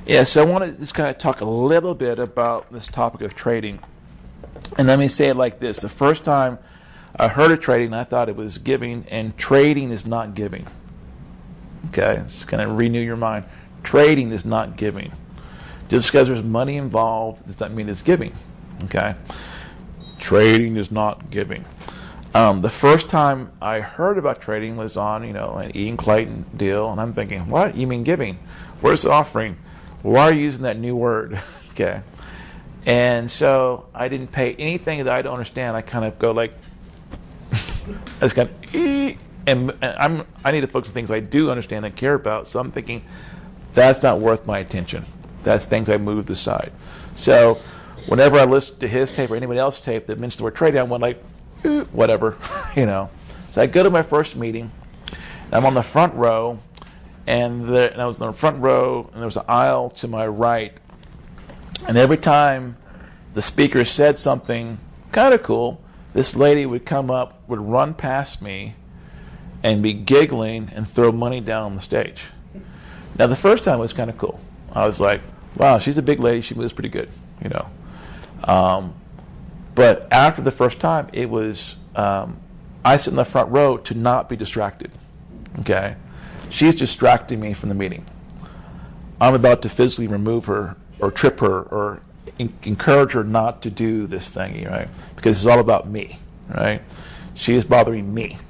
Yeah, so I want to just kind of talk a little bit about this topic of trading. And let me say it like this. The first time I heard of trading, I thought it was giving, and trading is not giving. Okay, just kind of renew your mind. Trading is not giving. Just because there's money involved does not mean it's giving. Okay, trading is not giving. The first time I heard about trading was on, an Ian Clayton deal, and I'm thinking, what? You mean giving? Where's the offering? Why are you using that new word? Okay, and so I didn't pay anything that I don't understand. I kind of go like, I just kind of, and I need to focus on things I do understand and care about. So I'm thinking, that's not worth my attention. That's things I moved aside. So whenever I listen to his tape or anybody else's tape that mentions the word trading, I went like, whatever, So I go to my first meeting, and I'm on the front row, and I was in the front row, and there was an aisle to my right. And every time the speaker said something kind of cool, this lady would come up, would run past me, and be giggling and throw money down on the stage. Now, the first time was kind of cool. I was like, wow, she's a big lady. She moves pretty good, But after the first time, it was, I sit in the front row to not be distracted, okay? She's distracting me from the meeting. I'm about to physically remove her or trip her or encourage her not to do this thing, right? Because it's all about me, right? She is bothering me,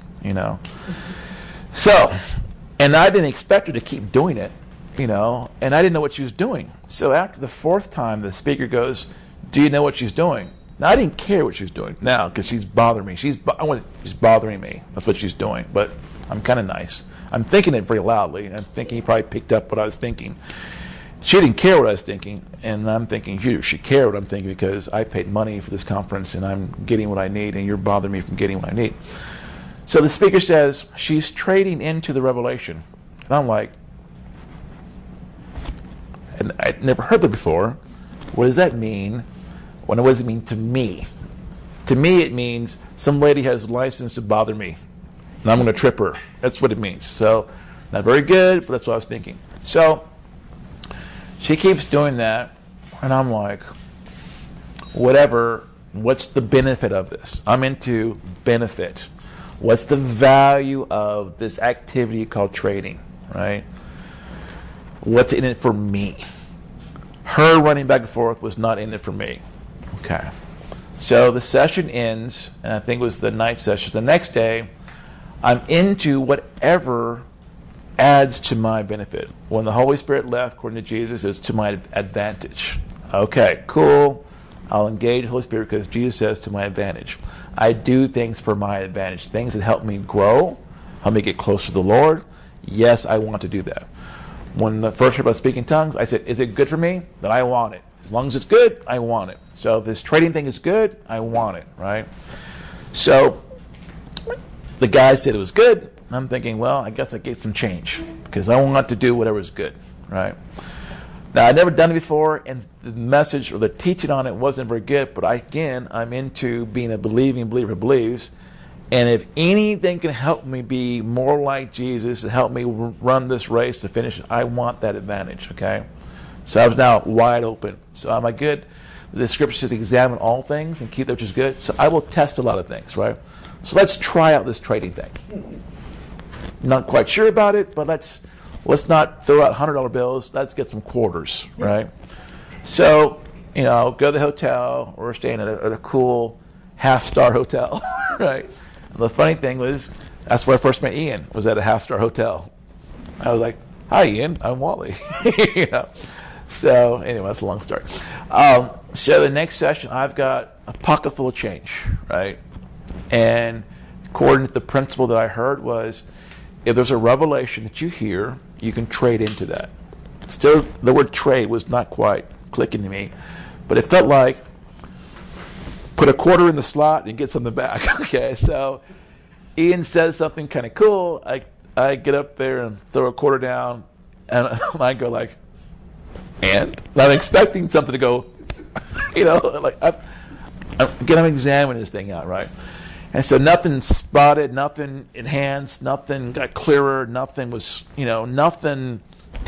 So, and I didn't expect her to keep doing it, and I didn't know what she was doing. So after the fourth time, the speaker goes, do you know what she's doing? Now, I didn't care what she was doing now because she's bothering me. She's bothering me. That's what she's doing. But I'm kind of nice. I'm thinking it very loudly. I'm thinking he probably picked up what I was thinking. She didn't care what I was thinking, and I'm thinking, she cared what I'm thinking because I paid money for this conference and I'm getting what I need, and you're bothering me from getting what I need. So the speaker says, she's trading into the revelation. And I'm like, and I'd never heard that before. What does that mean? What does it mean to me? To me, it means some lady has a license to bother me, and I'm going to trip her. That's what it means. So, not very good, but that's what I was thinking. So, she keeps doing that, and I'm like, whatever, what's the benefit of this? I'm into benefit. What's the value of this activity called trading, right? What's in it for me? Her running back and forth was not in it for me. Okay. So the session ends, and I think it was the night session. The next day, I'm into whatever adds to my benefit. When the Holy Spirit left, according to Jesus, is to my advantage. Okay, cool. I'll engage the Holy Spirit because Jesus says to my advantage. I do things for my advantage. Things that help me grow, help me get closer to the Lord. Yes, I want to do that. When the first heard about speaking tongues, I said, is it good for me? Then I want it. As long as it's good, I want it. So if this trading thing is good, I want it, right? So the guy said it was good. I'm thinking, well, I guess I get some change because I want to do whatever is good, right? Now, I'd never done it before, and the message or the teaching on it wasn't very good, but I'm into being a believing believer who believes. And if anything can help me be more like Jesus and help me run this race to finish it, I want that advantage, okay? So I was now wide open. So am I good? The scripture says examine all things and keep that which is good. So I will test a lot of things, right? So let's try out this trading thing. Not quite sure about it, but let's not throw out $100 bills. Let's get some quarters, right? So, go to the hotel. We're staying at a cool half-star hotel, right? And the funny thing was, that's where I first met Ian, was at a half-star hotel. I was like, hi, Ian, I'm Wally. So, anyway, that's a long story. So the next session, I've got a pocket full of change, right? And according to the principle that I heard was, if there's a revelation that you hear, you can trade into that. Still, the word trade was not quite clicking to me, but it felt like put a quarter in the slot and get something back. Okay, so Ian says something kind of cool. I get up there and throw a quarter down, and I go like, and I'm expecting something to go, like I'm examining this thing out, right? And so nothing spotted, nothing enhanced, nothing got clearer, nothing was, nothing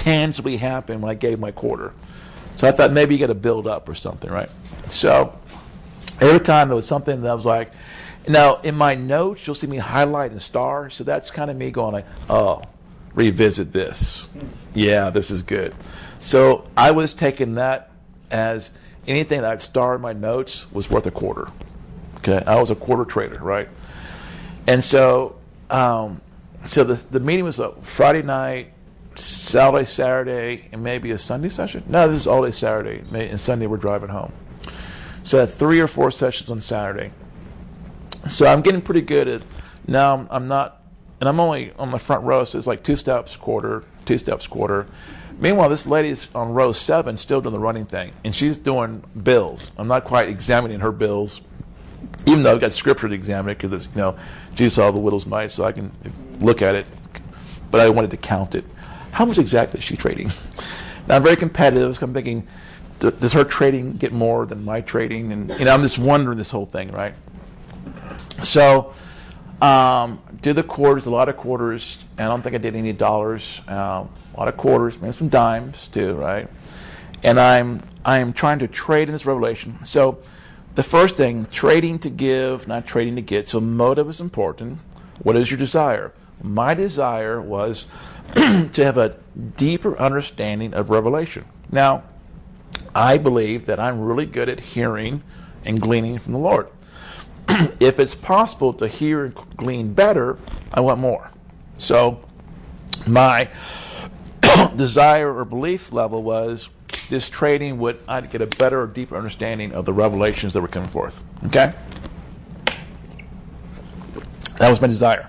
tangibly happen when I gave my quarter. So I thought maybe you got to build up or something, right? So every time there was something that I was like, now in my notes you'll see me highlight and star. So that's kind of me going like, oh, revisit this. Yeah, this is good. So I was taking that as anything that I'd star in my notes was worth a quarter. Okay, I was a quarter trader, right? And so, so the meeting was a Friday night, Saturday, Saturday, and maybe a Sunday session. No, this is all day Saturday, and Sunday we're driving home. So I had 3 or 4 sessions on Saturday. So I'm getting pretty good at now. I'm not, and I'm only on the front row, so it's like 2 steps quarter, 2 steps quarter. Meanwhile, this lady's on row 7, still doing the running thing, and she's doing bills. I'm not quite examining her bills, even though I've got scripture to examine it because Jesus saw the widow's mite, so I can look at it. But I wanted to count it. How much exactly is she trading? Now I'm very competitive, so I'm thinking, does her trading get more than my trading? And I'm just wondering this whole thing, right? So, did the quarters, a lot of quarters. And I don't think I did any dollars. A lot of quarters, maybe some dimes too, right? And I'm trying to trade in this revelation. So, the first thing, trading to give, not trading to get. So motive is important. What is your desire? My desire was to have a deeper understanding of revelation. Now, I believe that I'm really good at hearing and gleaning from the Lord. If it's possible to hear and glean better, I want more. So my desire or belief level was this trading would I'd get a better or deeper understanding of the revelations that were coming forth. Okay? That was my desire.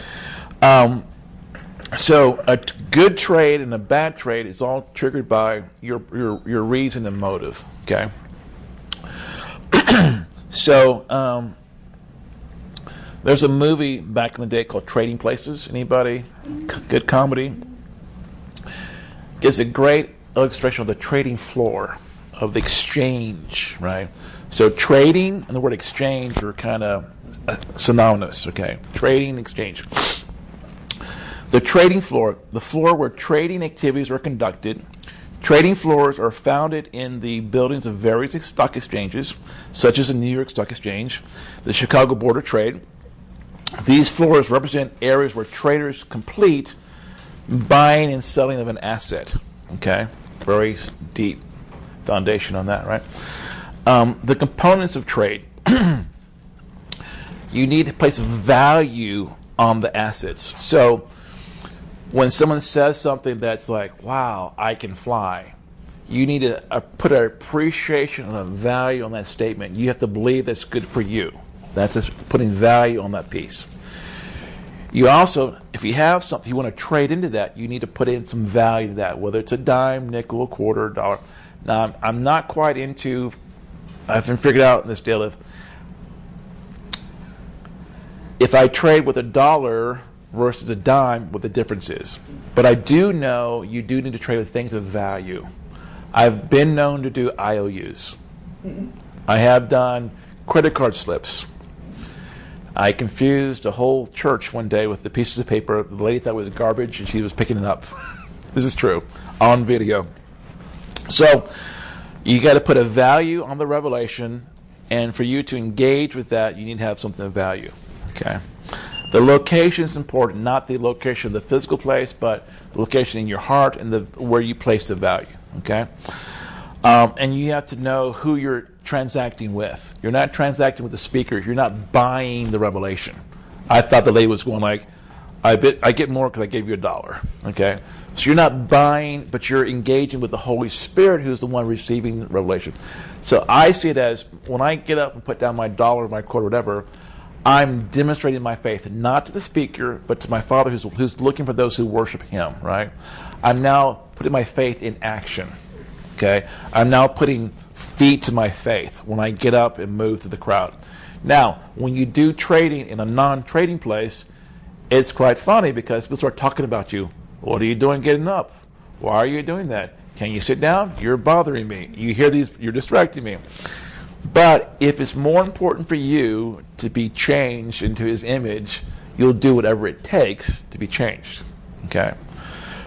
So a good trade and a bad trade is all triggered by your reason and motive. Okay? So there's a movie back in the day called Trading Places. Anybody? Good comedy. Gives a great illustration of the trading floor, of the exchange, right? So trading and the word exchange are kind of synonymous, okay? Trading and exchange. The trading floor, the floor where trading activities are conducted. Trading floors are founded in the buildings of various stock exchanges, such as the New York Stock Exchange, the Chicago Board of Trade. These floors represent areas where traders complete buying and selling of an asset. Okay? Very deep foundation on that, right? The components of trade. You need to place value on the assets. So when someone says something that's like, wow, I can fly, you need to put an appreciation and a value on that statement. You have to believe that's good for you. That's just putting value on that piece. You also, if you have something you want to trade into that, you need to put in some value to that, whether it's a dime, nickel, a quarter, dollar. Now, I'm not quite into, I haven't figured out in this deal if I trade with a dollar versus a dime, what the difference is. But I do know you do need to trade with things of value. I've been known to do IOUs. I have done credit card slips. I confused a whole church one day with the pieces of paper. The lady thought it was garbage, and she was picking it up. This is true, on video. So you got to put a value on the revelation, and for you to engage with that, you need to have something of value. Okay. The location is important, not the location of the physical place, but the location in your heart and where you place the value. Okay. And you have to know who you're transacting with. You're not transacting with the speaker. You're not buying the revelation. I thought the lady was going like, I get more because I gave you $1. Okay, so you're not buying, but you're engaging with the Holy Spirit, who's the one receiving the revelation. So I see it as when I get up and put down my dollar, my quarter, whatever, I'm demonstrating my faith not to the speaker, but to my Father who's looking for those who worship Him. Right? I'm now putting my faith in action. Okay, I'm now putting feet to my faith when I get up and move through the crowd. Now, when you do trading in a non-trading place, it's quite funny because people start talking about you. What are you doing getting up? Why are you doing that? Can you sit down? You're bothering me. You hear these, you're distracting me. But if it's more important for you to be changed into His image, you'll do whatever it takes to be changed. Okay?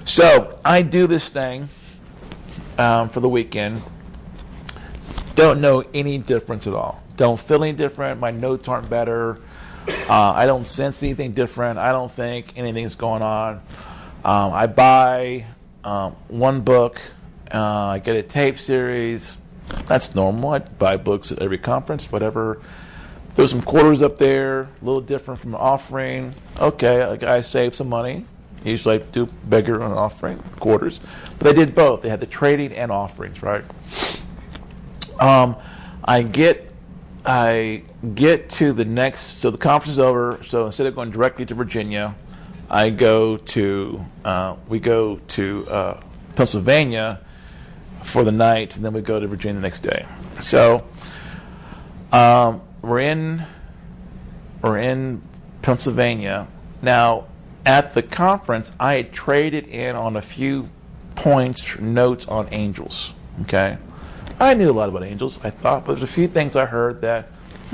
So I do this thing for the weekend. Don't know any difference at all. Don't feel any different. My notes aren't better. I don't sense anything different. I don't think anything's going on. I buy one book. I get a tape series. That's normal. I buy books at every conference, whatever. There's some quarters up there, a little different from an offering. Okay, I save some money. Usually I do bigger on offering, quarters. But they did both. They had the trading and offerings, right? I get to the next, so the conference is over, so instead of going directly to Virginia, we go to Pennsylvania for the night, and then we go to Virginia the next day. So we're in Pennsylvania. Now, at the conference, I had traded in on a few points, notes on angels. Okay, I knew a lot about angels, I thought, but there's a few things I heard that,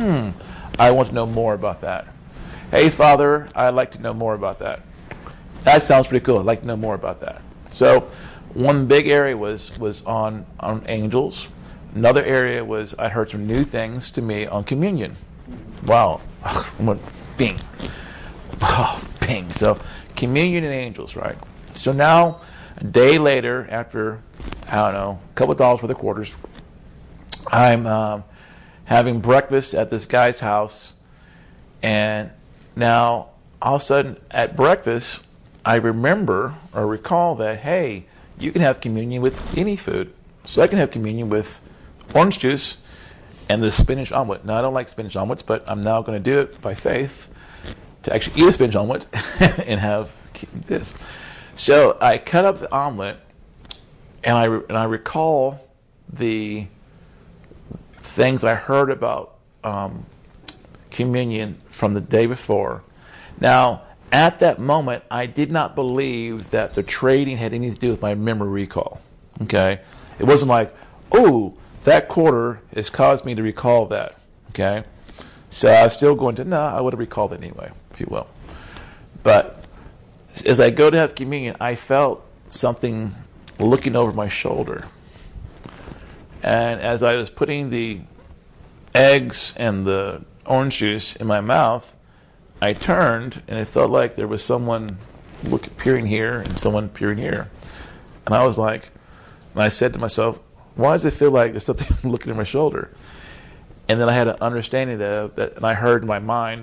I want to know more about that. Hey, Father, I'd like to know more about that. That sounds pretty cool. I'd like to know more about that. So one big area was on angels. Another area was I heard some new things to me on communion. Wow. Bing. Oh, bing. So communion and angels, right? So now, a day later, after, I don't know, a couple of dollars worth of quarters, I'm having breakfast at this guy's house. And now, all of a sudden, at breakfast, I remember or recall that, hey, you can have communion with any food. So I can have communion with orange juice and the spinach omelet. Now, I don't like spinach omelets, but I'm now going to do it by faith to actually eat a spinach omelet and have this. So I cut up the omelet, and I recall the things I heard about communion from the day before. Now, at that moment, I did not believe that the trading had anything to do with my memory recall. Okay? It wasn't like, oh, that quarter has caused me to recall that. Okay? So I was still going to, no, I would have recalled it anyway, if you will. But as I go to have communion, I felt something looking over my shoulder. And as I was putting the eggs and the orange juice in my mouth, I turned, and it felt like there was someone peering here and someone peering here. And I was like, and I said to myself, why does it feel like there's something looking at my shoulder? And then I had an understanding that, and I heard in my mind,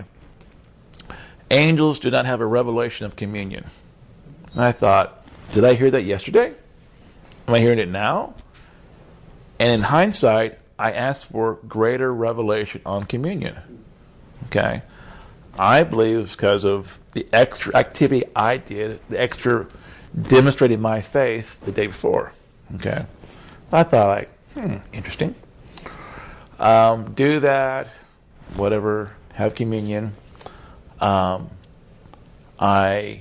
angels do not have a revelation of communion. And I thought, did I hear that yesterday? Am I hearing it now? And in hindsight, I asked for greater revelation on communion. Okay? I believe it's because of the extra activity I did, the extra demonstrating my faith the day before. Okay? I thought, interesting. Do that, whatever, have communion. I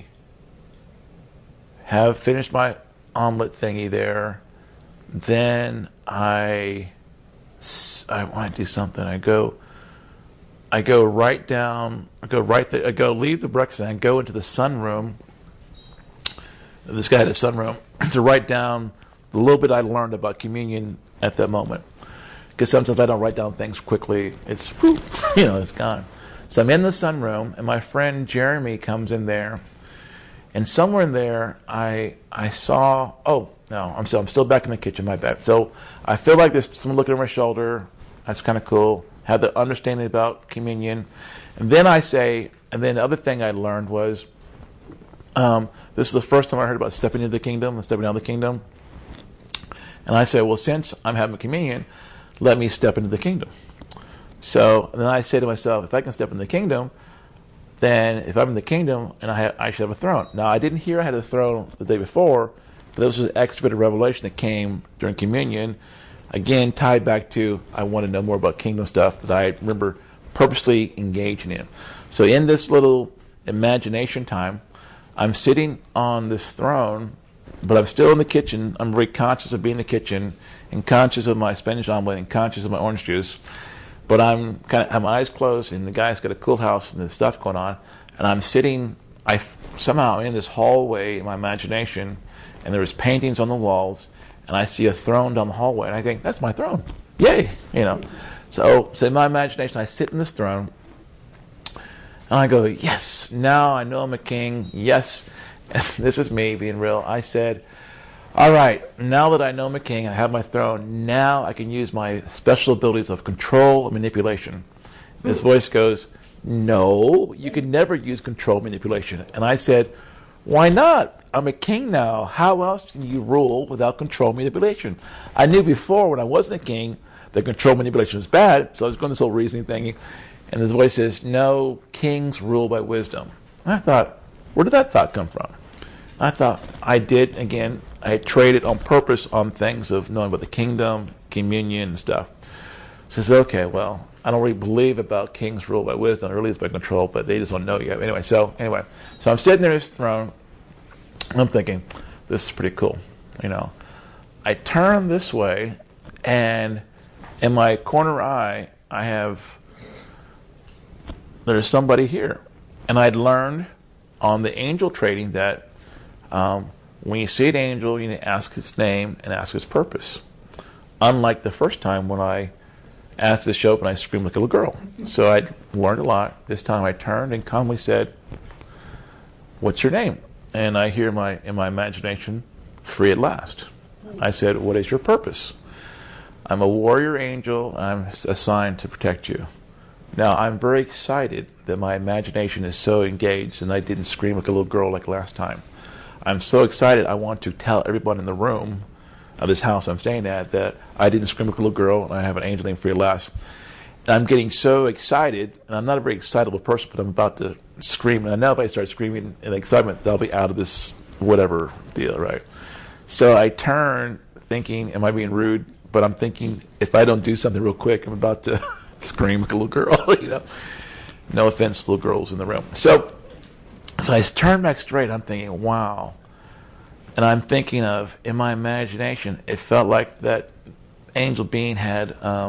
have finished my omelet thingy there. Then I want to do something. I go right down. Leave the breakfast and I go into the sunroom. This guy had a sunroom to write down the little bit I learned about communion at that moment. Because sometimes I don't write down things quickly. It's, it's gone. So I'm in the sunroom, and my friend Jeremy comes in there, and somewhere in there I saw. Oh no, I'm still back in the kitchen. My bad. So I feel like there's someone looking over my shoulder. That's kind of cool. Have the understanding about communion, and then the other thing I learned was, this is the first time I heard about stepping into the kingdom and stepping out of the kingdom. And I said, well, since I'm having communion, let me step into the kingdom. So then I say to myself, if I can step into the kingdom, then if I'm in the kingdom, and I should have a throne. Now, I didn't hear I had a throne the day before, but this was an extra bit of revelation that came during communion. Again, tied back to I want to know more about kingdom stuff that I remember purposely engaging in. So in this little imagination time, I'm sitting on this throne, but I'm still in the kitchen. I'm very conscious of being in the kitchen and conscious of my spinach omelet and conscious of my orange juice. But I'm have my eyes closed, and the guy's got a cool house and there's stuff going on. And I'm sitting, somehow in this hallway in my imagination, and there was paintings on the walls, and I see a throne down the hallway, and I think, that's my throne. Yay! So in my imagination, I sit in this throne, and I go, yes, now I know I'm a king. Yes, this is me being real. I said, all right, now that I know I'm a king, I have my throne, now I can use my special abilities of control and manipulation. This voice goes, no, you can never use control manipulation. And I said, why not? I'm a king now. How else can you rule without control manipulation? I knew before when I wasn't a king that control manipulation was bad, so I was going this whole reasoning thing. And this voice says, no, kings rule by wisdom. And I thought, where did that thought come from? I thought, I traded on purpose on things of knowing about the kingdom, communion, and stuff. So I said, okay, well, I don't really believe about kings rule by wisdom. It really is by control, but they just don't know yet. Anyway, so I'm sitting there in his throne, and I'm thinking, this is pretty cool. I turn this way, and in my corner eye, there's somebody here. And I'd learned on the angel trading that when you see an angel, you need to ask its name and ask its purpose. Unlike the first time when I asked to show up and I screamed like a little girl. So I'd learned a lot. This time I turned and calmly said, what's your name? And I hear in my imagination, free at last. I said, what is your purpose? I'm a warrior angel. I'm assigned to protect you. Now, I'm very excited that my imagination is so engaged and I didn't scream like a little girl like last time. I'm so excited I want to tell everyone in the room of this house I'm staying at that I didn't scream like a little girl and I have an angel named Free at Last. And I'm getting so excited, and I'm not a very excitable person, but I'm about to scream. And I know if I start screaming in excitement, they'll be out of this whatever deal, right? So I turn thinking, am I being rude? But I'm thinking, if I don't do something real quick, I'm about to scream like a little girl, No offense to little girls in the room. So I turn back straight. I'm thinking, wow. And I'm thinking of, in my imagination, it felt like that angel being had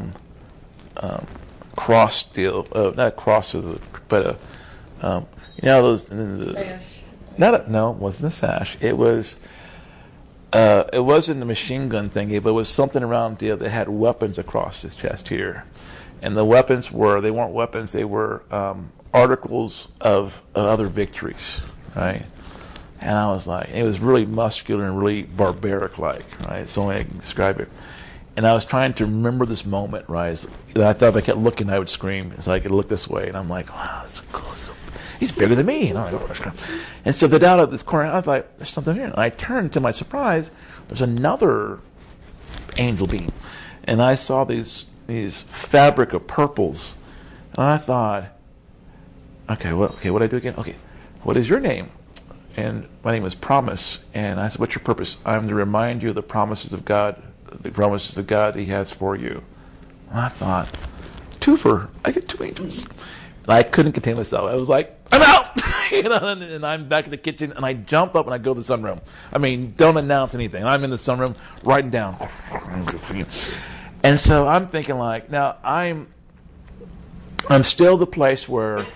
cross deal, not crosses, but those. Sash. No, it wasn't a sash. It was. It wasn't the machine gun thingy, but it was something around that had weapons across his chest here, and the weapons they weren't weapons. They were articles of other victories, right? And I was like, it was really muscular and really barbaric-like, right? It's the only way I can describe it. And I was trying to remember this moment, right? And I thought if I kept looking, I would scream. So I could look this way, and I'm like, wow, that's cool. He's bigger than me. And so out of this corner, I thought, there's something here. And I turned, to my surprise, there's another angel beam. And I saw these fabric of purples. And I thought, okay, what do I do again? Okay, what is your name? And my name is Promise. And I said, what's your purpose? I'm to remind you of the promises of God that He has for you. And I thought, twofer, I get two angels. And I couldn't contain myself. I was like, I'm out! And I'm back in the kitchen, and I jump up and I go to the sunroom. I mean, don't announce anything. I'm in the sunroom, writing down. And so I'm thinking now I'm still the place where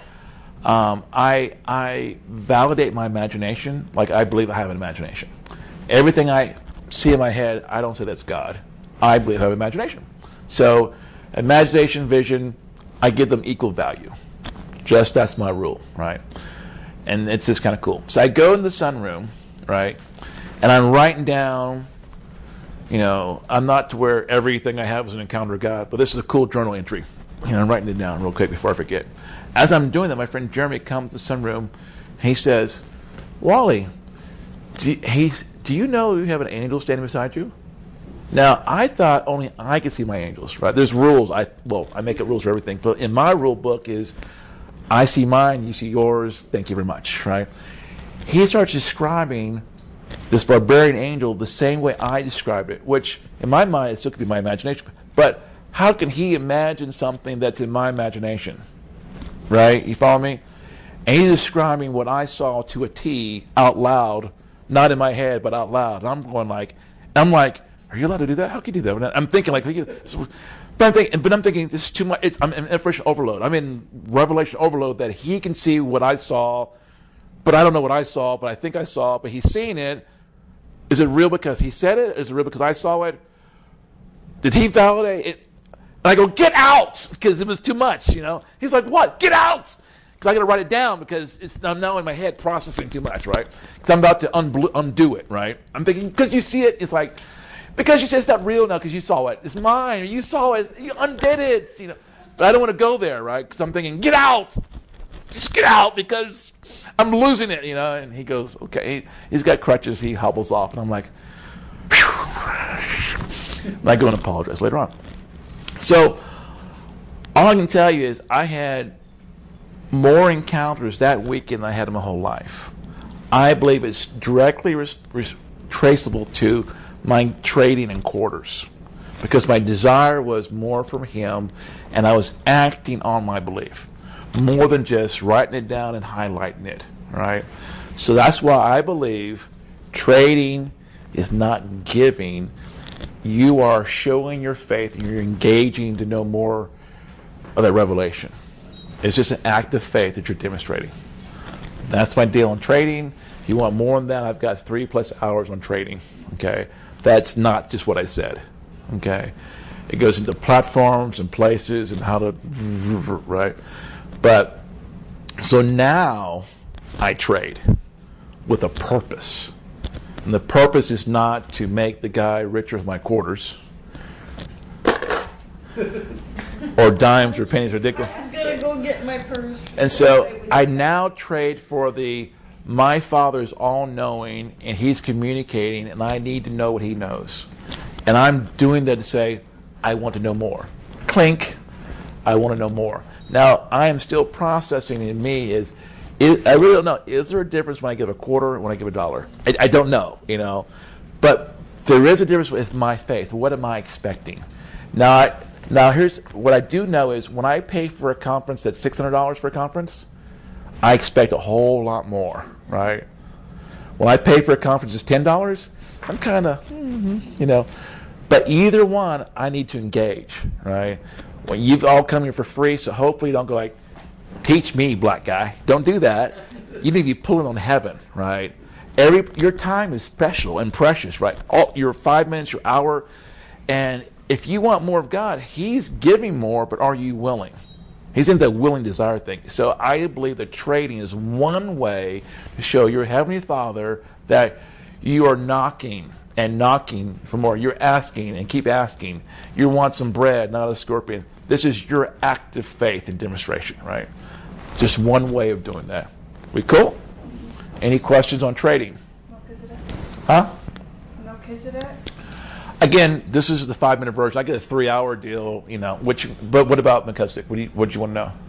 I validate my imagination. Like, I believe I have an imagination. Everything I see in my head, I don't say that's God. I believe I have imagination. So imagination, vision, I give them equal value. Just that's my rule, right? And it's just kind of cool. So I go in the sunroom, right? And I'm writing down, I'm not to where everything I have is an encounter with God, but this is a cool journal entry. I'm writing it down real quick before I forget. As I'm doing that, my friend Jeremy comes to the sunroom, and he says, Wally, do you know you have an angel standing beside you? Now, I thought only I could see my angels, right? There's rules. I make up rules for everything, but in my rule book is I see mine, you see yours, thank you very much, right? He starts describing this barbarian angel the same way I described it, which in my mind, it still could be my imagination, but how can he imagine something that's in my imagination, right? You follow me? And he's describing what I saw to a T out loud, not in my head, but out loud. And I'm like, are you allowed to do that? How can you do that? I'm thinking but I'm thinking this is too much. I'm in information overload. I'm in revelation overload that he can see what I saw, but I don't know what I saw, but I think I saw, but he's seeing it. Is it real because he said it? Is it real because I saw it? Did he validate it? And I go, get out, because it was too much, He's like, what? Get out! Because I got to write it down because I'm now in my head processing too much, right? Because I'm about to undo it, right? I'm thinking, because you see it, it's like, because you said it's not real now because you saw it. It's mine. You saw it. You undid it, But I don't want to go there, right? Because I'm thinking, get out! Just get out because I'm losing it, And he goes, okay. He's got crutches. He hobbles off. And I'm like, phew. And I go and apologize later on. So all I can tell you is I had more encounters that weekend than I had in my whole life. I believe it's directly traceable to my trading in quarters because my desire was more from him and I was acting on my belief more than just writing it down and highlighting it, right? So that's why I believe trading is not giving. You are showing your faith and you're engaging to know more of that revelation. It's just an act of faith that you're demonstrating. That's my deal on trading. If you want more than that, I've got 3+ hours on trading. Okay, that's not just what I said. Okay, it goes into platforms and places and how to right. But so now I trade with a purpose. And the purpose is not to make the guy richer with my quarters or dimes or pennies or nickel. I'm going to go get my purse. And so I now trade for my Father's all-knowing and he's communicating and I need to know what he knows. And I'm doing that to say, I want to know more. Clink, I want to know more. Now, I am still processing in me I really don't know. Is there a difference when I give a quarter and when I give $1? I don't know, But there is a difference with my faith. What am I expecting? Now here's what I do know is when I pay for a conference that's $600 for a conference, I expect a whole lot more, right? When I pay for a conference that's $10, I'm kind of, But either one, I need to engage, right? When you've all come here for free, so hopefully you don't go like, teach me, black guy. Don't do that. You need to be pulling on heaven, right? Your time is special and precious, right? Your 5 minutes, your hour. And if you want more of God, he's giving more, but are you willing? He's in that willing desire thing. So I believe that trading is one way to show your Heavenly Father that you are knocking and knocking for more. You're asking and keep asking. You want some bread, not a scorpion. This is your active faith and demonstration, right? Just one way of doing that. We cool? Any questions on trading? Melchizedek? Huh? Melchizedek? Again, this is the 5-minute version. I get a 3-hour deal, but what about Melchizedek? What do you want to know?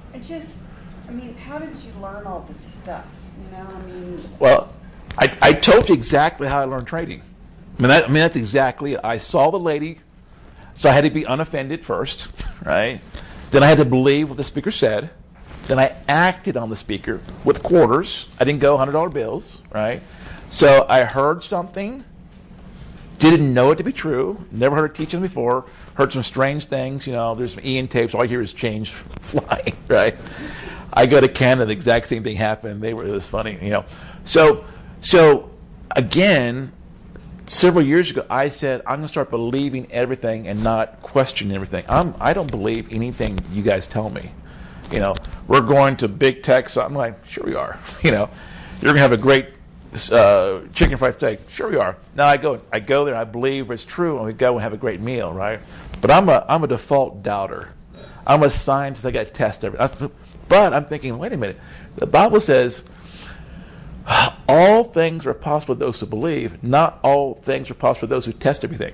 How did you learn all this stuff? Well, I told you exactly how I learned trading. That's exactly it. I saw the lady, so I had to be unoffended first, right? Then I had to believe what the speaker said. Then I acted on the speaker with quarters. I didn't go $100 bills, right? So I heard something, didn't know it to be true, never heard it teaching before, heard some strange things. There's some Ian tapes. All I hear is change flying, right? I go to Canada, the exact same thing happened. It was funny, So again, several years ago, I said, I'm going to start believing everything and not questioning everything. I don't believe anything you guys tell me. We're going to big tech, so I'm like, sure we are. You're going to have a great chicken fried steak. Sure we are. Now I go there, I believe it's true, and we go and have a great meal, right? But I'm a default doubter. I'm a scientist. I got to test everything. But I'm thinking, wait a minute. The Bible says, all things are possible for those who believe. Not all things are possible for those who test everything.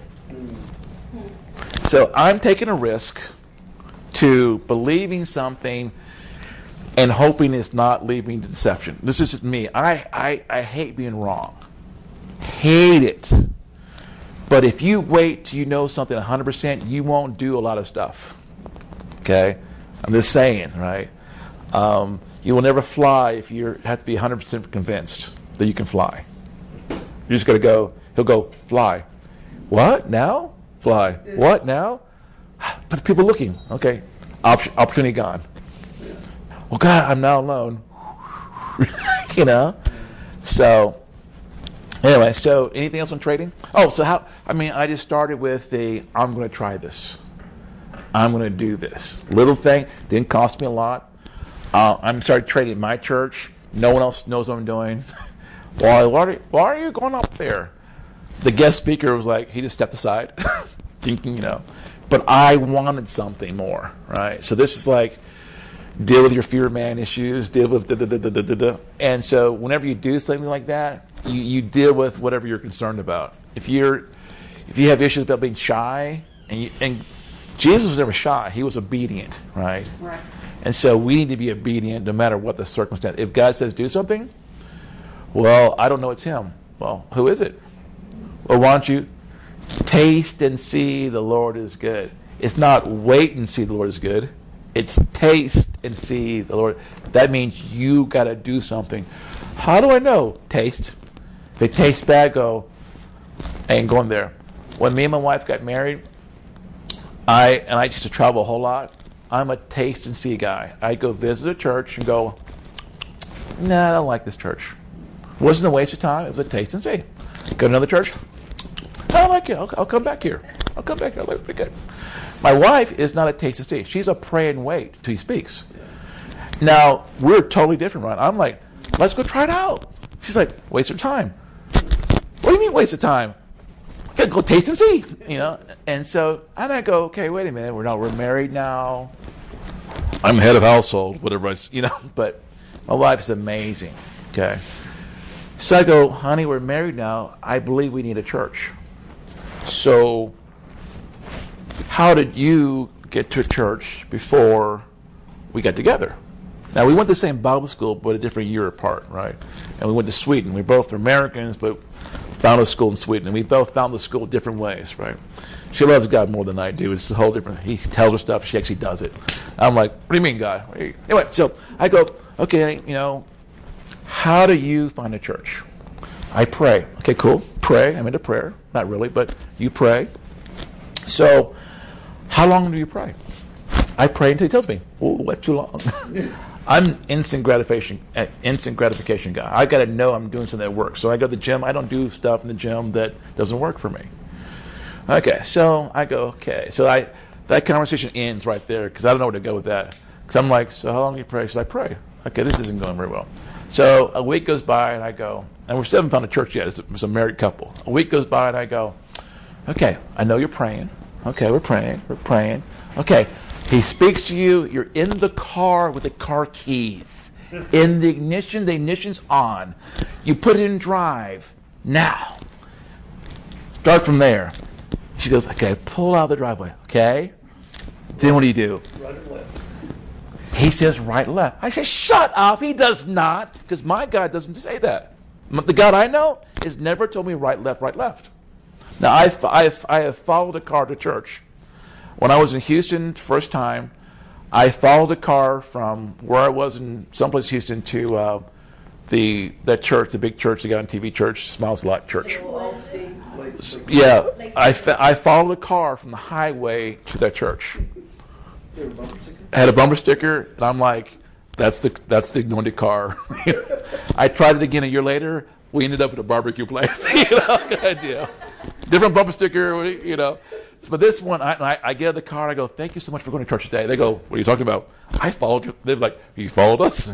So I'm taking a risk to believing something and hoping it's not leading to deception. This is just me. I hate being wrong. Hate it. But if you wait till you know something 100%, you won't do a lot of stuff. Okay? I'm just saying, right? You will never fly if you have to be 100% convinced that you can fly. You're just going to go, he'll go, fly. What? Now? Fly. What? Now? But people looking. Okay. Opportunity gone. Well, God, I'm now alone. So Anyway, so anything else on trading? Oh, so I just started with I'm going to try this. I'm going to do this. Little thing, didn't cost me a lot. I'm started trading in my church. No one else knows what I'm doing. Why are you going up there? The guest speaker was like, he just stepped aside, thinking, But I wanted something more, right? So this is like, deal with your fear of man issues, deal with da-da-da-da-da-da. And so whenever you do something like that, you deal with whatever you're concerned about. If you have issues about being shy, and Jesus was never shy, he was obedient, right? Right. And so we need to be obedient no matter what the circumstance. If God says do something, well, I don't know it's him. Well, who is it? Well, why don't you taste and see the Lord is good? It's not wait and see the Lord is good. It's taste and see the Lord. That means you got to do something. How do I know? Taste. If it tastes bad, go, I ain't going there. When me and my wife got married, I used to travel a whole lot. I'm a taste and see guy. I go visit a church and go, nah, I don't like this church. It wasn't a waste of time. It was a taste and see. Go to another church. I don't like it. I'll come back here. I like it pretty good. My wife is not a taste and see. She's a pray and wait till he speaks. Now, we're totally different, right? I'm like, let's go try it out. She's like, waste of time. What do you mean waste of time? Gotta go taste and see, And so, and I go, okay, wait a minute. We're married now. I'm head of household, whatever but my wife's amazing, okay? So I go, honey, we're married now. I believe we need a church. So how did you get to a church before we got together? Now, we went to the same Bible school, but a different year apart, right? And we went to Sweden. We both are Americans, but found a school in Sweden. And we both found the school different ways, right? She loves God more than I do. It's a whole different, he tells her stuff, she actually does it. I'm like, what do you mean, God? Anyway, so I go, okay, how do you find a church? I pray. Okay, cool. Pray. I'm into prayer. Not really, but you pray. So, how long do you pray? I pray until he tells me, oh, that's too long. I'm instant gratification guy. I got to know I'm doing something that works. So I go to the gym. I don't do stuff in the gym that doesn't work for me. Okay, so I go, okay. So that conversation ends right there because I don't know where to go with that. Because I'm like, so how long do you pray? So I pray. Okay, this isn't going very well. So a week goes by and I go, and we still haven't found a church yet. It's a married couple. A week goes by and I go, okay, I know you're praying. Okay, we're praying. Okay, he speaks to you. You're in the car with the car keys. In the ignition's on. You put it in drive. Now, start from there. She goes, okay, pull out of the driveway. Okay, then what do? Right and left. He says right and left. I say, shut up. He does not, because my God doesn't say that. The God I know has never told me right, left. Now, I have followed a car to church. When I was in Houston first time, I followed a car from where I was in someplace in Houston to that church, the big church, the guy on TV church, Smiles a Lot Church. Yeah, I followed a car from the highway to that church. Had a bumper sticker, and I'm like, that's the anointed car. I tried it again a year later. We ended up at a barbecue place. Good idea. Different bumper sticker, But this one, I get in the car, and I go, thank you so much for going to church today. They go, what are you talking about? I followed you. They're like, you followed us?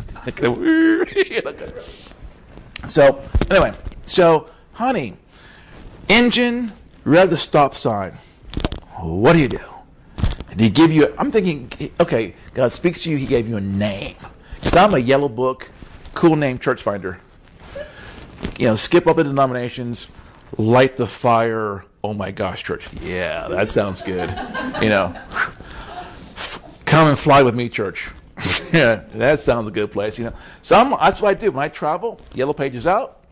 So, anyway, honey, engine, you're at the stop sign. What do you do? And he give you, I'm thinking, okay, God speaks to you, he gave you a name. Because I'm a yellow book, cool name church finder. Skip all the denominations, light the fire, oh my gosh, church. Yeah, that sounds good. Come and fly with me, church. Yeah, that sounds a good place, So that's what I do. When I travel, yellow pages out.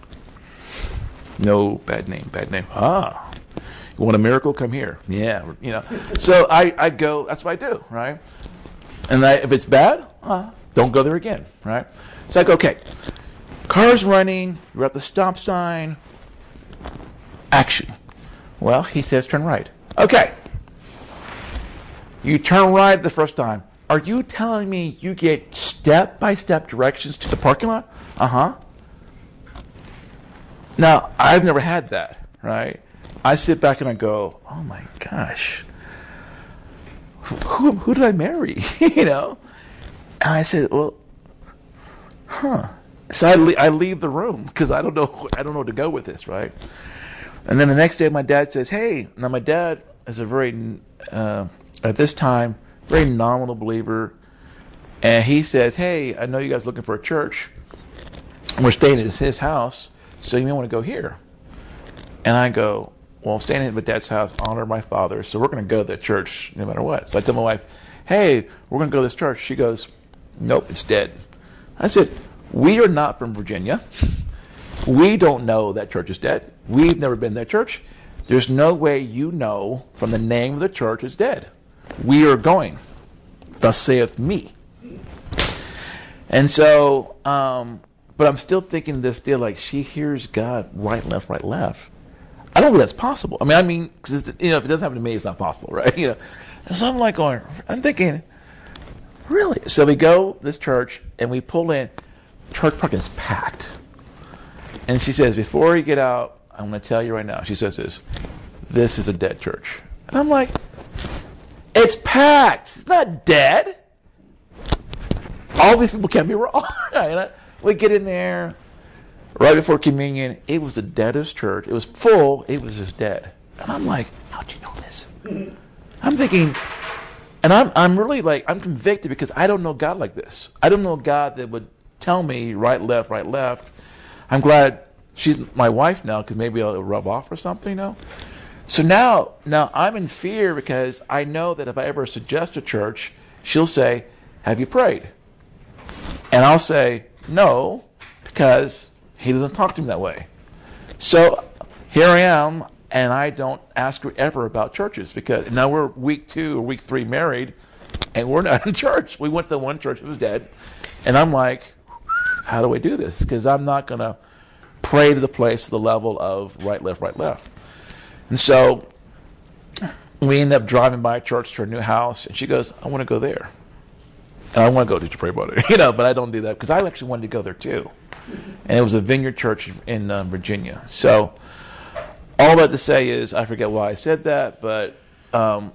No, bad name. You want a miracle? Come here. Yeah, So I go, that's what I do, right? And if it's bad, don't go there again, right? So I go, okay, car's running, you're at the stop sign, action. Well, he says turn right. Okay. You turn right the first time. Are you telling me you get step-by-step directions to the parking lot? Uh-huh. Now, I've never had that, right? I sit back and I go, oh my gosh, who did I marry? You know? And I said, well, So I leave the room because I don't know where to go with this, right? And then the next day, my dad says, "Hey." Now my dad is a very at this time very nominal believer, and he says, "Hey, I know you guys are looking for a church. We're staying at his house, so you may want to go here." And I go, "Well, staying at my dad's house, honor my father, so we're going to go to that church no matter what." So I tell my wife, "Hey, we're going to go to this church." She goes, "Nope, it's dead." I said, "We are not from Virginia. We don't know that church is dead. We've never been to that church. There's no way you know from the name of the church it's dead. We are going. Thus saith me." And so, but I'm still thinking this deal, like, she hears God right, left, right, left. I don't know if that's possible. I mean, because if it doesn't happen to me, it's not possible, right? And so I'm thinking, really? So we go this church and we pull in. Church parking is packed. And she says, "Before you get out, I'm going to tell you right now." She says this is a dead church. And I'm like, it's packed. It's not dead. All these people can't be wrong. We get in there right before communion. It was the deadest church. It was full. It was just dead. And I'm like, how'd you know this? I'm thinking, and I'm really like, I'm convicted because I don't know God like this. I don't know God that would tell me right, left, right, left. I'm glad she's my wife now because maybe I'll rub off or something, So now I'm in fear because I know that if I ever suggest a church, she'll say, "Have you prayed?" And I'll say, "No," because he doesn't talk to me that way. So here I am, and I don't ask her ever about churches because now we're week 2 or week 3 married, and we're not in church. We went to one church that was dead, and I'm like, how do I do this? Because I'm not going to pray to the place, the level of right, left, right, left. And so we end up driving by a church to her new house, and she goes, "I want to go there." And I want to go, "Did you pray about it?" But I don't do that because I actually wanted to go there too. And it was a Vineyard Church in Virginia. So all that to say is, I forget why I said that, but I'm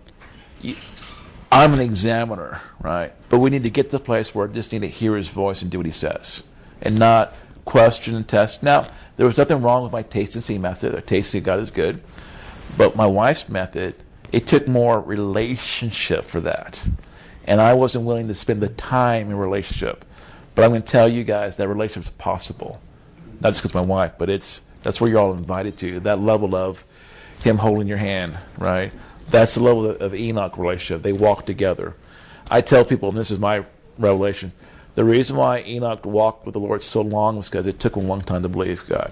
an examiner, right? But we need to get to the place where I just need to hear his voice and do what he says and not question and test. Now, there was nothing wrong with my taste and see method. A taste and see God is good. But my wife's method, it took more relationship for that. And I wasn't willing to spend the time in relationship. But I'm going to tell you guys that relationship is possible. Not just because my wife, but that's where you're all invited to. That level of him holding your hand, right? That's the level of Enoch relationship. They walk together. I tell people, and this is my revelation, the reason why Enoch walked with the Lord so long was because it took him a long time to believe God.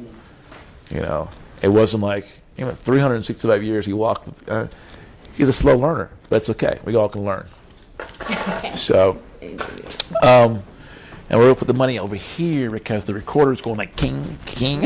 It wasn't like 365 years he walked with. He's a slow learner, but it's okay. We all can learn. So, and we're gonna put the money over here because the recorder's going like king, king.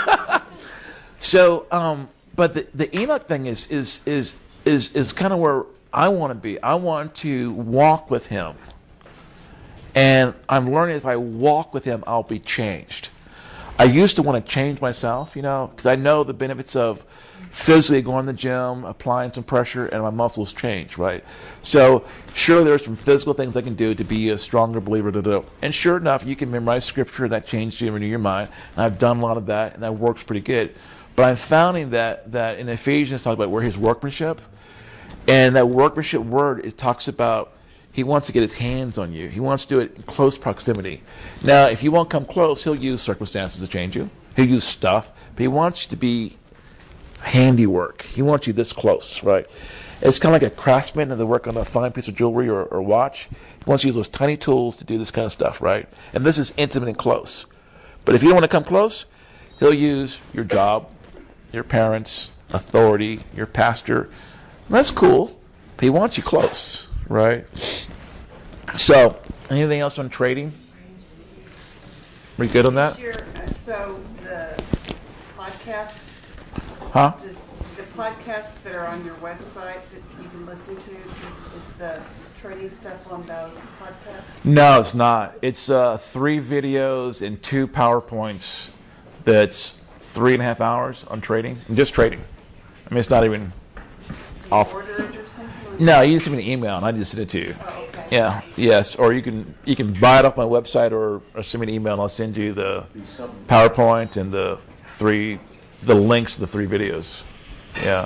So, but the Enoch thing is kind of where I want to be. I want to walk with him. And I'm learning if I walk with him, I'll be changed. I used to want to change myself, because I know the benefits of physically going to the gym, applying some pressure, and my muscles change, right? So sure, there's some physical things I can do to be a stronger believer. And sure enough, you can memorize scripture, that changes you and renew your mind. And I've done a lot of that, and that works pretty good. But I'm finding that in Ephesians, talk about where his workmanship, and that workmanship word, it talks about he wants to get his hands on you. He wants to do it in close proximity. Now, if you won't come close, he'll use circumstances to change you. He'll use stuff, but he wants you to be handiwork. He wants you this close, right? It's kind of like a craftsman that work on a fine piece of jewelry or watch. He wants to use those tiny tools to do this kind of stuff, right? And this is intimate and close. But if you don't want to come close, he'll use your job, your parents, authority, your pastor. And that's cool, but he wants you close, right? So, anything else on trading? We good on that? So the podcast, the podcasts that are on your website that you can listen to, is the trading stuff on those podcasts? No, it's not. It's 3 videos and 2 PowerPoints that's 3.5 hours on trading, and just trading. I mean, it's not even off. Order it or something? No, you just send me an email, and I just send it to you. Oh, okay. Yeah, yes, or you can buy it off my website, or send me an email, and I'll send you the PowerPoint and the links to the 3 videos. Yeah,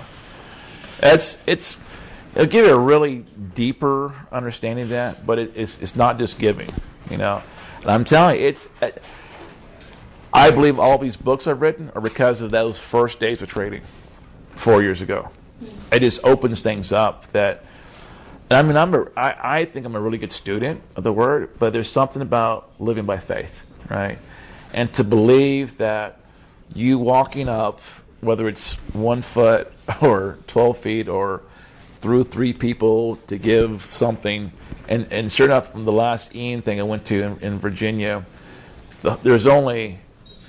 it'll give you a really deeper understanding of that, but it's not just giving, And I'm telling you, I believe all these books I've written are because of those first days of trading 4 years ago. It just opens things up that. I mean, I think I'm a really good student of the Word, but there's something about living by faith, right? And to believe that you walking up, whether it's 1 foot or 12 feet or through 3 people to give something, and sure enough, from the last Ian thing I went to in Virginia, there's only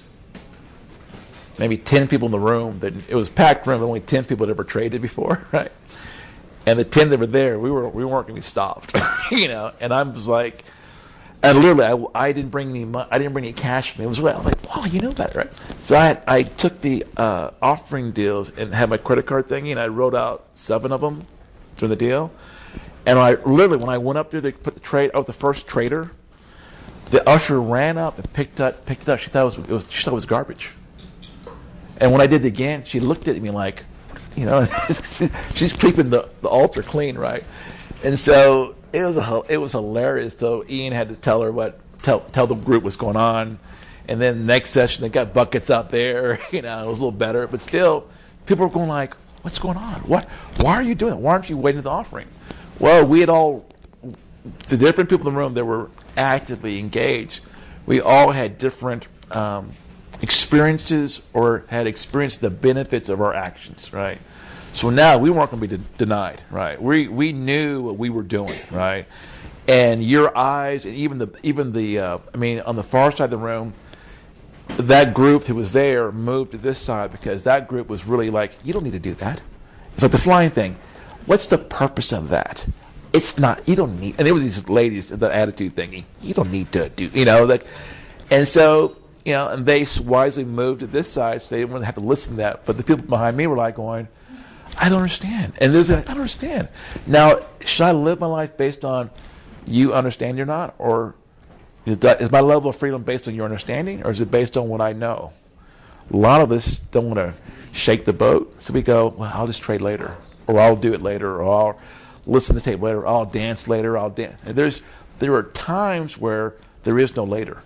maybe 10 people in the room. It was a packed room, but only 10 people had ever traded before, right? And the 10 that were there, we weren't going to be stopped, And I was like, and literally, I didn't bring any money. I didn't bring any cash with me. It was like, wow, you know that, right? So I took the offering deals and had my credit card thingy, and I wrote out 7 of them through the deal. And when I went up there to put the trade, I was the first trader. The usher ran up and picked it up. She thought it was garbage. And when I did it again, she looked at me like, she's keeping the altar clean, right? And so it was hilarious. So Ian had to tell the group what's going on, and then the next session they got buckets out there. It was a little better, but still, people were going like, "What's going on? Why are you doing it? Why aren't you waiting the offering?" Well, the different people in the room that were actively engaged, we all had different experiences or had experienced the benefits of our actions, right? So now we weren't going to be denied, right? We knew what we were doing, right? And your eyes, and even on the far side of the room, that group that was there moved to this side because that group was really like, you don't need to do that. It's like the flying thing. What's the purpose of that? It's not. You don't need. And there were these ladies, the attitude thingy. You don't need to do. And so. And they wisely moved to this side so they didn't want to have to listen to that. But the people behind me were like going, I don't understand. And there's like, I don't understand. Now, should I live my life based on you understand or not? Or is my level of freedom based on your understanding? Or is it based on what I know? A lot of us don't want to shake the boat. So we go, well, I'll just trade later. Or I'll do it later. Or I'll listen to the tape later. Or I'll dance later. I'll dance. And there are times where there is no later.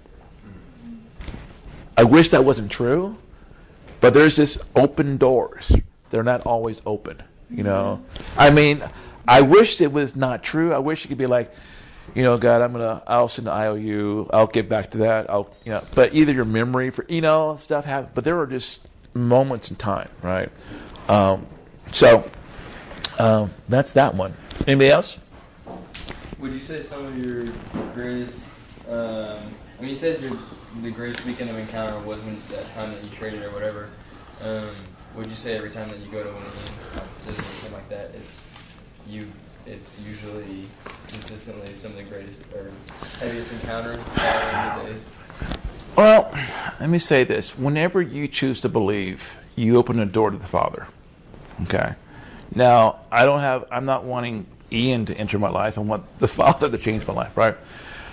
I wish that wasn't true, but there's this open doors. They're not always open, I mean, I wish it was not true. I wish it could be like, God, I'll send an IOU. I'll get back to that. But either your memory for, stuff happens. But there are just moments in time, right? So that's that one. Anybody else? Would you say some of your greatest, you said the greatest weekend of encounter was when that time that you traded or whatever. Would you say every time that you go to one of these conferences or something like that, it's usually consistently some of the greatest or heaviest encounters in the days? Well, let me say this. Whenever you choose to believe, you open a door to the Father. Okay? Now, I'm not wanting Ian to enter my life. I want the Father to change my life, right?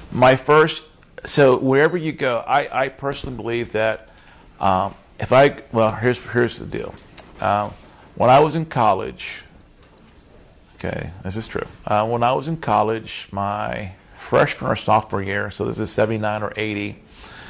So wherever you go, I personally believe that here's the deal. When I was in college, okay, this is true. When I was in college, my freshman or sophomore year, so this is 79 or 80,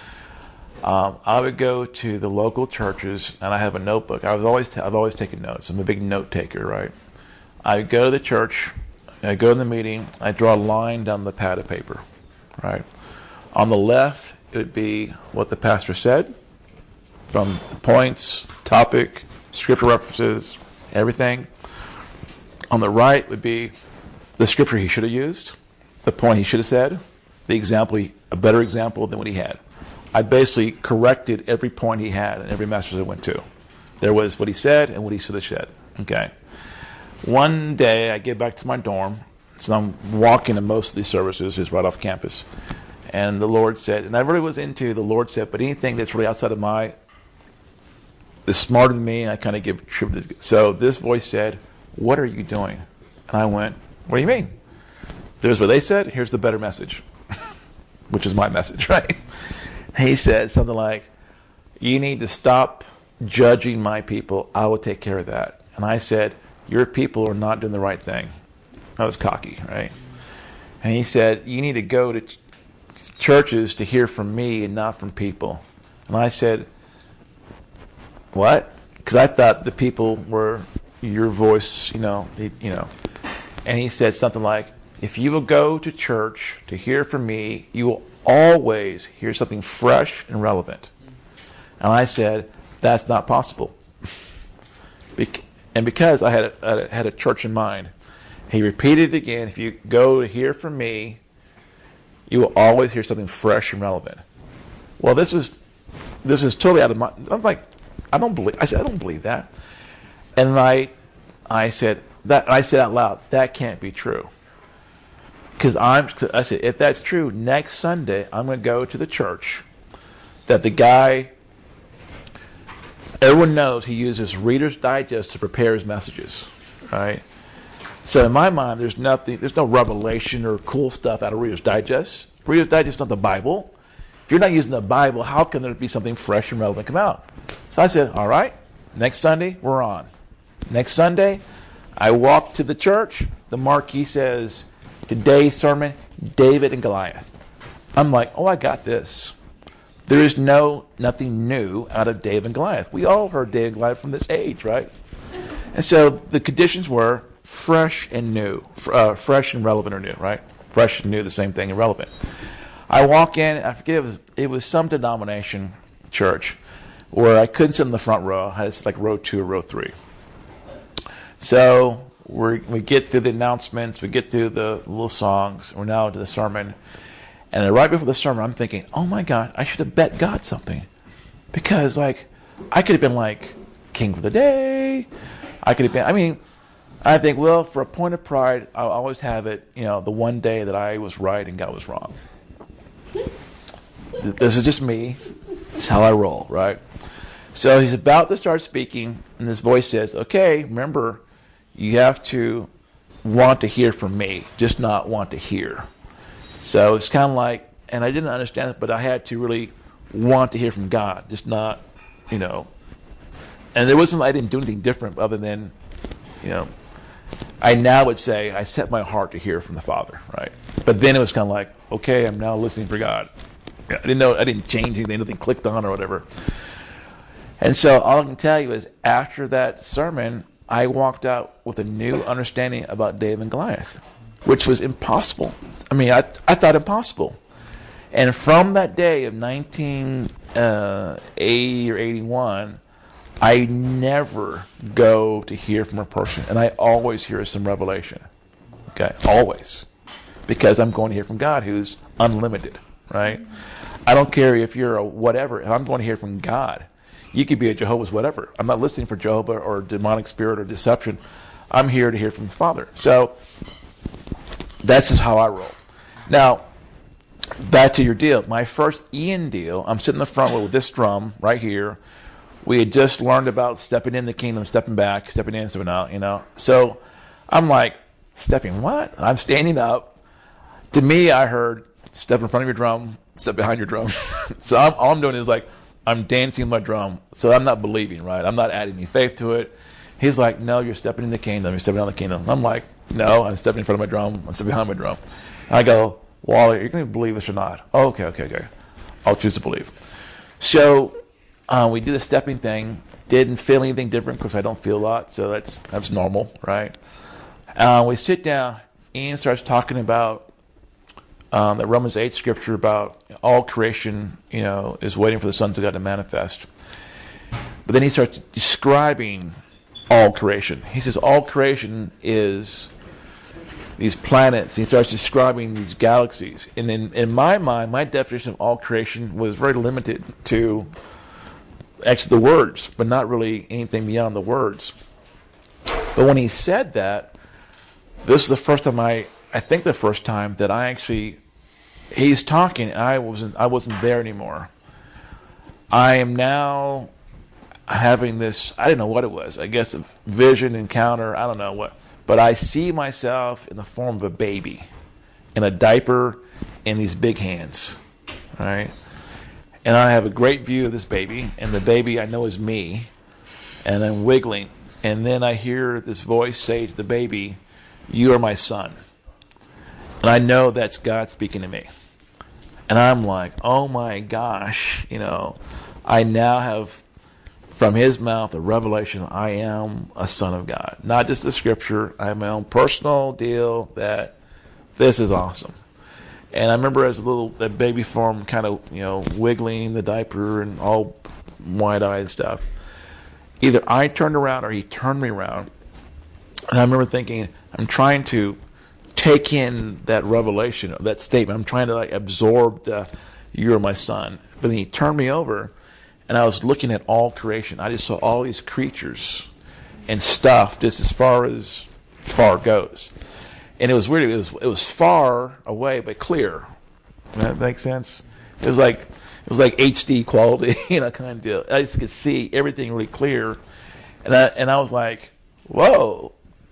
I would go to the local churches, and I have a notebook. I've always taken notes. I'm a big note taker, right? I would go to the church, I go to the meeting, I draw a line down the pad of paper, right? On the left, it would be what the pastor said, from the points, topic, scripture references, everything. On the right would be the scripture he should have used, the point he should have said, a better example than what he had. I basically corrected every point he had in every message I went to. There was what he said and what he should have said. Okay. One day, I get back to my dorm, so I'm walking to most of these services, just right off campus. And the Lord said, and I really was into the Lord said, but anything that's really outside of my is smarter than me. I kind of give tribute. So this voice said, "What are you doing?" And I went, "What do you mean? There's what they said. Here's the better message," which is my message, right? He said something like, "You need to stop judging my people. I will take care of that." And I said, "Your people are not doing the right thing." I was cocky, right? And he said, "You need to go to churches to hear from me and not from people." And I said, "What?" Because I thought the people were your voice, And he said something like, "If you will go to church to hear from me, you will always hear something fresh and relevant." And I said, "That's not possible." And because I had a church in mind, he repeated it again. "If you go to hear from me, you will always hear something fresh and relevant." Well, this is totally out of my. I'm like, I don't believe that. And I said that. I said out loud, "That can't be true." Because I said, if that's true, next Sunday I'm going to go to the church that the guy. Everyone knows he uses Reader's Digest to prepare his messages, right? So in my mind, there's no revelation or cool stuff out of Reader's Digest. Reader's Digest is not the Bible. If you're not using the Bible, how can there be something fresh and relevant come out? So I said, all right, next Sunday, we're on. Next Sunday, I walk to the church. The marquee says, "Today's sermon, David and Goliath." I'm like, oh, I got this. There is nothing new out of David and Goliath. We all heard David and Goliath from this age, right? And so the conditions were fresh and new. Fresh and relevant or new, right? Fresh and new, the same thing, and relevant. I walk in, I forget, it was some denomination church where I couldn't sit in the front row. I had like row 2 or row 3. So we get through the announcements, we get through the little songs, we're now into the sermon. And right before the sermon, I'm thinking, oh my God, I should have bet God something. Because, I could have been king for the day. I think, well, for a point of pride, I'll always have it, the one day that I was right and God was wrong. This is just me. It's how I roll, right? So he's about to start speaking, and this voice says, "Okay, remember, you have to want to hear from me, just not want to hear." So it's kind of and I didn't understand it, but I had to really want to hear from God, just not, And I didn't do anything different other than, I now would say I set my heart to hear from the Father, right? But then it was kind of okay, I'm now listening for God. I didn't change anything, nothing clicked on or whatever. And so all I can tell you is after that sermon, I walked out with a new understanding about David and Goliath, which was impossible. I thought impossible. And from that day of 1980 or 81, I never go to hear from a person, and I always hear some revelation. Okay, always. Because I'm going to hear from God who's unlimited, right? I don't care if you're a whatever. If I'm going to hear from God, you could be a Jehovah's whatever. I'm not listening for Jehovah or demonic spirit or deception. I'm here to hear from the Father. So that's just how I roll. Now, back to your deal. My first Ian deal, I'm sitting in the front with this drum right here. We had just learned about stepping in the kingdom, stepping back, stepping in, stepping out, So I'm like, stepping what? I'm standing up. To me, I heard, step in front of your drum, step behind your drum. So all I'm doing is I'm dancing my drum. So I'm not believing, right? I'm not adding any faith to it. He's like, no, you're stepping in the kingdom. You're stepping out of the kingdom. I'm like, no, I'm stepping in front of my drum. I'm stepping behind my drum. And I go, Wally, are you going to believe this or not? Oh, okay. I'll choose to believe. So we do the stepping thing. Didn't feel anything different because I don't feel a lot. So that's normal, right? We sit down. Ian starts talking about the Romans 8 scripture about all creation, is waiting for the sons of God to manifest. But then he starts describing all creation. He says all creation is these planets. He starts describing these galaxies. And in my mind, my definition of all creation was very limited to actually the words, but not really anything beyond the words. But when he said that, this is the first time I think the first time that he's talking and I wasn't there anymore. I am now having this, I didn't know what it was. I guess a vision encounter, I don't know what. But I see myself in the form of a baby in a diaper and these big hands, right? And I have a great view of this baby, and the baby I know is me, and I'm wiggling. And then I hear this voice say to the baby, "You are my son." And I know that's God speaking to me. And I'm like, oh my gosh, I now have from his mouth a revelation, I am a son of God. Not just the scripture, I have my own personal deal that this is awesome. And I remember as that baby form kind of, wiggling the diaper and all wide-eyed and stuff. Either I turned around or he turned me around. And I remember thinking, I'm trying to take in that revelation, that statement. I'm trying to absorb you are my son. But then he turned me over, and I was looking at all creation. I just saw all these creatures and stuff just as far goes. And it was weird. It was far away but clear. Does that make sense? It was like HD quality, kind of deal. I just could see everything really clear, and I was like, "Whoa,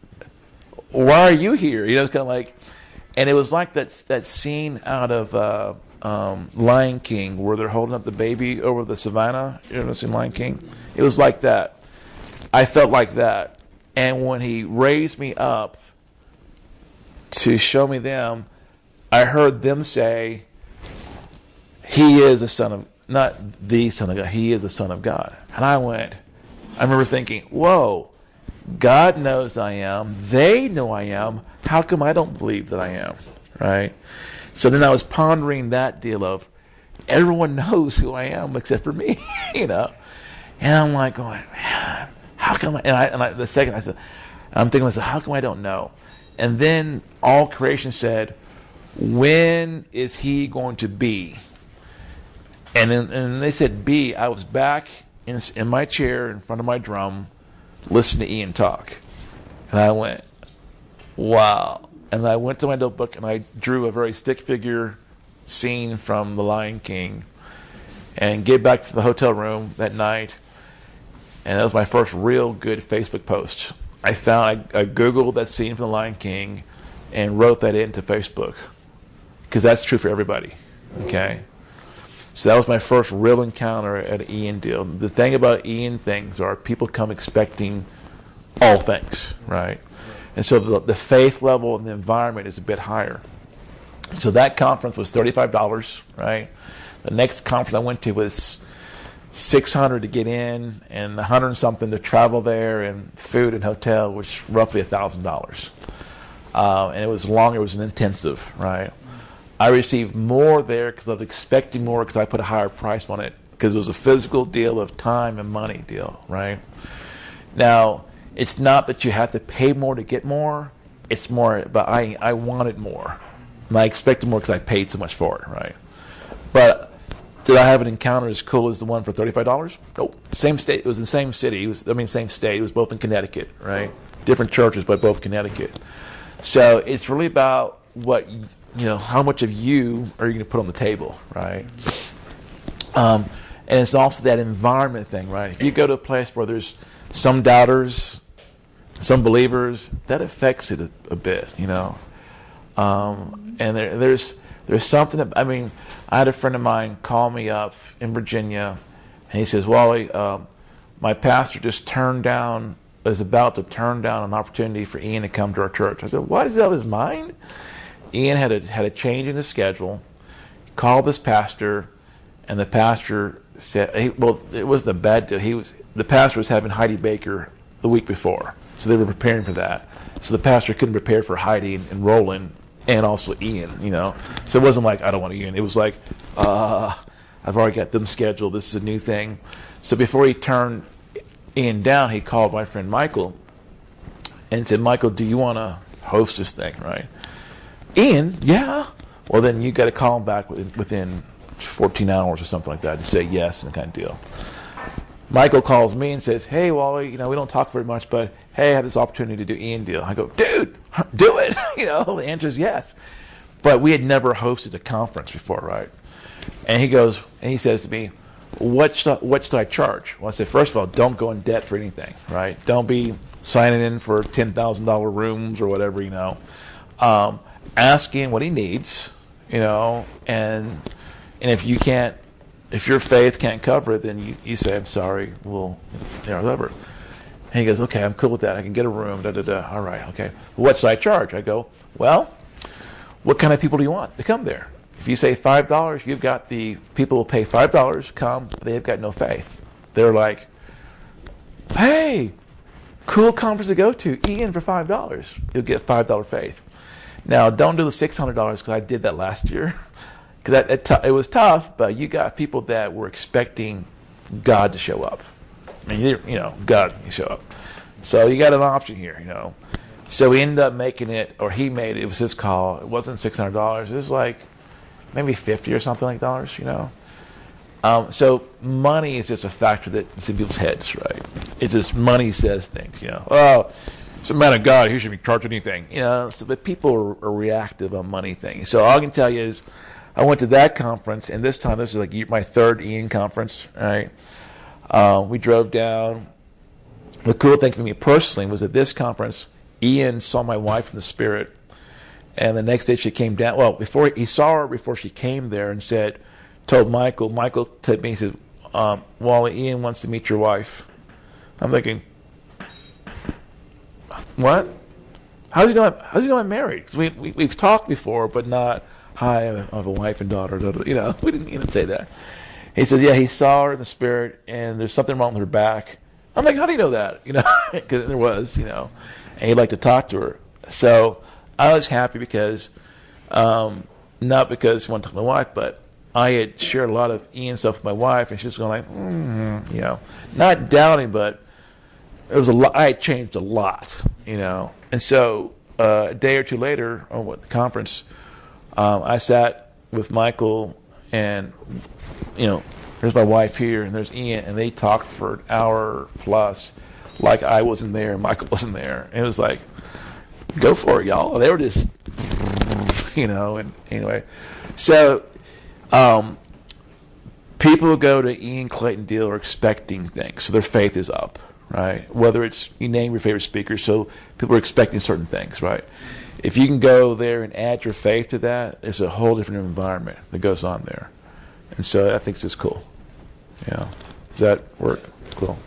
why are you here?" It's kind of like, and it was like that scene out of Lion King where they're holding up the baby over the savannah. You ever seen Lion King? It was like that. I felt like that, and when he raised me up to show me them, I heard them say, "He is the son of," not the son of God, he is the son of God. And I remember thinking, whoa, God knows I am. They know I am. How come I don't believe that I am? Right? So then I was pondering that deal of everyone knows who I am except for me, And I'm like going, man, how come the second I said, I'm thinking to myself, how come I don't know? And then all creation said, when is he going to be? And they said be. I was back in my chair in front of my drum, listening to Ian talk. And I went, wow. And I went to my notebook and I drew a very stick figure scene from The Lion King and get back to the hotel room that night. And that was my first real good Facebook post. I Googled that scene from The Lion King and wrote that into Facebook. Because that's true for everybody. Okay? So that was my first real encounter at an Ian deal. The thing about Ian things are people come expecting all things, right? And so the faith level and the environment is a bit higher. So that conference was $35, right? The next conference I went to was $600 to get in and $100 and something to travel there, and food and hotel, which roughly $1,000. And it was long. It was an intensive, right? I received more there because I was expecting more because I put a higher price on it because it was a physical deal of time and money deal, right? Now, it's not that you have to pay more to get more. It's more, but I wanted more. And I expected more because I paid so much for it, right? But did I have an encounter as cool as the one for $35? Nope. Same state. It was in the same city. Same state. It was both in Connecticut, right? Different churches, but both Connecticut. So it's really about what, how much of you are you going to put on the table, right? And it's also that environment thing, right? If you go to a place where there's some doubters, some believers, that affects it a bit, And there's something. I had a friend of mine call me up in Virginia, and he says, "Wally, my pastor just is about to turn down an opportunity for Ian to come to our church." I said, "What, is that his mind?" Ian had a change in his schedule. He called this pastor, and the pastor said, it wasn't a bad deal. The pastor was having Heidi Baker the week before, so they were preparing for that. So the pastor couldn't prepare for Heidi and Roland and also Ian, So it wasn't like, I don't want Ian. It was like, I've already got them scheduled. This is a new thing. So before he turned Ian down, he called my friend Michael and said, "Michael, do you want to host this thing?" Right? Ian, yeah. Well, then you got to call him back within 14 hours or something like that to say yes and kind of deal. Michael calls me and says, "Hey, Wally, we don't talk very much, but hey, I have this opportunity to do Ian deal." I go, "Dude, do it." The answer is yes. But we had never hosted a conference before, right? And he says to me, what should I charge? Well, I said, first of all, don't go in debt for anything, right? Don't be signing in for $10,000 rooms or whatever, Ask him what he needs, and if your faith can't cover it, then you say, I'm sorry, whatever. And he goes, okay, I'm cool with that. I can get a room, All right, okay. What should I charge? I go, well, what kind of people do you want to come there? If you say $5, you've got the people who pay $5 come. They've got no faith. They're like, hey, cool conference to go to. Ian for $5. You'll get $5 faith. Now, don't do the $600 because I did that last year. Because it was tough, but you got people that were expecting God to show up. I mean, God to show up. So you got an option here, So we ended up making it, or he made it. It was his call. It wasn't $600. It was like maybe $50 or something like dollars, So money is just a factor that's in people's heads, right? It's just money says things, Oh, it's a man of God. He shouldn't be charged anything, but people are reactive on money things. So all I can tell you is I went to that conference, and this time, this is like my third Ian conference, right? We drove down. The cool thing for me personally was at this conference, Ian saw my wife in the spirit, and the next day she came down. Well, he saw her before she came there and told Michael told me, he said, Wally, Ian wants to meet your wife. I'm thinking, what? How does he know I'm married? Because we've talked before, but not, hi, I have a wife and daughter. We didn't even say that. He says, yeah, he saw her in the spirit, and there's something wrong with her back. I'm like, how do you know that? Because there was, and he'd like to talk to her. So I was happy because, not because he wanted to talk to my wife, but I had shared a lot of Ian stuff with my wife, and she was going like, not doubting, but it was a lot. I had changed a lot, And so a day or two later, at the conference, I sat with Michael, and there's my wife here, and there's Ian, and they talked for an hour plus, like I wasn't there, and Michael wasn't there. And it was like, go for it, y'all. They were just, and anyway. So, people who go to Ian Clayton Deal are expecting things, so their faith is up, right? Whether it's, you name your favorite speaker, so people are expecting certain things, right? If you can go there and add your faith to that, it's a whole different environment that goes on there. And so I think it's just cool. Yeah. Does that work? Cool.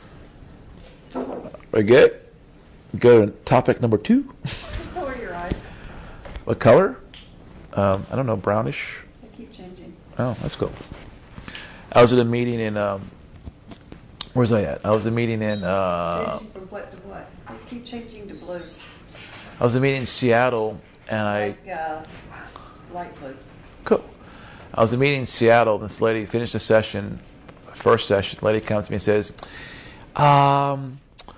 Very good. Go to topic number 2. What color are your eyes? What color? I don't know, brownish. They keep changing. Oh, that's cool. I was at a meeting in, where's I at? I was at a meeting in, Changing from what to what? They keep changing to blues. I was at a meeting in Seattle, and Light blue. Cool. I was at a meeting in Seattle, and this lady finished the session, first session, the lady comes to me and says, well,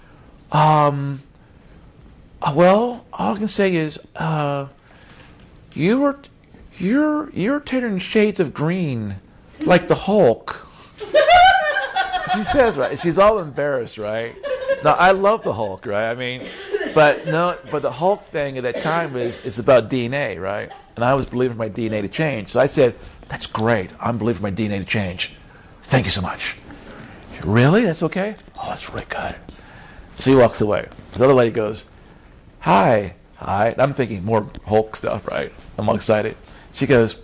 all I can say is, you're turning shades of green, like the Hulk. She says, right? She's all embarrassed, right? Now, I love the Hulk, right? I mean, but the Hulk thing at that time is about DNA, right? And I was believing my DNA to change. So I said, that's great. I'm believing my DNA to change. Thank you so much. Really? That's okay? Oh, that's really good. So he walks away. This other lady goes, hi. And I'm thinking more Hulk stuff, right? I'm all excited. She goes,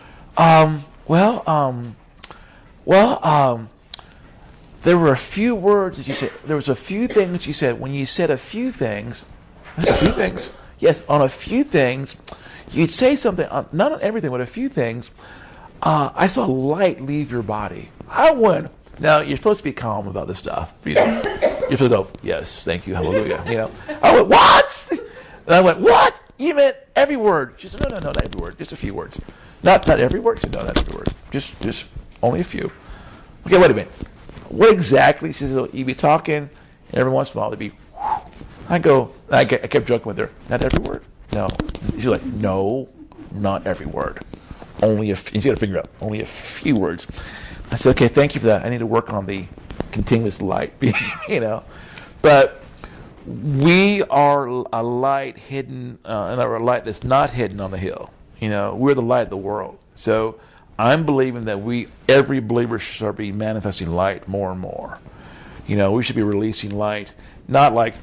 there were a few words that you said. There was a few things you said. When you said a few things, yes, on a few things, you'd say something, not on everything, but a few things. I saw light leave your body. I went, now you're supposed to be calm about this stuff. You're supposed to go, yes, thank you, hallelujah. I went, what? And I went, what? You meant every word. She said, no, not every word, just a few words. Not every word? She said, no, not every word. Just only a few. Okay, wait a minute. What exactly? She says, you'd be talking, and every once in a while, there'd be, I kept joking with her, not every word? No. She's like, no, not every word. Only a few. You got to figure out, only a few words. I said, okay, thank you for that. I need to work on the continuous light, But we are a light hidden, and a light that's not hidden on the hill. We're the light of the world. So I'm believing that every believer should start be manifesting light more and more. We should be releasing light, not like,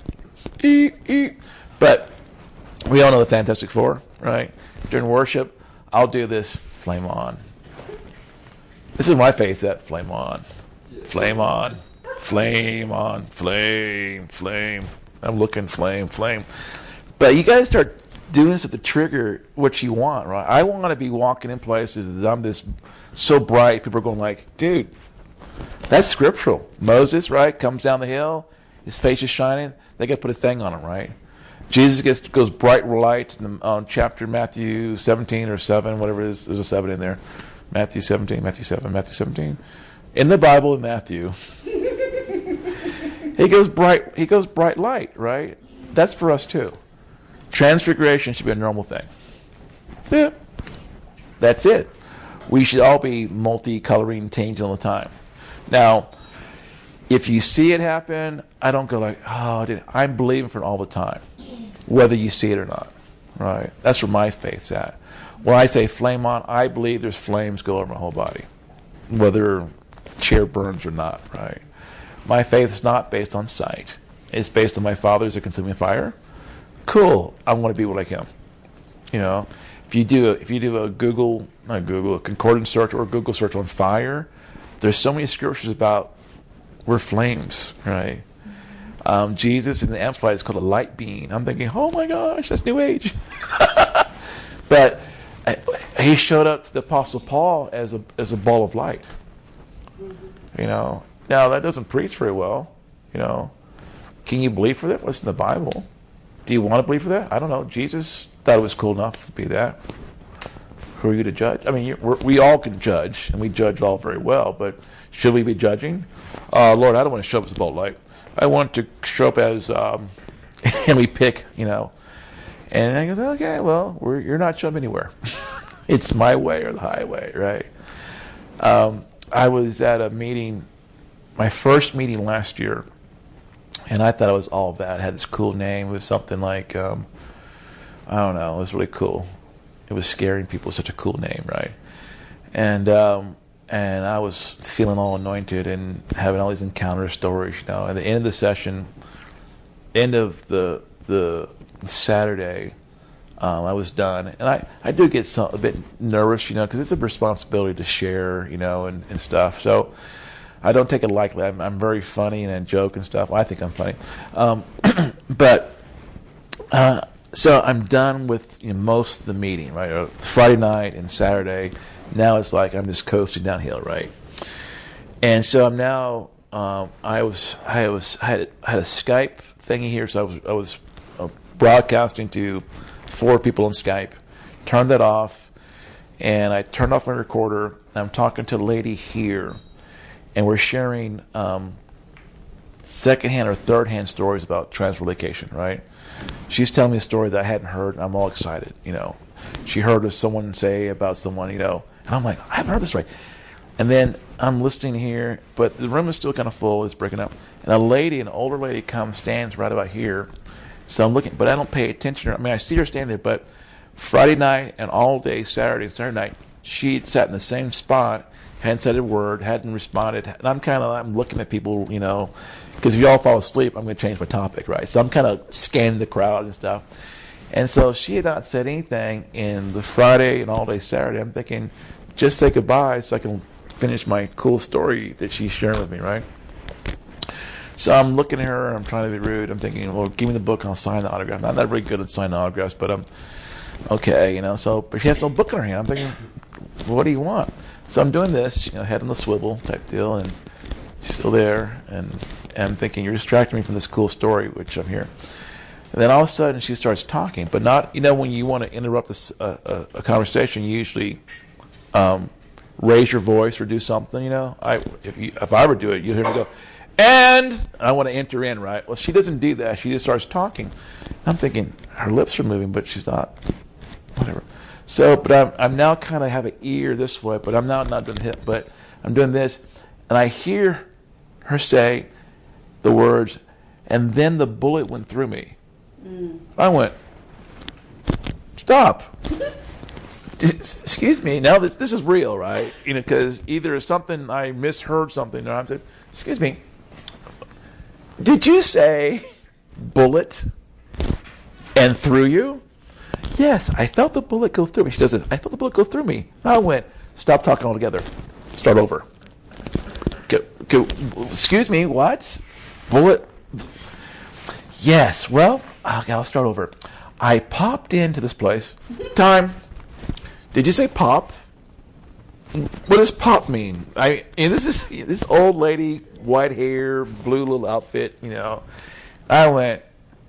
but we all know the Fantastic Four, right? During worship, I'll do this, flame on. This is my faith, that flame on, flame on, flame on, flame, flame. I'm looking flame, flame. But you got to start doing stuff to trigger what you want, right? I want to be walking in places that I'm this so bright, people are going like, dude, that's scriptural. Moses, right, comes down the hill, his face is shining, they got to put a thing on him, right? Jesus goes bright light in chapter Matthew 17 or 7, whatever it is. There's a 7 in there. Matthew 17, Matthew 7, Matthew 17. In the Bible, in Matthew, he goes bright light, right? That's for us too. Transfiguration should be a normal thing. Yeah. That's it. We should all be multicoloring, changing all the time. Now, if you see it happen, I don't go like, I'm believing for it all the time, whether you see it or not, right? That's where my faith's at. When I say flame on, I believe there's flames go over my whole body, whether chair burns or not, right? My faith is not based on sight. It's based on my Father as a consuming fire. Cool. I want to be like him. If you do a concordance search or a Google search on fire, there's so many scriptures about we're flames, right? Jesus in the Amplified is called a light being. I'm thinking, oh my gosh, that's New Age. But he showed up to the Apostle Paul as a ball of light. Now that doesn't preach very well. Can you believe for that? What's in the Bible? Do you want to believe for that? I don't know. Jesus thought it was cool enough to be that. Who are you to judge? I mean, we all can judge, and we judge all very well, but should we be judging? Lord, I don't want to show up as a ball of light. I want to show up as, and we pick, And I goes, okay, well, you're not showing up anywhere. It's my way or the highway, right? I was at a meeting, my first meeting last year, and I thought it was all that. It had this cool name. It was something like, I don't know, it was really cool. It was scaring people, such a cool name, right? And I was feeling all anointed and having all these encounter stories, At the end of the session, end of the Saturday, I was done. And I do get a bit nervous, because it's a responsibility to share, and stuff. So I don't take it lightly. I'm very funny and I joke and stuff. I think I'm funny. So I'm done with most of the meeting, right? Friday night and Saturday. Now it's like I'm just coasting downhill, right? And so I'm now. I had a Skype thingy here, so I was broadcasting to 4 people on Skype. Turned that off, and I turned off my recorder. And I'm talking to a lady here, and we're sharing secondhand or third-hand stories about transrelocation, right? She's telling me a story that I hadn't heard, and I'm all excited, She heard of someone say about someone, and I'm like, I haven't heard this story. And then I'm listening here, but the room is still kind of full, it's breaking up. And an older lady stands right about here. So I'm looking, but I don't pay attention to her. I mean, I see her standing there, but Friday night and all day Saturday night, she'd sat in the same spot, hadn't said a word, hadn't responded. And I'm looking at people, because if you all fall asleep, I'm going to change my topic, right? So I'm kind of scanning the crowd and stuff. And so she had not said anything in the Friday and all day Saturday. I'm thinking, just say goodbye so I can finish my cool story that she's sharing with me, right? So I'm looking at her, I'm trying to be rude. I'm thinking, well, give me the book, I'll sign the autograph. I'm not very good at signing autographs, but I'm okay, but she has no book in her hand. I'm thinking, well, what do you want? So I'm doing this, head on the swivel type deal, and she's still there, and I'm thinking, you're distracting me from this cool story, which I'm here. And then all of a sudden she starts talking, but not, when you want to interrupt a conversation, you usually raise your voice or do something, If I ever do it, you'll hear me go, and I want to enter in, right? Well, she doesn't do that. She just starts talking. I'm thinking, her lips are moving, but she's not, whatever. So, but I'm now kind of have an ear this way, but I'm now not doing hip, but I'm doing this, and I hear her say the words, and then the bullet went through me. I went, stop. excuse me, now this is real, right? Because either it's something I misheard something, or I'm saying, excuse me, did you say bullet and through you? Yes, I felt the bullet go through me. She does it. I felt the bullet go through me. I went, stop talking altogether. Start over. Go, excuse me, what? Bullet? Yes, well, okay, I'll start over. I popped into this place. Time. Did you say pop? What does pop mean? This old lady, white hair, blue little outfit, I went,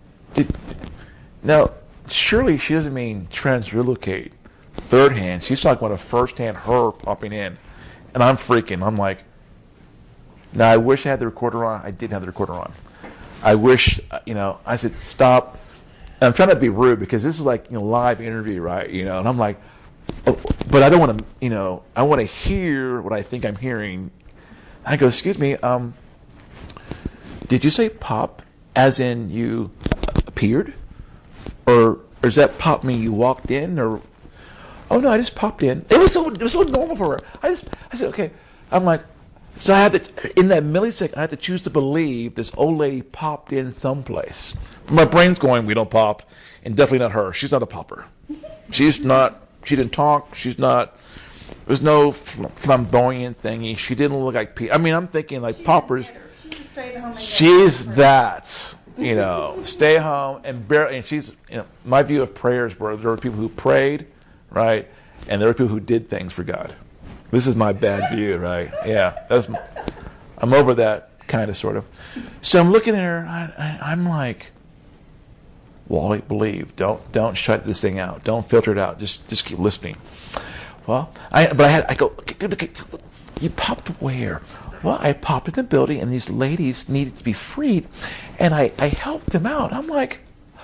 no, surely she doesn't mean transrelocate. Third hand. She's talking about a first hand, her popping in. And I'm freaking. I'm like, now I wish I had the recorder on. I didn't have the recorder on. I wish, I said, stop. And I'm trying not to be rude because this is like, live interview, right? And I'm like, oh, but I don't want to, I want to hear what I think I'm hearing. I go, excuse me, did you say pop as in you appeared? Or does that pop mean you walked in? Or, oh no, I just popped in. It was so normal for her. I said, okay. I'm like, so I had to, in that millisecond, I had to choose to believe this old lady popped in someplace. My brain's going, we don't pop. And definitely not her. She's not a popper. She's not, she didn't talk. She's not, there's no flamboyant thingy. She didn't look like people. I mean, I'm thinking like poppers. She's a stay-at-home. She's that, stay home and barely, and she's, my view of prayers were there were people who prayed, right? And there were people who did things for God. This is my bad view, right? Yeah, I'm over that kind of, sort of. So I'm looking at her, I'm like, Wally, believe. Don't shut this thing out. Don't filter it out. Just keep listening. Well, I go, okay, you popped where? Well, I popped in the building, and these ladies needed to be freed, and I helped them out. I'm like,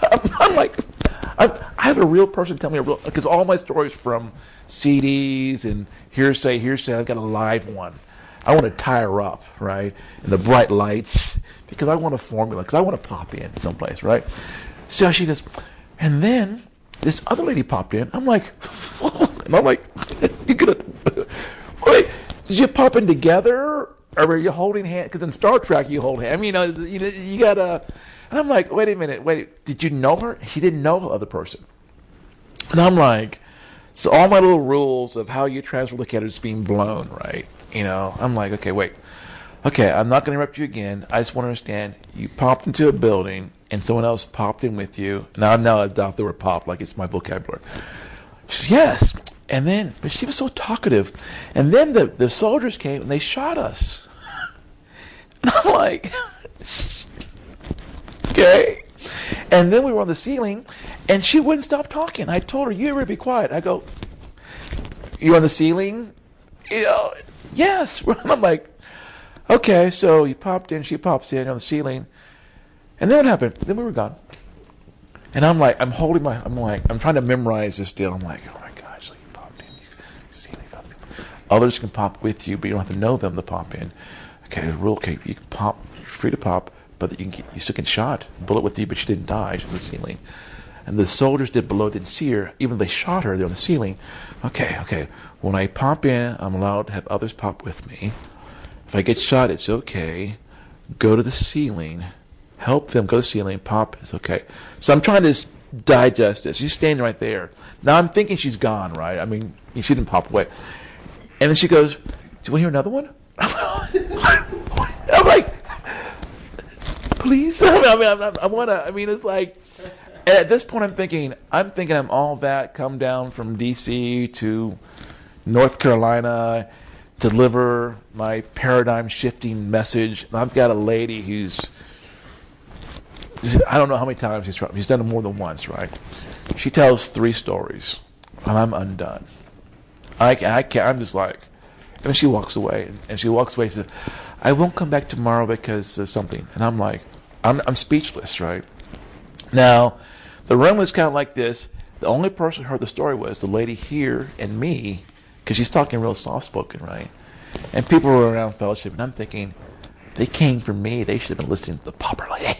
I have a real person tell me because all my stories from CDs and hearsay. I've got a live one. I want to tie her up, right, in the bright lights because I want a formula because I want to pop in someplace, right? So she goes, and then this other lady popped in. I'm like, you could wait? Did you pop in together? Or were you holding hands? Because in Star Trek, you hold hands. I mean, you gotta. And I'm like, wait a minute, did you know her? He didn't know the other person. And I'm like, so all my little rules of how you translocate is being blown, right? I'm like, okay, wait. Okay, I'm not going to interrupt you again. I just want to understand. You popped into a building, and someone else popped in with you. Now I'm now adopt the word pop, like it's my vocabulary. She says, yes. And then, but she was so talkative. And then the soldiers came, and they shot us. And I'm like, okay. And then we were on the ceiling, and she wouldn't stop talking. I told her, you ever be quiet. I go, you're on the ceiling? Yes. I'm like, okay, so you popped in, she pops in on the ceiling. And then what happened? Then we were gone. And I'm like, I'm trying to memorize this deal. I'm like, oh my gosh, like you popped in. Others can pop with you, but you don't have to know them to pop in. Okay, rule, okay, you can pop, you're free to pop, but you still get shot. Bullet with you, but she didn't die. She's on the ceiling. And the soldiers below didn't see her. Even though they shot her, they're on the ceiling. Okay. When I pop in, I'm allowed to have others pop with me. If I get shot, it's okay. Go to the ceiling. Help them go to the ceiling. Pop, it's okay. So I'm trying to digest this. She's standing right there. Now I'm thinking she's gone, right? I mean, she didn't pop away. And then she goes, do you want to hear another one? I'm like, please? It's like, at this point I'm thinking I'm all that, come down from D.C. to North Carolina, deliver my paradigm-shifting message. And I've got a lady who's, I don't know how many times she's done it more than once, right? She tells 3 stories, and I'm undone. I can't, I'm just like, and then she walks away, and she says, I won't come back tomorrow because of something. And I'm like, I'm speechless, right? Now, the room was kind of like this. The only person who heard the story was the lady here and me, because she's talking real soft-spoken, right? And people were around fellowship, and I'm thinking, they came for me. They should have been listening to the popper lady,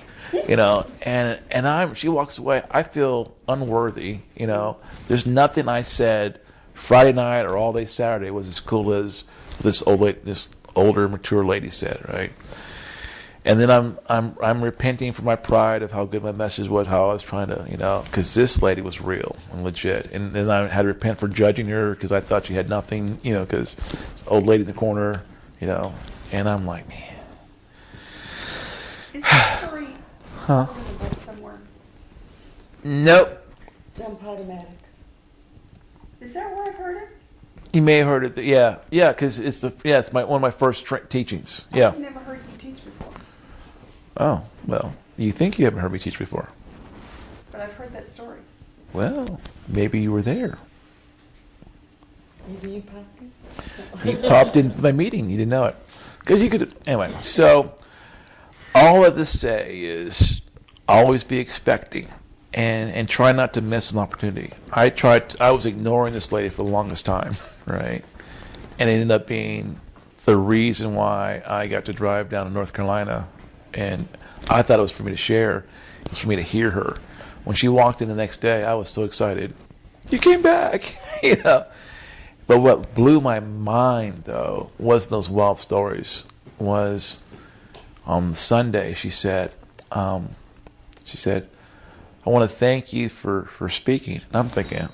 And she walks away. I feel unworthy, There's nothing I said Friday night or all day Saturday was as cool as this older, mature lady said, right? And then I'm repenting for my pride of how good my message was, how I was trying to, because this lady was real and legit. And then I had to repent for judging her because I thought she had nothing, because old lady in the corner, And I'm like, man. Is that story in a book somewhere? Nope. It's on Podomatic. Is that where I've heard it? You may have heard it. Yeah, because it's one of my first teachings. Yeah. I've never heard you teach before. Oh, well, you think you haven't heard me teach before. But I've heard that story. Well, maybe you were there. Maybe you popped in? You popped into my meeting. You didn't know it. Because you could... Anyway, so all of this say is always be expecting and try not to miss an opportunity. I was ignoring this lady for the longest time, right? And it ended up being the reason why I got to drive down to North Carolina. And I thought it was for me to share. It was for me to hear her. When she walked in the next day, I was so excited. You came back, But what blew my mind, though, wasn't those wild stories. Was on Sunday, she said, I want to thank you for speaking. And I'm thinking,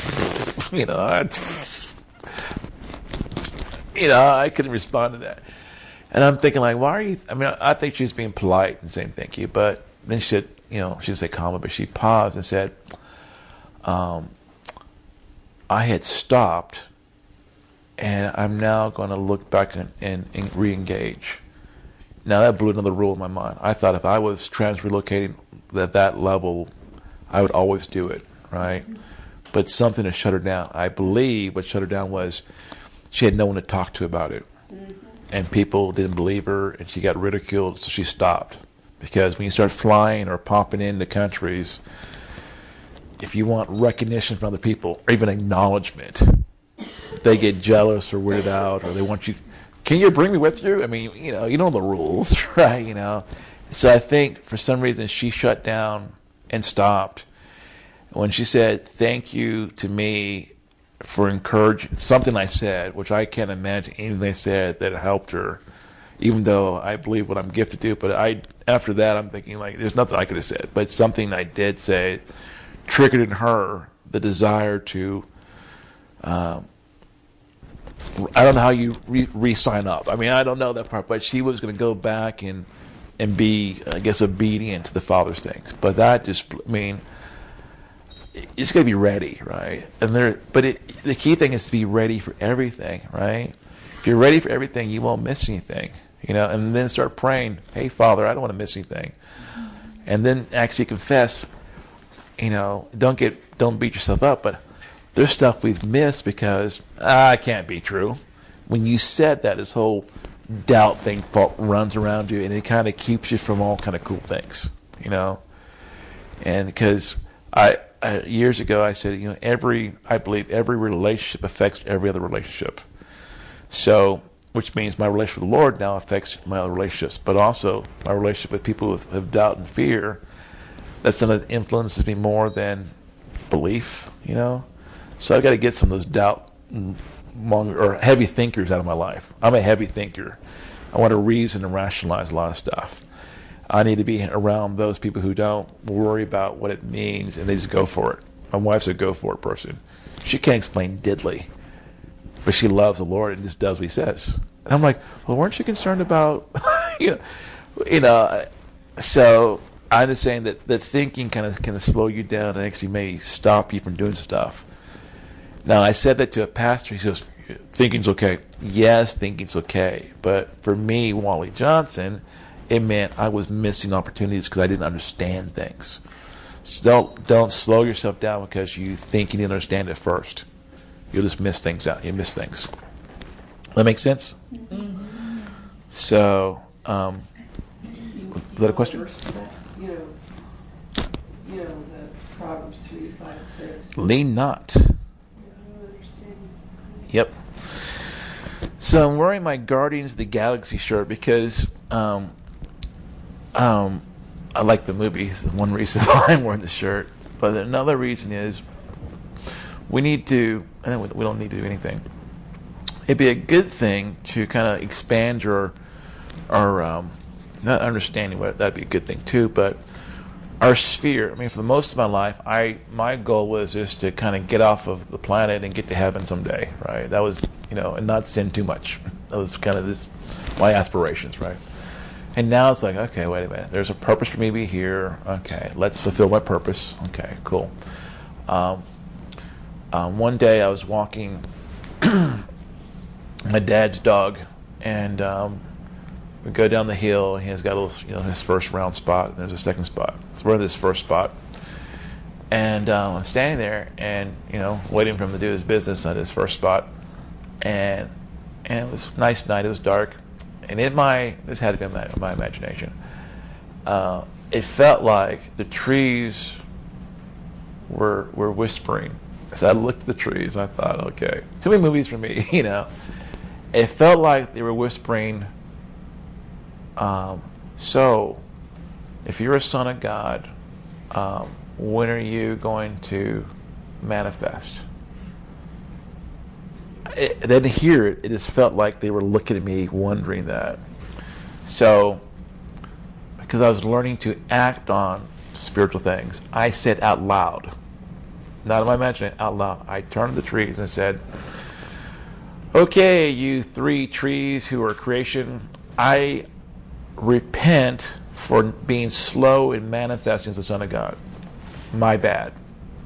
I couldn't respond to that. And I'm thinking, like, why are you... I think she's being polite and saying thank you. But then she said, she didn't say comma, but she paused and said, I had stopped, and I'm now going to look back and re-engage. Now, that blew another rule in my mind. I thought if I was trans-relocating at that level, I would always do it, right? But something had shut her down. I believe what shut her down was she had no one to talk to about it. And people didn't believe her, and she got ridiculed, so she stopped. Because when you start flying or popping into countries, if you want recognition from other people, or even acknowledgement, they get jealous or weirded out, or they want you, can you bring me with you? You know the rules, right? So I think for some reason she shut down and stopped. When she said thank you to me for encouraging something I said, which I can't imagine anything I said that helped her, even though I believe what I'm gifted to. But after that, I'm thinking, like, there's nothing I could have said. But something I did say triggered in her the desire to, I don't know how you re-sign up. I don't know that part, but she was going to go back and be, I guess, obedient to the Father's things. But that just, it's going to be ready, right? The key thing is to be ready for everything, right? If you're ready for everything, you won't miss anything, and then start praying, hey, Father, I don't want to miss anything. And then actually confess, don't beat yourself up, but there's stuff we've missed because, it can't be true. When you said that, this whole doubt thing runs around you, and it kind of keeps you from all kind of cool things, And because years ago I said, I believe every relationship affects every other relationship. So, which means my relationship with the Lord now affects my other relationships, but also my relationship with people who have doubt and fear. That's something that influences me more than belief, So I've got to get some of those doubt or heavy thinkers out of my life. I'm a heavy thinker. I want to reason and rationalize a lot of stuff. I need to be around those people who don't worry about what it means and they just go for it. My wife's a go for it person. She can't explain diddly, but she loves the Lord and just does what He says. And I'm like, well, weren't you concerned about, So I'm just saying that thinking kind of slow you down and actually may stop you from doing stuff. Now, I said that to a pastor. He goes, thinking's okay. Yes, thinking's okay. But for me, Wally Johnson, it meant I was missing opportunities because I didn't understand things. So don't slow yourself down because you think you didn't understand it first. You'll just miss things out. You miss things. That make sense? Mm-hmm. So, was that a question? The Proverbs 3:5 says, lean not. Yep. So I'm wearing my Guardians of the Galaxy shirt because I like the movie. This is one reason why I'm wearing the shirt. But another reason is we need to, and we don't need to do anything. It'd be a good thing to kind of expand our not understanding, but that'd be a good thing too, but our sphere. I mean, for the most of my life, my goal was just to kind of get off of the planet and get to heaven someday, right? That was, and not sin too much. That was kind of my aspirations, right? And now it's like, okay, wait a minute. There's a purpose for me to be here. Okay, let's fulfill my purpose. Okay, cool. One day I was walking my dad's dog, and we go down the hill. He has got a little, his first round spot. And there's a second spot. So we're in this first spot, and I'm standing there, and waiting for him to do his business at his first spot, and it was a nice night. It was dark, and this had to be my imagination. It felt like the trees were whispering. So I looked at the trees, and I thought, okay, too many movies for me, It felt like they were whispering, so, if you're a son of God, when are you going to manifest? I didn't hear it. It just felt like they were looking at me, wondering that. So, because I was learning to act on spiritual things, I said out loud, not in my imagination, out loud, I turned to the trees and said, okay, you 3 trees who are creation, I repent for being slow in manifesting as the Son of God. My bad.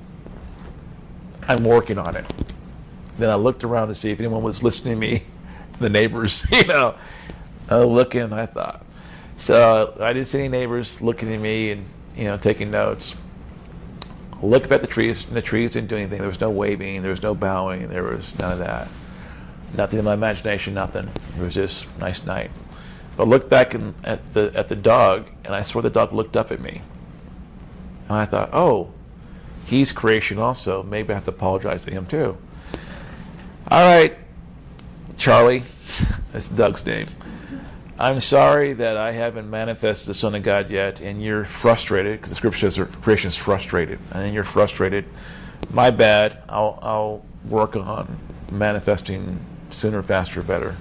I'm working on it. Then I looked around to see if anyone was listening to me, the neighbors, looking, I thought. So I didn't see any neighbors looking at me and, taking notes. Looked at the trees, and the trees didn't do anything. There was no waving, there was no bowing, there was none of that. Nothing in my imagination, nothing. It was just a nice night. But I looked back at the dog, and I saw the dog looked up at me. And I thought, oh, he's creation also. Maybe I have to apologize to him too. All right, Charlie, that's Doug's name. I'm sorry that I haven't manifested the Son of God yet, and you're frustrated, because the Scripture says creation is frustrated, and you're frustrated. My bad. I'll work on manifesting sooner, faster, better.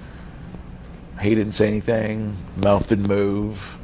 He didn't say anything. Mouth didn't move.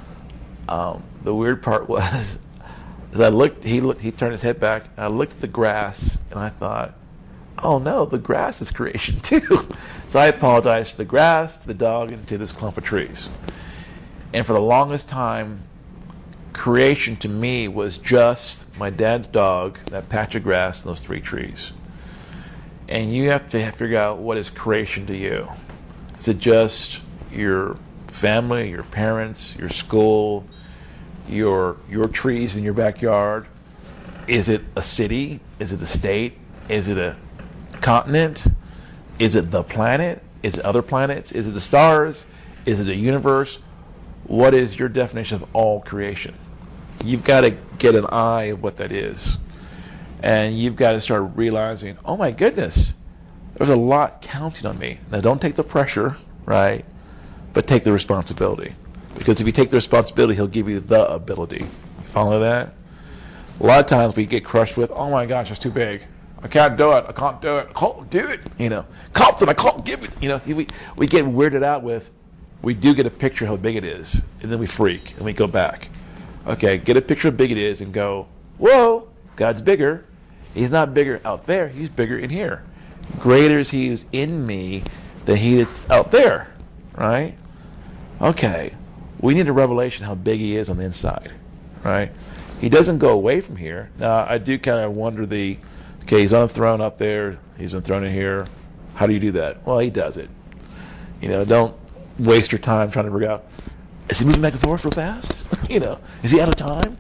The weird part was, as I looked, he turned his head back, and I looked at the grass, and I thought, oh no, the grass is creation too. So I apologized to the grass, to the dog, and to this clump of trees. And for the longest time, creation to me was just my dad's dog, that patch of grass, and those 3 trees. And you have to figure out, what is creation to you? Is it just your family, your parents, your school, your trees in your backyard? Is it a city? Is it a state? Is it a continent? Is it the planet? Is it other planets? Is it the stars? Is it a universe? What is your definition of all creation? You've got to get an eye of what that is. And you've got to start realizing, oh my goodness, there's a lot counting on me. Now don't take the pressure, right? But take the responsibility. Because if you take the responsibility, he'll give you the ability. You follow that? A lot of times we get crushed with, oh my gosh, it's too big. I can't do it. I can't do it. I can't do it. Compton, I can't give it. We get weirded out with, we do get a picture of how big it is, and then we freak, and we go back. Okay, get a picture of how big it is and go, whoa, God's bigger. He's not bigger out there. He's bigger in here. Greater is he who's in me than he is out there, right? Okay, we need a revelation how big he is on the inside, right? He doesn't go away from here. Now, I do kind of wonder okay, he's on the throne up there. He's on the throne in here. How do you do that? Well, he does it. Don't waste your time trying to figure out, is he moving back and forth real fast? Is he out of time?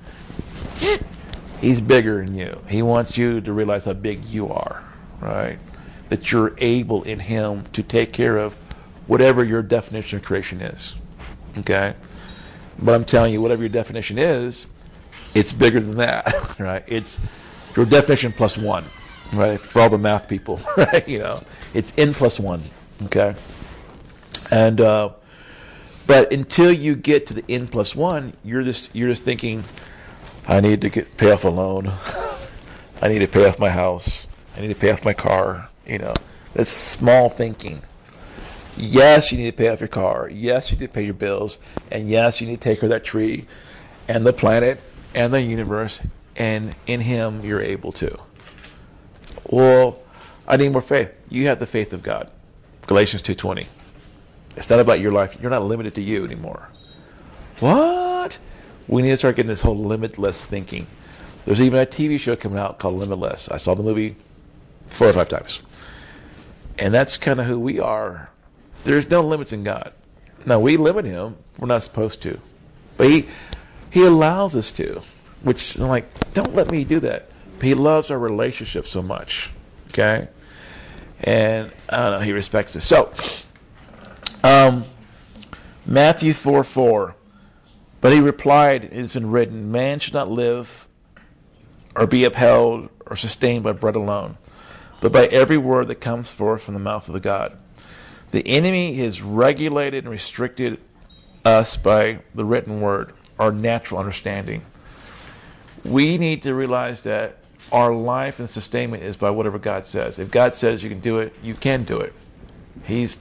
He's bigger than you. He wants you to realize how big you are, right? That you're able in him to take care of whatever your definition of creation is, okay? But I'm telling you, whatever your definition is, it's bigger than that, right? It's your definition plus 1, right? For all the math people, right? It's n plus 1, okay? And but until you get to the n plus 1, you're just thinking, I need to pay off a loan. I need to pay off my house. I need to pay off my car. That's small thinking. Yes, you need to pay off your car. Yes, you need to pay your bills. And yes, you need to take care of that tree and the planet and the universe. And in Him, you're able to. Well, I need more faith. You have the faith of God. Galatians 2:20. It's not about your life. You're not limited to you anymore. What? We need to start getting this whole limitless thinking. There's even a TV show coming out called Limitless. I saw the movie 4 or 5 times. And that's kind of who we are. There's no limits in God. Now, we limit Him. We're not supposed to. But He allows us to. Which, I'm like, don't let me do that. But He loves our relationship so much. Okay? And, I don't know, He respects us. So, Matthew 4:4. But He replied, it has been written, man should not live or be upheld or sustained by bread alone, but by every word that comes forth from the mouth of the God. The enemy has regulated and restricted us by the written word, our natural understanding. We need to realize that our life and sustainment is by whatever God says. If God says you can do it, you can do it. If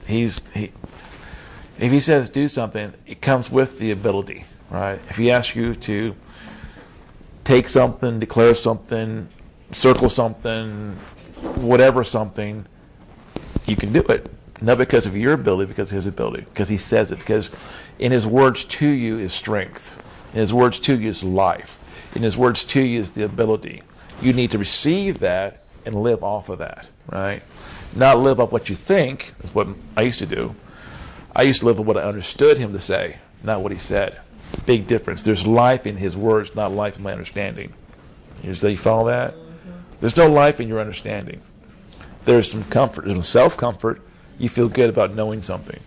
He says do something, it comes with the ability, right? If He asks you to take something, declare something, circle something, whatever something, you can do it. Not because of your ability, because of His ability. Because He says it. Because in His words to you is strength. In His words to you is life. In His words to you is the ability. You need to receive that and live off of that, right? Not live off what you think, is what I used to do. I used to live off what I understood Him to say, not what He said. Big difference. There's life in His words, not life in my understanding. You follow that? There's no life in your understanding. There's some comfort, there's some self-comfort. You feel good about knowing something.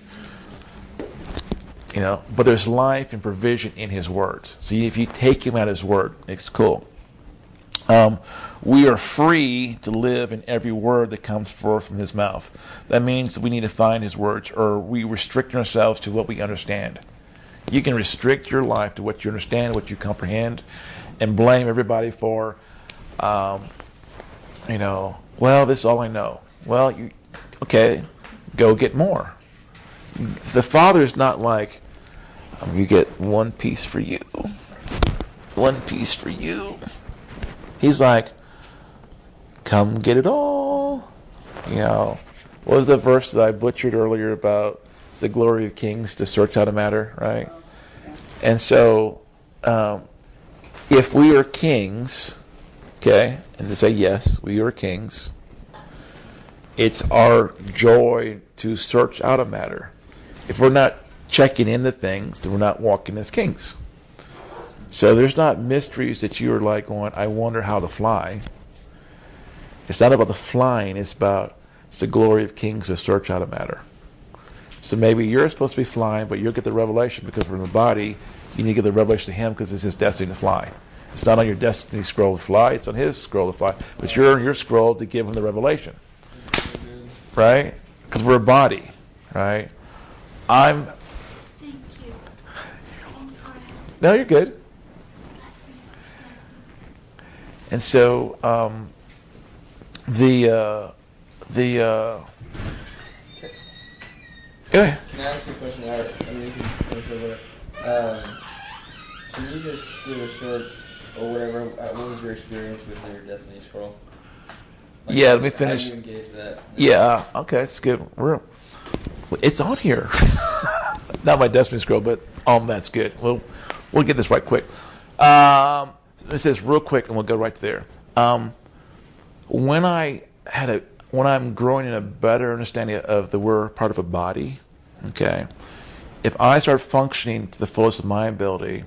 But there's life and provision in His words. So if you take Him at His word, it's cool. We are free to live in every word that comes forth from His mouth. That means we need to find His words, or we restrict ourselves to what we understand. You can restrict your life to what you understand, what you comprehend, and blame everybody for, well, this is all I know. Well, okay, go get more. The Father is not like, you get one piece for you. One piece for you. He's like, come get it all. What was the verse that I butchered earlier about it's the glory of kings to search out a matter, right? And so, if we are kings, okay, and to say yes, we are kings, it's our joy to search out a matter. If we're not checking into things, then we're not walking as kings. So there's not mysteries that you are like going, I wonder how to fly. It's not about the flying, it's the glory of kings to search out a matter. So maybe you're supposed to be flying, but you'll get the revelation because we're in the body. You need to get the revelation to Him because it's His destiny to fly. It's not on your destiny scroll to fly, it's on His scroll to fly. But you're on your scroll to give Him the revelation. Right? Because we're a body. Right? Thank you. I'm sorry. No, you're good. And so, Go ahead. Can I ask you a question? You can finish over. Can you just do a short, or whatever, what was your experience with your Destiny Scroll? Yeah, let me finish. How do you engage that? Yeah, okay, it's good. It's on here. Not my Destiny Scroll, but that's good. We'll get this right quick. It says real quick, and we'll go right there. When I'm growing in a better understanding of that we're part of a body, okay, if I start functioning to the fullest of my ability,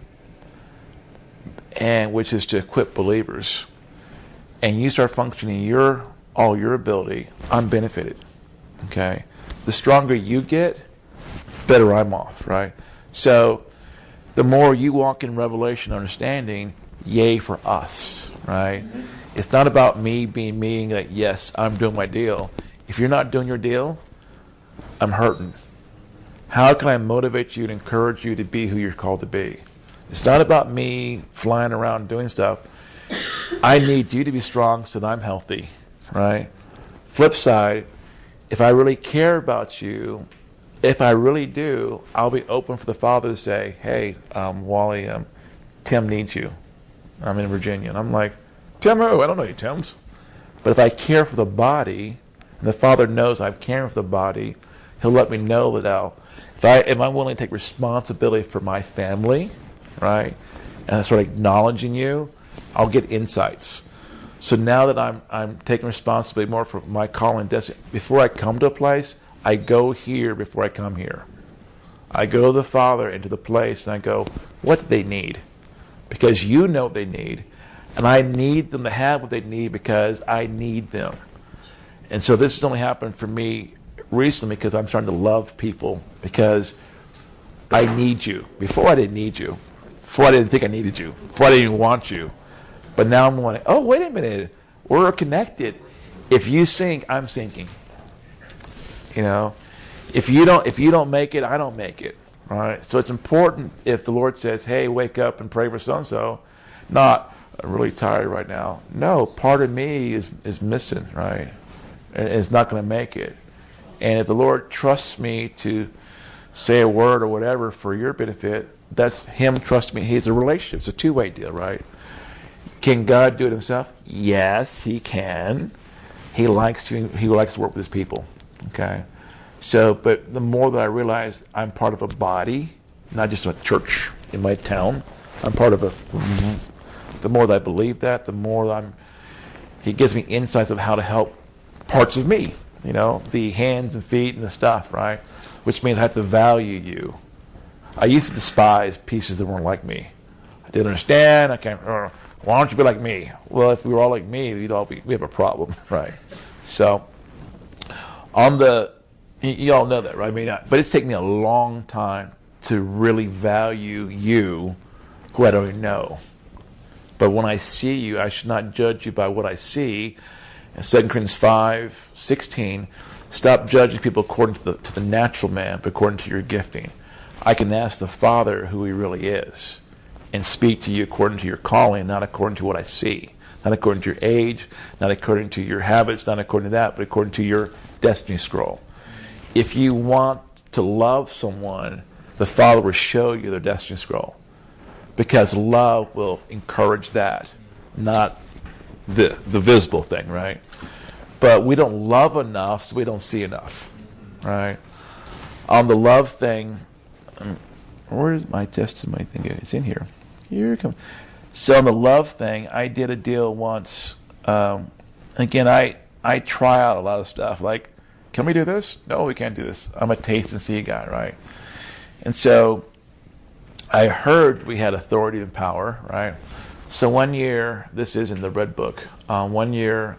and which is to equip believers, and you start functioning all your ability, I'm benefited. Okay, the stronger you get, better I'm off. Right. So, the more you walk in revelation, understanding, yay for us. Right. Mm-hmm. It's not about me being me. Like, yes, I'm doing my deal. If you're not doing your deal, I'm hurting. How can I motivate you and encourage you to be who you're called to be? It's not about me flying around doing stuff. I need you to be strong so that I'm healthy, right? Flip side, if I really care about you, if I really do, I'll be open for the Father to say, hey, Wally, Tim needs you. I'm in Virginia. And I'm like, Tim who? I don't know you Tims. But if I care for the body, and the Father knows I'm caring for the body, He'll let me know that if I'm willing to take responsibility for my family, right, and I start acknowledging you, I'll get insights. So now that I'm taking responsibility more for my calling and destiny, before I come to a place, I go here before I come here. I go to the Father into the place and I go, what do they need? Because you know what they need. And I need them to have what they need because I need them. And so this has only happened for me recently because I'm starting to love people because I need you. Before I didn't need you. Before I didn't think I needed you. Before I didn't even want you. But now I'm going, oh, wait a minute. We're connected. If you sink, I'm sinking. You know, if you don't make it, I don't make it. All right. So it's important if the Lord says, hey, wake up and pray for so-and-so, not, I'm really tired right now. No, part of me is missing, right? And it's not going to make it. And if the Lord trusts me to say a word or whatever for your benefit, that's Him trusting me. He's a relationship. It's a two-way deal, right? Can God do it Himself? Yes, He can. He likes to work with His people. Okay? So, but the more that I realize I'm part of a body, not just a church in my town, I'm part of the more that I believe that, the more He gives me insights of how to help parts of me, you know, the hands and feet and the stuff, right? Which means I have to value you. I used to despise pieces that weren't like me. I didn't understand. I can't. Why don't you be like me? Well, if we were all like me, we have a problem, right? So, you all know that, right? I mean, but it's taken me a long time to really value you, who I don't even know. But when I see you, I should not judge you by what I see. In 2 Corinthians 5:16, stop judging people according to the natural man, but according to your gifting. I can ask the Father who He really is and speak to you according to your calling, not according to what I see. Not according to your age, not according to your habits, not according to that, but according to your destiny scroll. If you want to love someone, the Father will show you their destiny scroll. Because love will encourage that, not the visible thing, right? But we don't love enough, so we don't see enough, right? On the love thing, where is my testimony thing? It's in here. Here it comes. So on the love thing, I did a deal once. Again, I try out a lot of stuff. Like, can we do this? No, we can't do this. I'm a taste and see guy, right? And so I heard we had authority and power, right? So one year, this is in the Red Book, one year,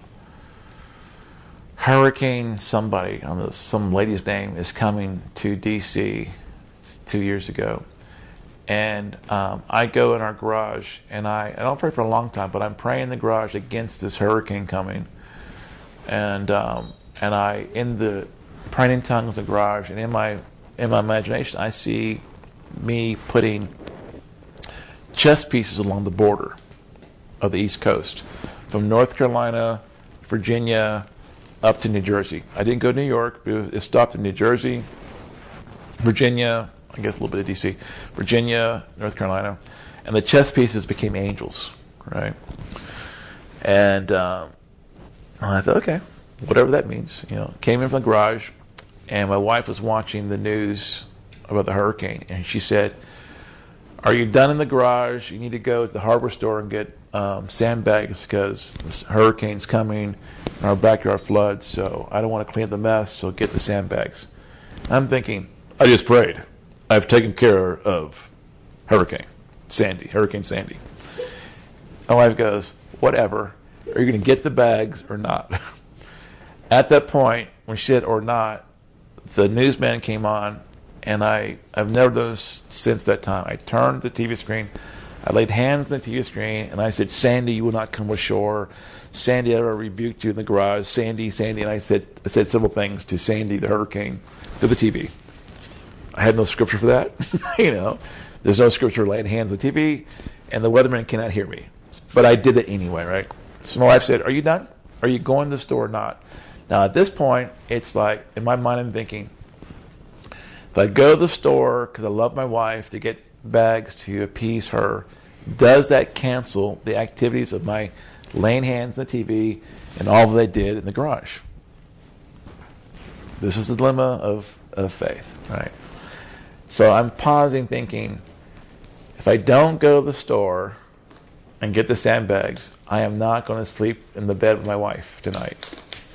Hurricane somebody, some lady's name, is coming to D.C. 2 years ago. And I go in our garage, and I don't pray for a long time, but I'm praying in the garage against this hurricane coming. And I, in the praying in tongues in the garage, and in my imagination, I see me putting chess pieces along the border of the East Coast, from North Carolina, Virginia, up to New Jersey. I didn't go to New York, but it stopped in New Jersey, Virginia, I guess a little bit of D.C., Virginia, North Carolina, and the chess pieces became angels, right? And I thought, okay, whatever that means, came in from the garage, and my wife was watching the news about the hurricane, and she said, are you done in the garage? You need to go to the hardware store and get sandbags because this hurricane's coming and our backyard floods, so I don't want to clean up the mess, so get the sandbags. I'm thinking, I just prayed. I've taken care of Hurricane Sandy. My wife goes, whatever. Are you going to get the bags or not? At that point, when she said or not, the newsman came on, and I've never done this since that time. I turned the TV screen, I laid hands on the TV screen, and I said, Sandy, you will not come ashore. Sandy, I rebuked you in the garage. Sandy, and I said several things to Sandy, the hurricane, through the TV. I had no scripture for that. There's no scripture laying hands on the TV, and the weatherman cannot hear me. But I did it anyway, right? So my wife said, are you done? Are you going to the store or not? Now, at this point, it's like, in my mind, I'm thinking, if I go to the store because I love my wife to get bags to appease her, does that cancel the activities of my laying hands on the TV and all that I did in the garage? This is the dilemma of faith, right? So I'm pausing thinking, if I don't go to the store and get the sandbags, I am not going to sleep in the bed with my wife tonight.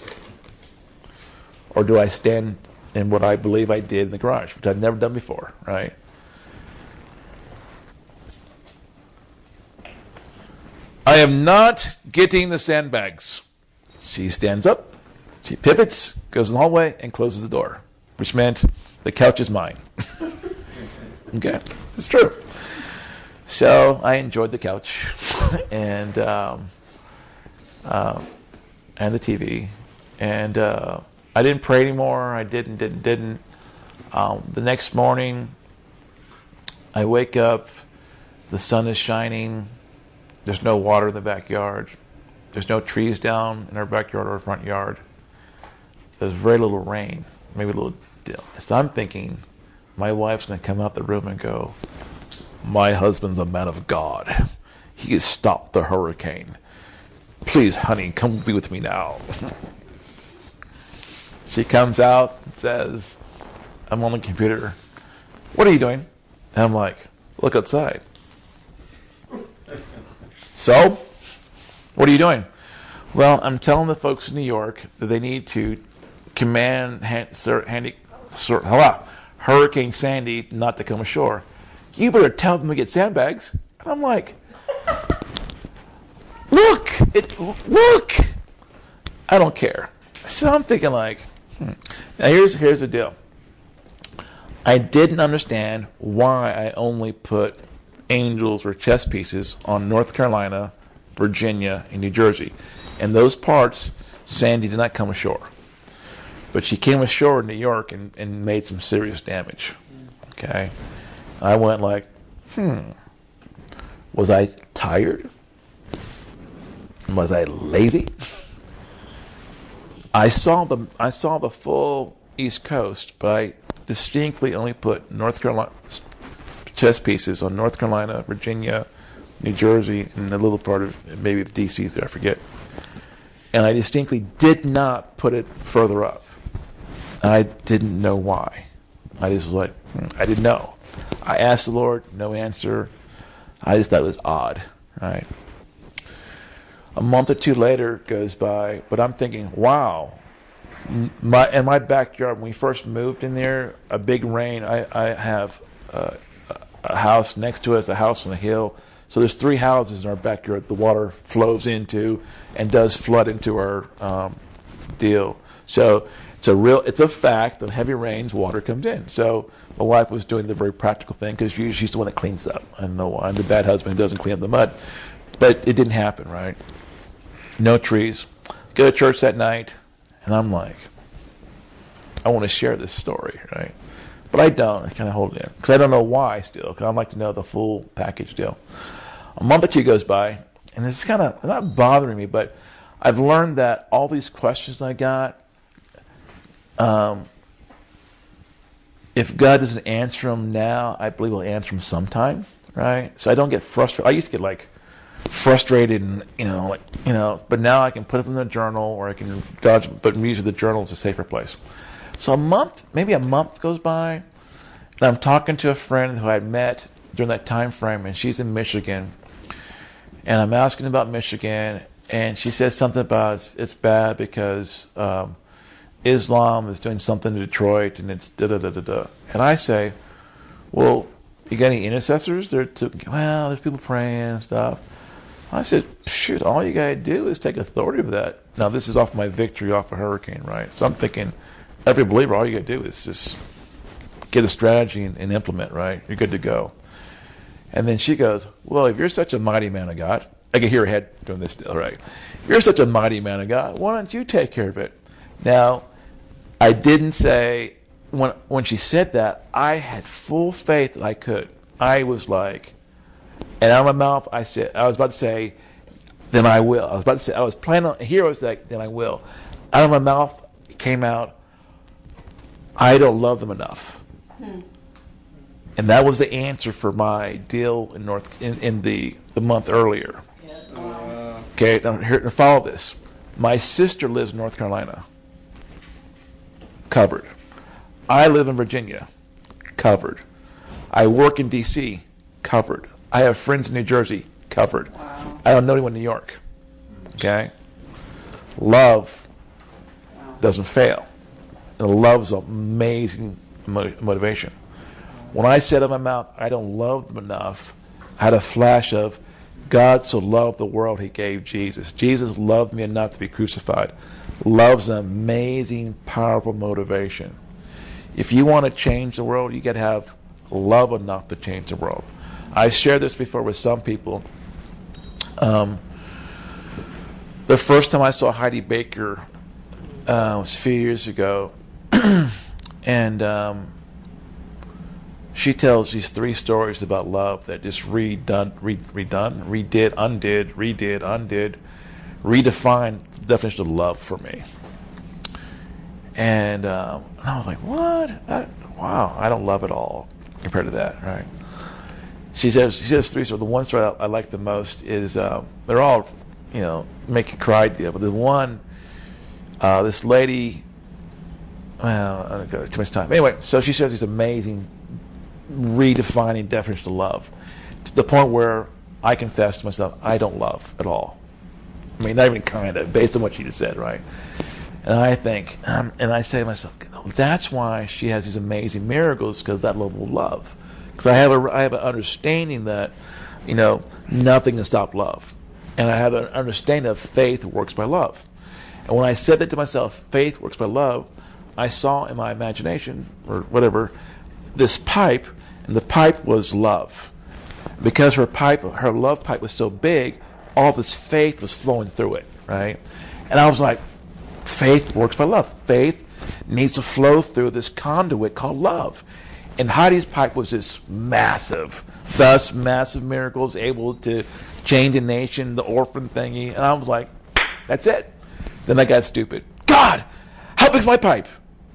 Or do I stand in what I believe I did in the garage, which I've never done before, right? I am not getting the sandbags. She stands up, she pivots, goes in the hallway, and closes the door, which meant the couch is mine. Okay, it's true. So I enjoyed the couch and the TV, and I didn't pray anymore. I didn't. The next morning, I wake up, the sun is shining. There's no water in the backyard. There's no trees down in our backyard or front yard. There's very little rain, maybe a little dew. So I'm thinking, my wife's going to come out the room and go, my husband's a man of God. He has stopped the hurricane. Please, honey, come be with me now. She comes out and says, I'm on the computer. What are you doing? And I'm like, look outside. So, what are you doing? Well, I'm telling the folks in New York that they need to command Hurricane Sandy not to come ashore. You better tell them to get sandbags. And I'm like, look. I don't care. So I'm thinking like, Now here's the deal. I didn't understand why I only put angels or chess pieces on North Carolina, Virginia, and New Jersey. And those parts, Sandy did not come ashore. But she came ashore in New York and made some serious damage. Okay? I went like, was I tired? Was I lazy? I saw the full East Coast, but I distinctly only put North Carolina chess pieces on North Carolina, Virginia, New Jersey, and a little part of maybe D.C. there, I forget. And I distinctly did not put it further up. I didn't know why. I just was like, I didn't know. I asked the Lord, no answer. I just thought it was odd, right? A month or two later goes by, but I'm thinking, wow. In my backyard, when we first moved in there, a big rain, I have a house next to us, a house on a hill. So there's 3 houses in our backyard the water flows into and does flood into our deal. So it's a fact that heavy rains, water comes in. So my wife was doing the very practical thing because she's the one that cleans up. I don't know why. I'm the bad husband who doesn't clean up the mud. But it didn't happen, right? No trees. Go to church that night, and I'm like, I want to share this story, right? But I don't. I kind of hold it in because I don't know why still, because I'd like to know the full package deal. A month or two goes by, and it's kind of not bothering me, but I've learned that all these questions I got, if God doesn't answer them now, I believe He'll answer them sometime, right? So I don't get frustrated. I used to get like frustrated and, but now I can put it in the journal or I can dodge, but usually the journal is a safer place. So maybe a month goes by, and I'm talking to a friend who I had met during that time frame, and she's in Michigan, and I'm asking about Michigan, and she says something about it's bad because Islam is doing something in Detroit, and it's da-da-da-da-da. And I say, well, you got any intercessors? There's people praying and stuff. I said, shoot, all you got to do is take authority of that. Now, this is off my victory off a hurricane, right? So I'm thinking, every believer, all you got to do is just get a strategy and implement, right? You're good to go. And then she goes, well, if you're such a mighty man of God, I can hear her head doing this still, right? If you're such a mighty man of God, why don't you take care of it? Now, I didn't say, when she said that, I had full faith that I could. I was like, and out of my mouth, I was about to say, then I will. I was about to say, I was planning on, here I was like, then I will. Out of my mouth came out, I don't love them enough. And that was the answer for my deal in the month earlier. Okay, now here, follow this. My sister lives in North Carolina. Covered. I live in Virginia. Covered. I work in D.C. Covered. I have friends in New Jersey. Covered. Wow. I don't know anyone in New York. Okay? Love doesn't fail. And love's amazing motivation. When I said in my mouth, I don't love them enough, I had a flash of, God so loved the world, he gave Jesus. Jesus loved me enough to be crucified. Love's an amazing, powerful motivation. If you want to change the world, you got to have love enough to change the world. I shared this before with some people. The first time I saw Heidi Baker was a few years ago, and she tells these 3 stories about love that just redid, undid, redefined the definition of love for me. And I was like, what? Wow, I don't love it all compared to that, right? She says 3 stories. The one story I like the most is, they're all, make you cry deal. But the one, this lady, well, I don't go too much time. Anyway, so she says these amazing redefining definition of love to the point where I confess to myself, I don't love at all. I mean, not even kind of, based on what she just said, right? And I think, and I say to myself, that's why she has these amazing miracles, because that level of love. Because I have an understanding that, nothing can stop love. And I have an understanding of faith works by love. And when I said that to myself, faith works by love, I saw in my imagination, or whatever, this pipe, and the pipe was love. Because her love pipe was so big, all this faith was flowing through it, right? And I was like, faith works by love. Faith needs to flow through this conduit called love. And Heidi's pipe was just massive. Thus, massive miracles, able to change a nation, the orphan thingy. And I was like, that's it. Then I got stupid. God, how big's my pipe?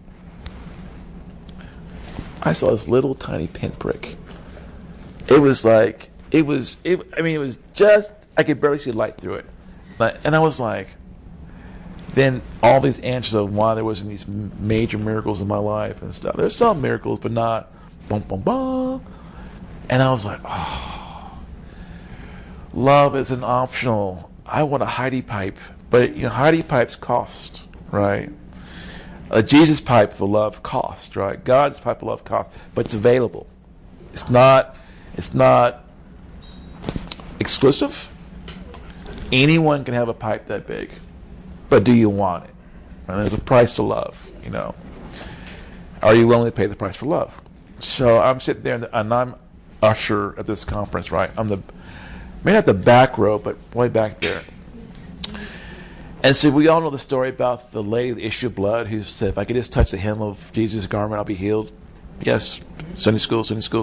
I saw this little tiny pinprick. It was just, I could barely see light through it. And I was like, then all these answers of why there wasn't these major miracles in my life and stuff. There's some miracles, but not bum, bum, bum. And I was like, oh, love is an optional. I want a Heidi pipe, but Heidi pipes cost, right? A Jesus pipe of love costs, right? God's pipe of love costs, but it's available. It's not exclusive. Anyone can have a pipe that big, but do you want it? And there's a price to love, Are you willing to pay the price for love? So I'm sitting there, and I'm usher at this conference, right? I'm maybe not the back row, but way back there. And so we all know the story about the lady with the issue of blood who said, if I could just touch the hem of Jesus' garment, I'll be healed. Yes. Sunday school.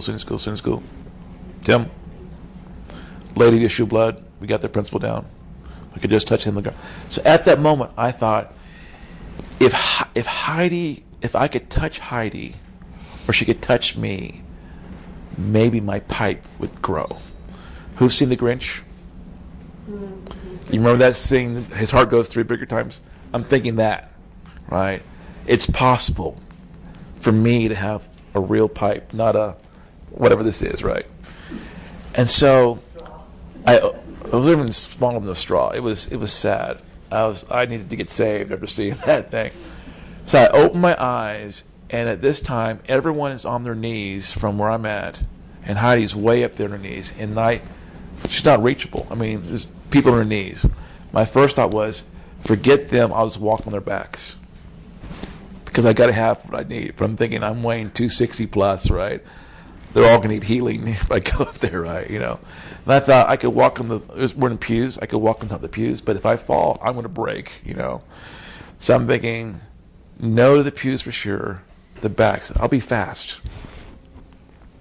Tim? Lady with the issue of blood. We got the principle down. I could just touch the hem of the garment. So at that moment, I thought, if I could touch Heidi, or she could touch me, maybe my pipe would grow. Who's seen The Grinch? You remember that scene, his heart goes 3 bigger times? I'm thinking that, right? It's possible for me to have a real pipe, not a whatever this is, right? And so I was even smaller than a straw. It was sad. I needed to get saved after seeing that thing. So I opened my eyes, and at this time, everyone is on their knees from where I'm at, and Heidi's way up there on her knees, and she's not reachable. I mean, there's people on their knees. My first thought was, forget them, I'll just walk on their backs. Because I got to have what I need. But I'm thinking I'm weighing 260 plus, right? They're all going to need healing if I go up there, right? And I thought I could walk we're in pews, I could walk on top of the pews, but if I fall, I'm going to break, So I'm thinking, no to the pews for sure, the backs, I'll be fast.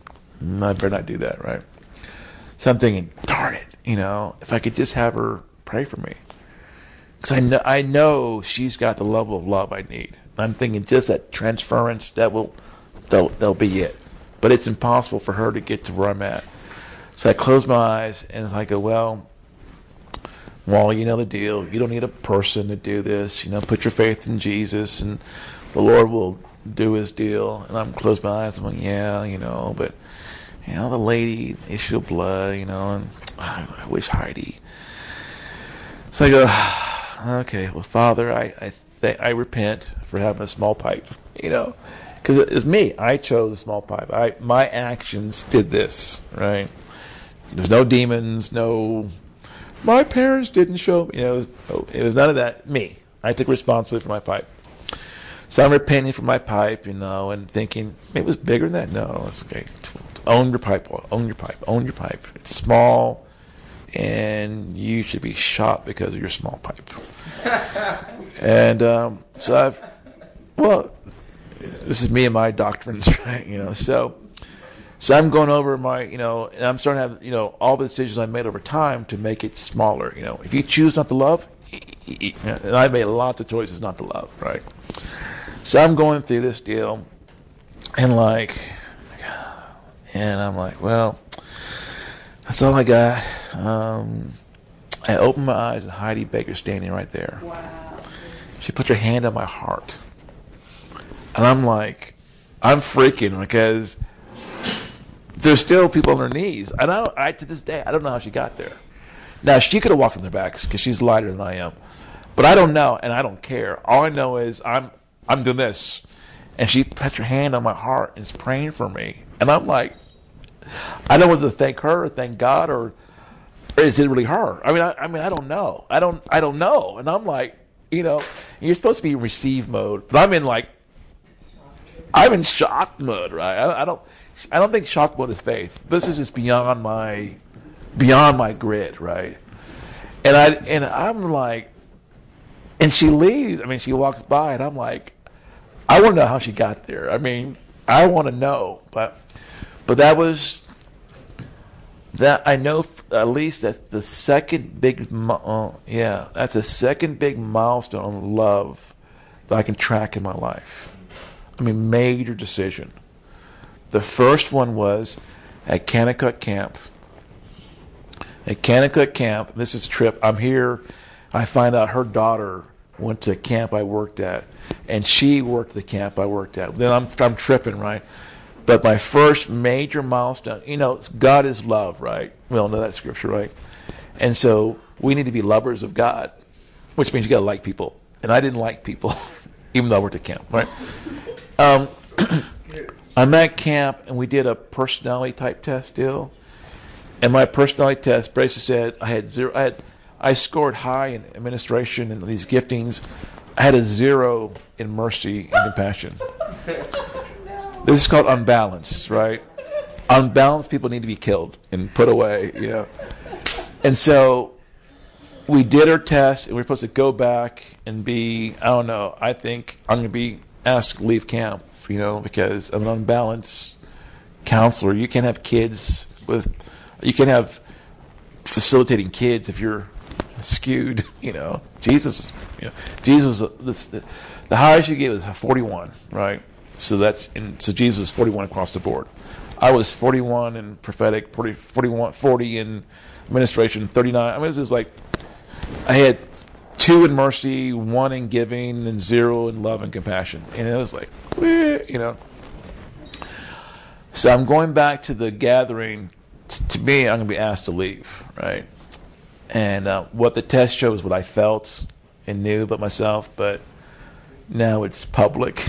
I better not do that, right? So I'm thinking, darn it, if I could just have her pray for me. Because I know she's got the level of love I need. I'm thinking just that transference, that'll be it. But it's impossible for her to get to where I'm at. So I close my eyes and I go, well, you know the deal. You don't need a person to do this. Put your faith in Jesus and the Lord will do his deal. And I'm close my eyes. I'm like, yeah, but, the lady, the issue of blood, and I wish Heidi. So I go, okay, well, Father, I repent for having a small pipe, because it's me. I chose a small pipe. My actions did this, right? There's no demons, no, my parents didn't show me, it was none of that. Me. I took responsibility for my pipe. So I'm repenting for my pipe, and thinking, maybe it was bigger than that. No, it's okay. Own your pipe, own your pipe, own your pipe. It's small, and you should be shot because of your small pipe. And so this is me and my doctrines, right? So I'm going over my, and I'm starting to have, all the decisions I made over time to make it smaller. If you choose not to love, and I made lots of choices not to love, right? So I'm going through this deal, and I'm like, well, that's all I got. I open my eyes, and Heidi Baker's standing right there. Wow. She puts her hand on my heart. And I'm like, I'm freaking because there's still people on their knees. And to this day, I don't know how she got there. Now, she could have walked on their backs because she's lighter than I am. But I don't know, and I don't care. All I know is I'm doing this. And she puts her hand on my heart and is praying for me. And I'm like, I don't know whether to thank her or thank God or is it really her? I mean, I don't know. I don't know. And I'm like, you're supposed to be in receive mode, but I'm in shock mode, right? I don't think shock mode is faith. This is just beyond my grid, right? And I'm like, and she leaves. I mean, she walks by, and I'm like, I want to know how she got there. I mean, I want to know, but that was. That I know at least that's the second big, that's the second big milestone of love that I can track in my life. I mean, major decision. The first one was at Kanakuk Camp. At Kanakuk Camp, this is a trip. I'm here. I find out her daughter went to a camp I worked at, and she worked the camp I worked at. Then I'm tripping, right? But my first major milestone, God is love, right? We all know that scripture, right? And so we need to be lovers of God, which means you got to like people. And I didn't like people, even though I worked at camp, right? I'm at camp, and we did a personality type test deal. And my personality test basically said I had zero. I scored high in administration and these giftings. I had a 0 in mercy and compassion. This is called unbalanced, right? Unbalanced people need to be killed and put away, And so we did our test, and we were supposed to go back and be, I don't know, I think I'm going to be asked to leave camp, because I'm an unbalanced counselor. You can't have kids you can't have facilitating kids if you're skewed, Jesus, the highest you get was 41, right? So Jesus is 41 across the board. I was 41 in prophetic, 40 in administration, 39. I mean, this is like, I had 2 in mercy, 1 in giving, and 0 in love and compassion. And it was like, So I'm going back to the gathering. To me, I'm going to be asked to leave, right? And what the test showed was what I felt and knew about myself, but now it's public,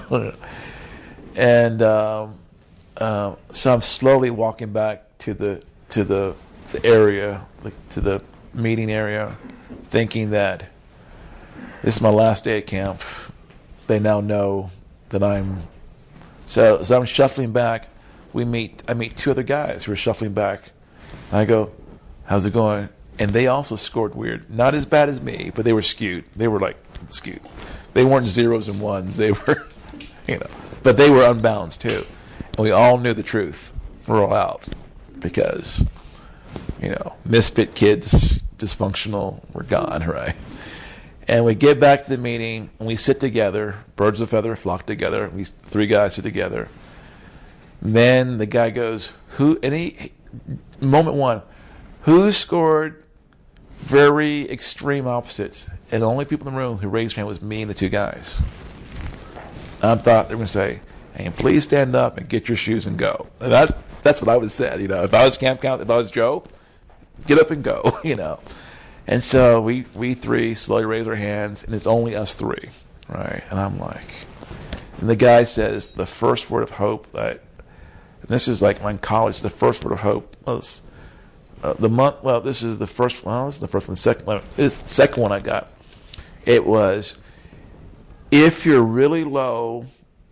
And so I'm slowly walking back to the area, to the meeting area, thinking that this is my last day at camp. They now know that I'm. So as I'm shuffling back, I meet 2 other guys who are shuffling back. And I go, "How's it going?" And they also scored weird. Not as bad as me, but they were skewed. They were skewed. They weren't 0s and 1s. They were, but they were unbalanced too. And we all knew the truth. We're all out because, misfit kids dysfunctional, we're gone, right? And we get back to the meeting, and we sit together. Birds of a feather flock together. We 3 guys sit together. And then the guy goes, moment 1, who scored very extreme opposites? And the only people in the room who raised their hand was me and the 2 guys. And I thought they were going to say, hey, please stand up and get your shoes and go. And that's what I would have said, If I was Camp Count, if I was Joe, get up and go, And so we 3 slowly raise our hands, and it's only us 3, right? And I'm like, and the guy says the first word of hope and this is like in college, the first word of hope was this is the first one, the second one I got. It was, if you're really low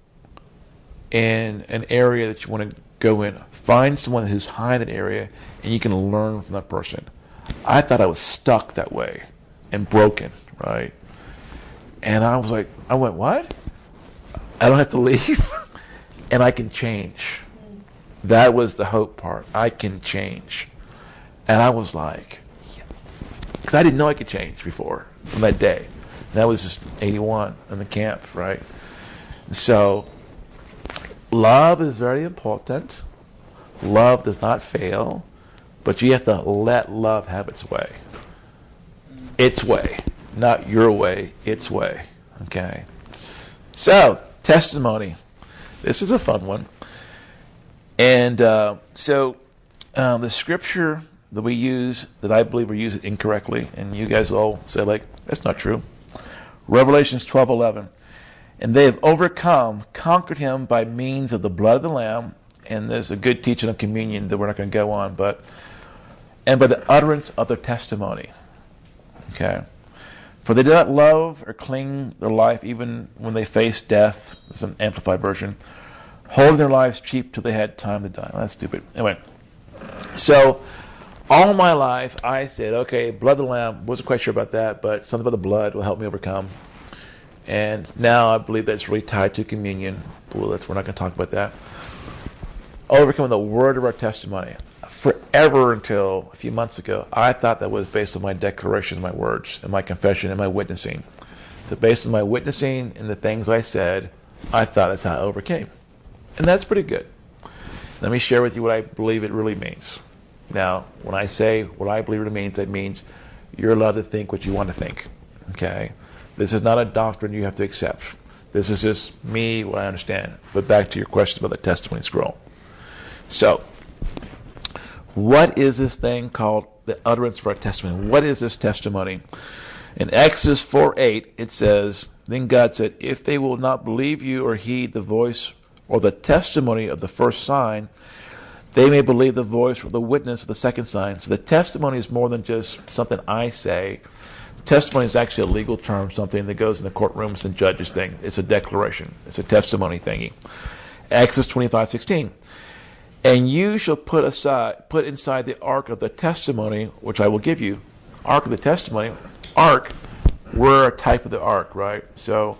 in an area that you want to go in, find someone who's high in that area, and you can learn from that person. I thought I was stuck that way and broken, right? And I went, what? I don't have to leave? And I can change. That was the hope part. I can change. And I was like, because I didn't know I could change before from that day. That was just 81 in the camp, right? So, love is very important. Love does not fail. But you have to let love have its way. Its way. Not your way, its way. Okay? So, testimony. This is a fun one. And the scripture that we use, that I believe we use it incorrectly, and you guys all say, that's not true. Revelations 12:11. And they have overcome, conquered him by means of the blood of the Lamb. And there's a good teaching of communion that we're not going to go on, and by the utterance of their testimony. Okay? For they did not love or cling their life even when they faced death. It's an amplified version. Holding their lives cheap till they had time to die. Well, that's stupid. Anyway. So, all my life I said, okay, blood of the Lamb, wasn't quite sure about that, but something about the blood will help me overcome. And now I believe that's really tied to communion. We're not going to talk about that. Overcoming the word of our testimony. Forever until a few months ago, I thought that was based on my declaration, my words, and my confession, and my witnessing. So based on my witnessing and the things I said, I thought that's how I overcame. And that's pretty good. Let me share with you what I believe it really means. Now, when I say what I believe it means, that means you're allowed to think what you want to think. Okay? This is not a doctrine you have to accept. This is just me, what I understand. But back to your question about the testimony scroll. So, what is this thing called the utterance for our testimony? What is this testimony? In Exodus 4:8, it says, then God said, if they will not believe you or heed the voice or the testimony of the first sign, they may believe the voice or the witness of the second sign. So the testimony is more than just something I say. The testimony is actually a legal term, something that goes in the courtrooms and judges thing. It's a declaration. It's a testimony thingy. Exodus 25:16. And you shall put inside the ark of the testimony, which I will give you. Ark of the testimony. Ark, we're a type of the ark, right? So,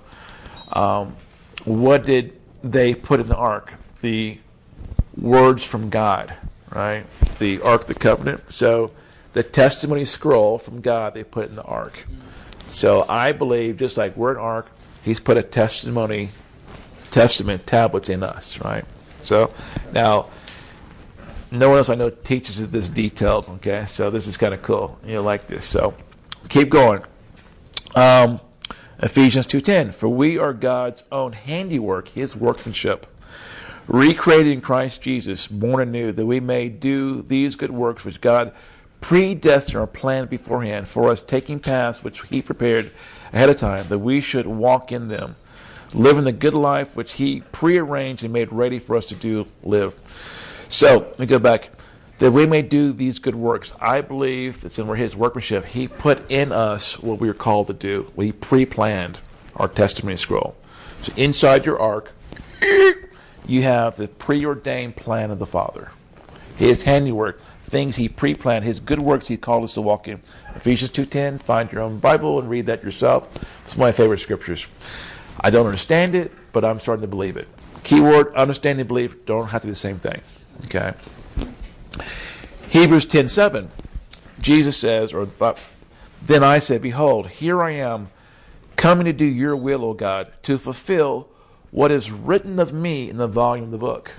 what did they put in the ark? The words from God, right? The Ark of the Covenant. So, the testimony scroll from God, they put in the ark. So, I believe, just like we're an ark, He's put a testament tablets in us, right? So, now, no one else I know teaches it this detailed, okay? So this is kind of cool. You'll like this. So keep going. Ephesians 2:10. For we are God's own handiwork, His workmanship, recreated in Christ Jesus, born anew, that we may do these good works which God predestined or planned beforehand for us, taking paths which He prepared ahead of time, that we should walk in them, living the good life which He prearranged and made ready for us to live. So, let me go back. That we may do these good works. I believe that's in His workmanship. He put in us what we were called to do. We pre-planned our testimony scroll. So inside your ark, you have the preordained plan of the Father. His handiwork, things He pre-planned, His good works He called us to walk in. Ephesians 2:10, find your own Bible and read that yourself. It's my favorite scriptures. I don't understand it, but I'm starting to believe it. Keyword, understand and believe, don't have to be the same thing. Okay. Hebrews 10:7. Jesus says, then I said, behold, here I am, coming to do your will, O God, to fulfill what is written of me in the volume of the book.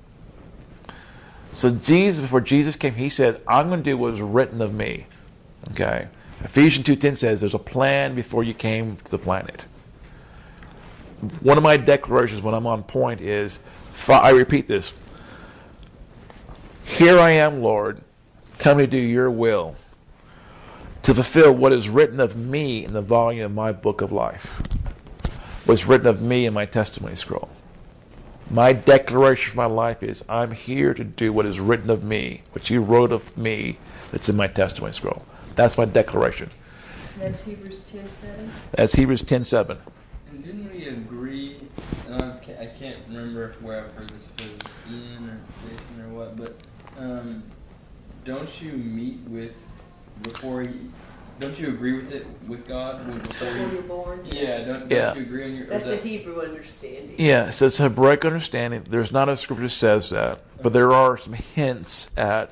So Jesus, before Jesus came, he said, I'm going to do what is written of me. Okay? Ephesians 2:10 says there's a plan before you came to the planet. One of my declarations when I'm on point is, I repeat this, here I am, Lord, coming to do your will, to fulfill what is written of me in the volume of my book of life, what's written of me in my testimony scroll. My declaration for my life is, I'm here to do what is written of me, what you wrote of me that's in my testimony scroll. That's my declaration. That's Hebrews 10:7? That's Hebrews 10:7. And didn't we agree, and I can't remember where I've heard this, if it was Ian or Jason or what, but don't you meet with, don't you agree with it with God before you're born? Yeah, don't you agree on your... That's a Hebrew understanding. Yeah, so it's a Hebraic understanding. There's not a scripture that says that, but there are some hints at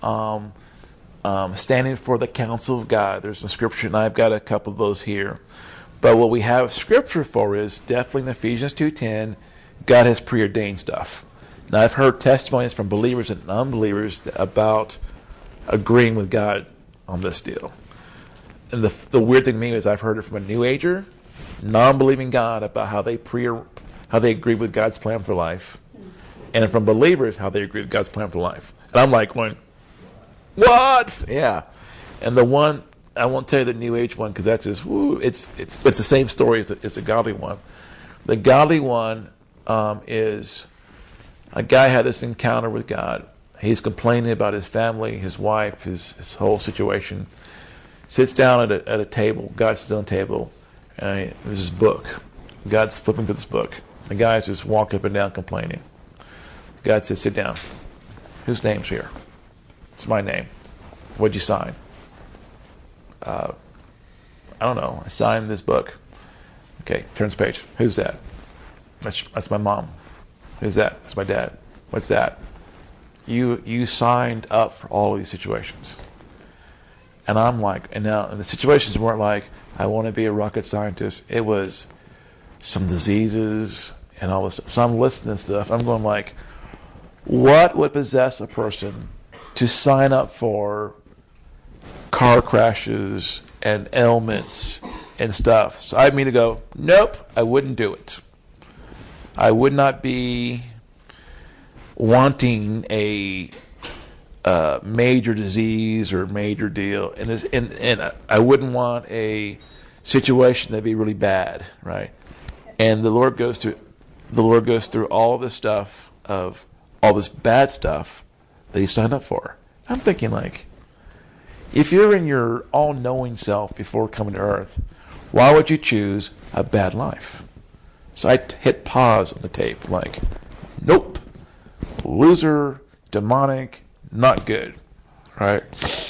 standing for the counsel of God. There's a scripture, and I've got a couple of those here. But what we have scripture for is definitely in Ephesians 2:10, God has preordained stuff. Now, I've heard testimonies from believers and unbelievers about agreeing with God on this deal. And the weird thing to me is I've heard it from a New Ager, non-believing God, about how they agree with God's plan for life, and from believers how they agree with God's plan for life. And I'm like going, what? Yeah. And the one, I won't tell you the New Age one because that's just, it's the same story as the godly one. The godly one is a guy had this encounter with God. He's complaining about his family, his wife, his whole situation. Sits down at a table. God sits on a table. And there's this book. God's flipping through this book. The guy's just walking up and down complaining. God says, sit down. Whose name's here? It's my name. What'd you sign? I don't know. I signed this book. Okay, turns page. Who's that? That's my mom. Who's that? That's my dad. What's that? You signed up for all of these situations. And I'm like, and the situations weren't like, I want to be a rocket scientist. It was some diseases and all this stuff. So I'm listening to stuff. I'm going like, what would possess a person to sign up for car crashes and ailments and stuff? So I mean to go, nope, I wouldn't do it. I would not be wanting a major disease or major deal, and I wouldn't want a situation that'd be really bad, right? And the Lord goes through all this stuff of all this bad stuff that He signed up for. I'm thinking like, if you're in your all-knowing self before coming to earth, why would you choose a bad life? So I hit pause on the tape, like, nope, loser, demonic, not good, right?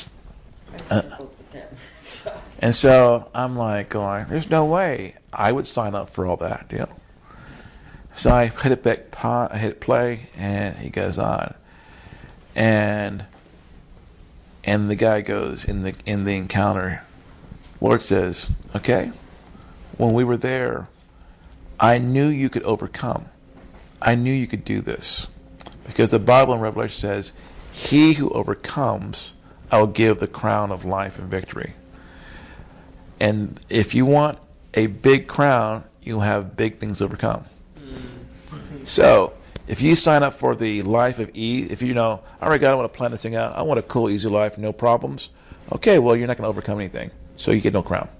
And so I'm like going, there's no way I would sign up for all that deal. So I hit play, and he goes on, and the guy goes in the encounter. Lord says, okay, when we were there, I knew you could overcome. I knew you could do this, because the Bible in Revelation says, he who overcomes, I will give the crown of life and victory. And if you want a big crown, you have big things to overcome. So if you sign up for the life of ease, if you know, all right, God, I want to plan this thing out. I want a cool, easy life, no problems. Okay, well, you're not going to overcome anything, so you get no crown.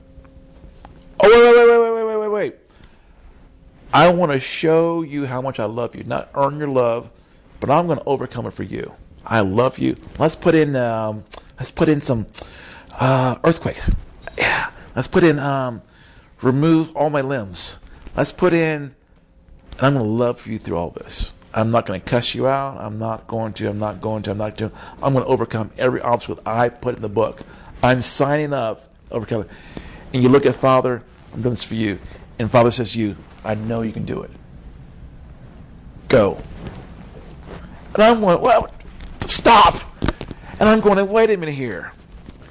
Oh, wait. I want to show you how much I love you, not earn your love, but I'm going to overcome it for you. I love you. Let's put in some earthquakes. Yeah. Let's put in remove all my limbs. Let's put in, and I'm going to love you through all this. I'm not going to cuss you out. I'm going to overcome every obstacle that I put in the book. I'm signing up to overcome it. And you look at Father, I'm doing this for you. And Father says to you, I know you can do it. Go. And I'm going, well, stop. And I'm going, wait a minute here.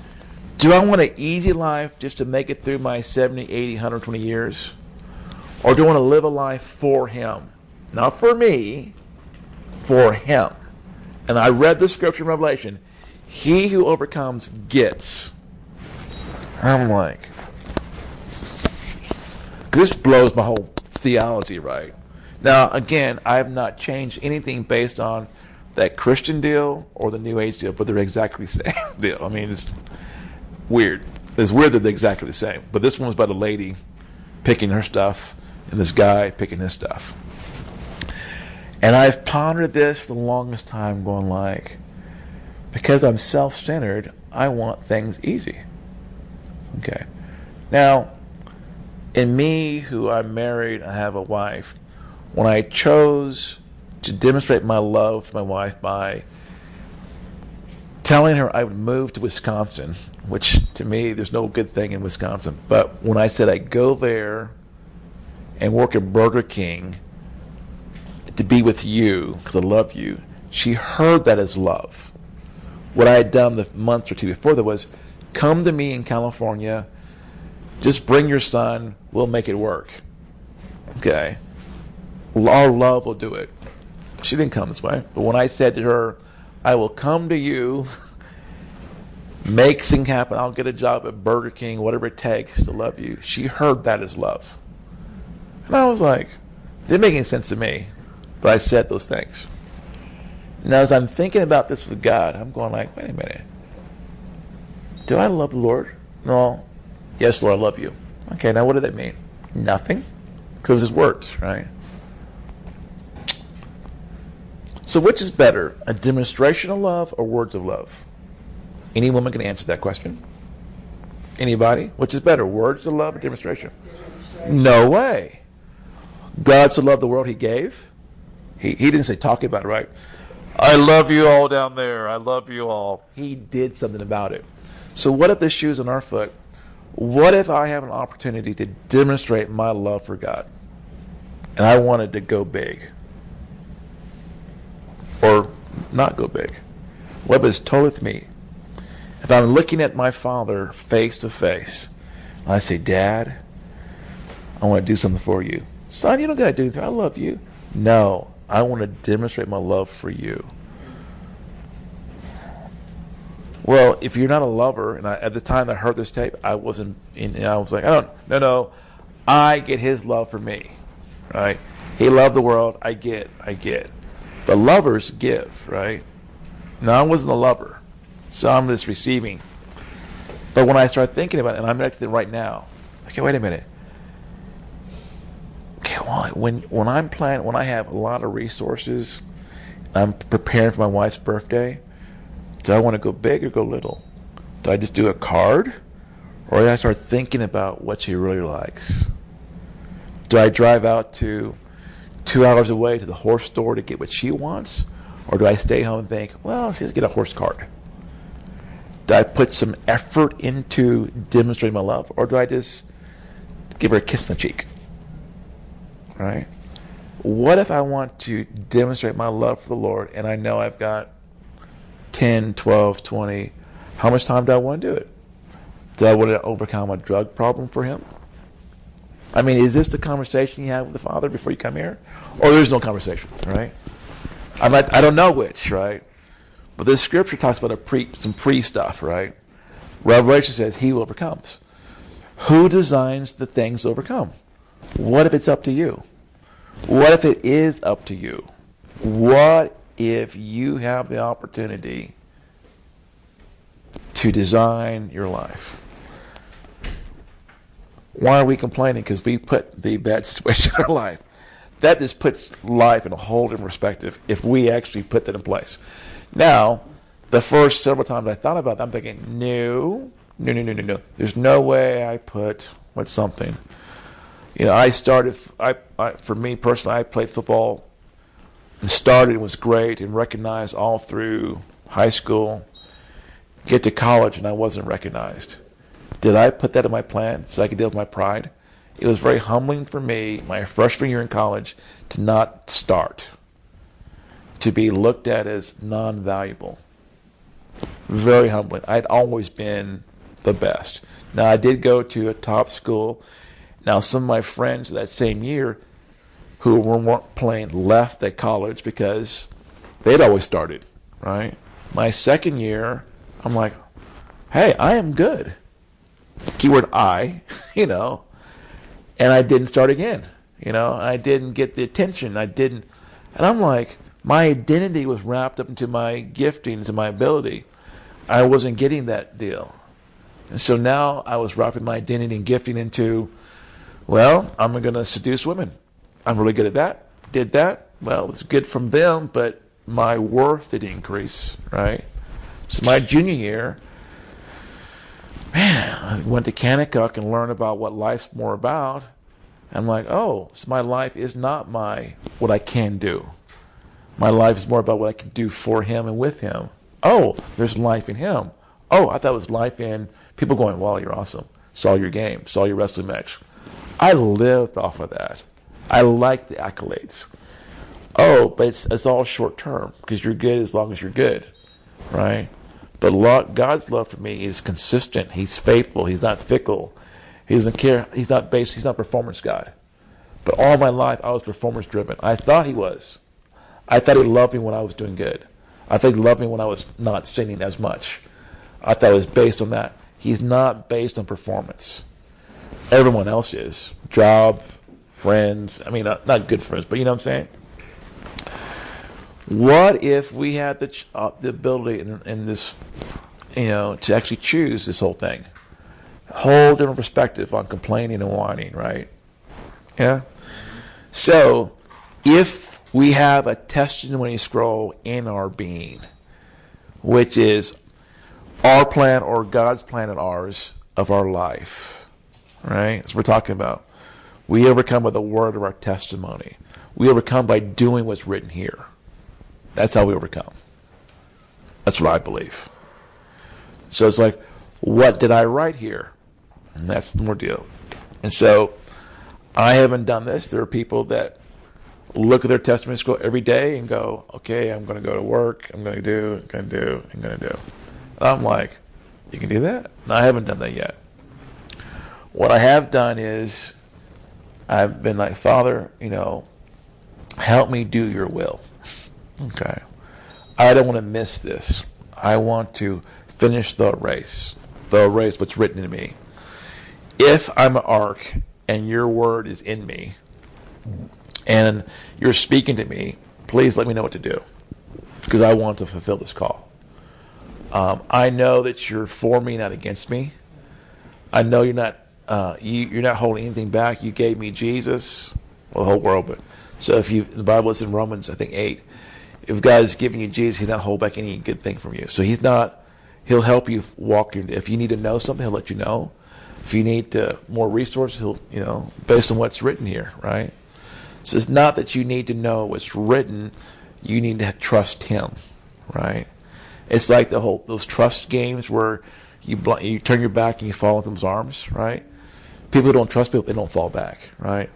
Do I want an easy life just to make it through my 70, 80, 120 years? Or do I want to live a life for Him? Not for me, for Him. And I read the scripture in Revelation. He who overcomes gets. I'm like, this blows my whole theology, right? Now, again, I have not changed anything based on that Christian deal or the New Age deal, but they're exactly the same deal. I mean, it's weird. It's weird that they're exactly the same. But this one was about a lady picking her stuff and this guy picking his stuff. And I've pondered this for the longest time, going like, because I'm self-centered, I want things easy. Okay. Now, in me, who I'm married, I have a wife, when I chose to demonstrate my love for my wife by telling her I would move to Wisconsin, which to me, there's no good thing in Wisconsin, but when I said I'd go there and work at Burger King to be with you because I love you, she heard that as love. What I had done the month or two before that was, come to me in California, just bring your son, we'll make it work. Okay. Our love will do it. She didn't come this way. But when I said to her, I will come to you, make things happen, I'll get a job at Burger King, whatever it takes to love you, she heard that as love. And I was like, it didn't make any sense to me. But I said those things. Now, as I'm thinking about this with God, I'm going like, wait a minute. Do I love the Lord? No. Yes, Lord, I love you. Okay, now what did that mean? Nothing. Because it's His words, right? So which is better, a demonstration of love or words of love? Any woman can answer that question. Anybody? Which is better, words of love or demonstration? No way. God so loved the world He gave. He didn't say talking about it, right? I love you all down there. I love you all. He did something about it. So what if the shoe's on our foot? What if I have an opportunity to demonstrate my love for God? And I wanted to go big. Or not go big. What if it's totally to me? If I'm looking at my father face to face, and I say, Dad, I want to do something for you. Son, you don't got to do anything. I love you. No, I want to demonstrate my love for you. Well, if you're not a lover, and at the time that I heard this tape, I wasn't in, I was like, no, I get His love for me, right? He loved the world, I get. The lovers give, right? No, I wasn't a lover, so I'm just receiving. But when I start thinking about it, and I'm actually right now, okay, wait a minute. Okay, well, when I'm planning, when I have a lot of resources, I'm preparing for my wife's birthday, do I want to go big or go little? Do I just do a card? Or do I start thinking about what she really likes? Do I drive out to 2 hours away to the horse store to get what she wants? Or do I stay home and think, well, she has to get a horse card? Do I put some effort into demonstrating my love? Or do I just give her a kiss on the cheek? Right? What if I want to demonstrate my love for the Lord and I know I've got 10, 12, 20, how much time do I want to do it? Do I want to overcome a drug problem for Him? I mean, is this the conversation you have with the Father before you come here? Or there's no conversation, right? I don't know which, right? But this scripture talks about some pre-stuff, right? Revelation says He who overcomes. Who designs the things to overcome? What if it's up to you? What if it is up to you? What if you have the opportunity to design your life? Why are we complaining? Because we put the bad situation in our life. That just puts life in a whole different perspective if we actually put that in place. Now, the first several times I thought about that, I'm thinking, no. There's no way I put what's something. You know, for me personally, I played football and started and was great and recognized all through high school. Get to college and I wasn't recognized. Did I put that in my plan so I could deal with my pride? It was very humbling for me, my freshman year in college, to not start, to be looked at as non-valuable. Very humbling. I'd always been the best. Now, I did go to a top school. Now, some of my friends that same year who weren't playing left at college because they'd always started, right? My second year, I'm like, hey, I am good. Keyword I, and I didn't start again. I didn't get the attention. And I'm like, my identity was wrapped up into my gifting, into my ability. I wasn't getting that deal. And so now I was wrapping my identity and gifting into, well, I'm going to seduce women. I'm really good at that. Did that. Well, it was good from them, but my worth did increase, right? So my junior year, man, I went to Kanakuk and learned about what life's more about. I'm like, oh, so my life is not what I can do. My life is more about what I can do for him and with him. Oh, there's life in him. Oh, I thought it was life in people going, wow, you're awesome. Saw your game, saw your wrestling match. I lived off of that. I like the accolades. Oh, but it's all short term because you're good as long as you're good, right? But God's love for me is consistent. He's faithful. He's not fickle. He doesn't care. He's not performance God. But all my life, I was performance driven. I thought he was. I thought he loved me when I was doing good. I thought he loved me when I was not sinning as much. I thought it was based on that. He's not based on performance. Everyone else is. Job, friends. I mean, not good friends, but you know what I'm saying? What if we had the ability in this, to actually choose this whole thing? A whole different perspective on complaining and whining, right? Yeah? So, if we have a testimony scroll in our being, which is our plan or God's plan and ours of our life, right? That's what we're talking about. We overcome by the word of our testimony. We overcome by doing what's written here. That's how we overcome. That's what I believe. So it's like, what did I write here? And that's the more deal. And so I haven't done this. There are people that look at their testimony scroll every day and go, okay, I'm going to go to work. I'm going to do. And I'm like, you can do that? No, I haven't done that yet. What I have done is I've been like, Father, help me do your will. Okay. I don't want to miss this. I want to finish the race. The race, what's written in me. If I'm an ark and your word is in me and you're speaking to me, please let me know what to do because I want to fulfill this call. I know that you're for me, not against me. I know you're not holding anything back. You gave me Jesus, well, the whole world. But so the Bible is in Romans, I think 8. If God is giving you Jesus, He'll not hold back any good thing from you. So He'll help you walk. If you need to know something, He'll let you know. If you need more resources, He'll, based on what's written here, right? So it's not that you need to know what's written. You need to trust Him, right? It's like those trust games where you turn your back and you fall into His arms, right? People who don't trust people, they don't fall back, right?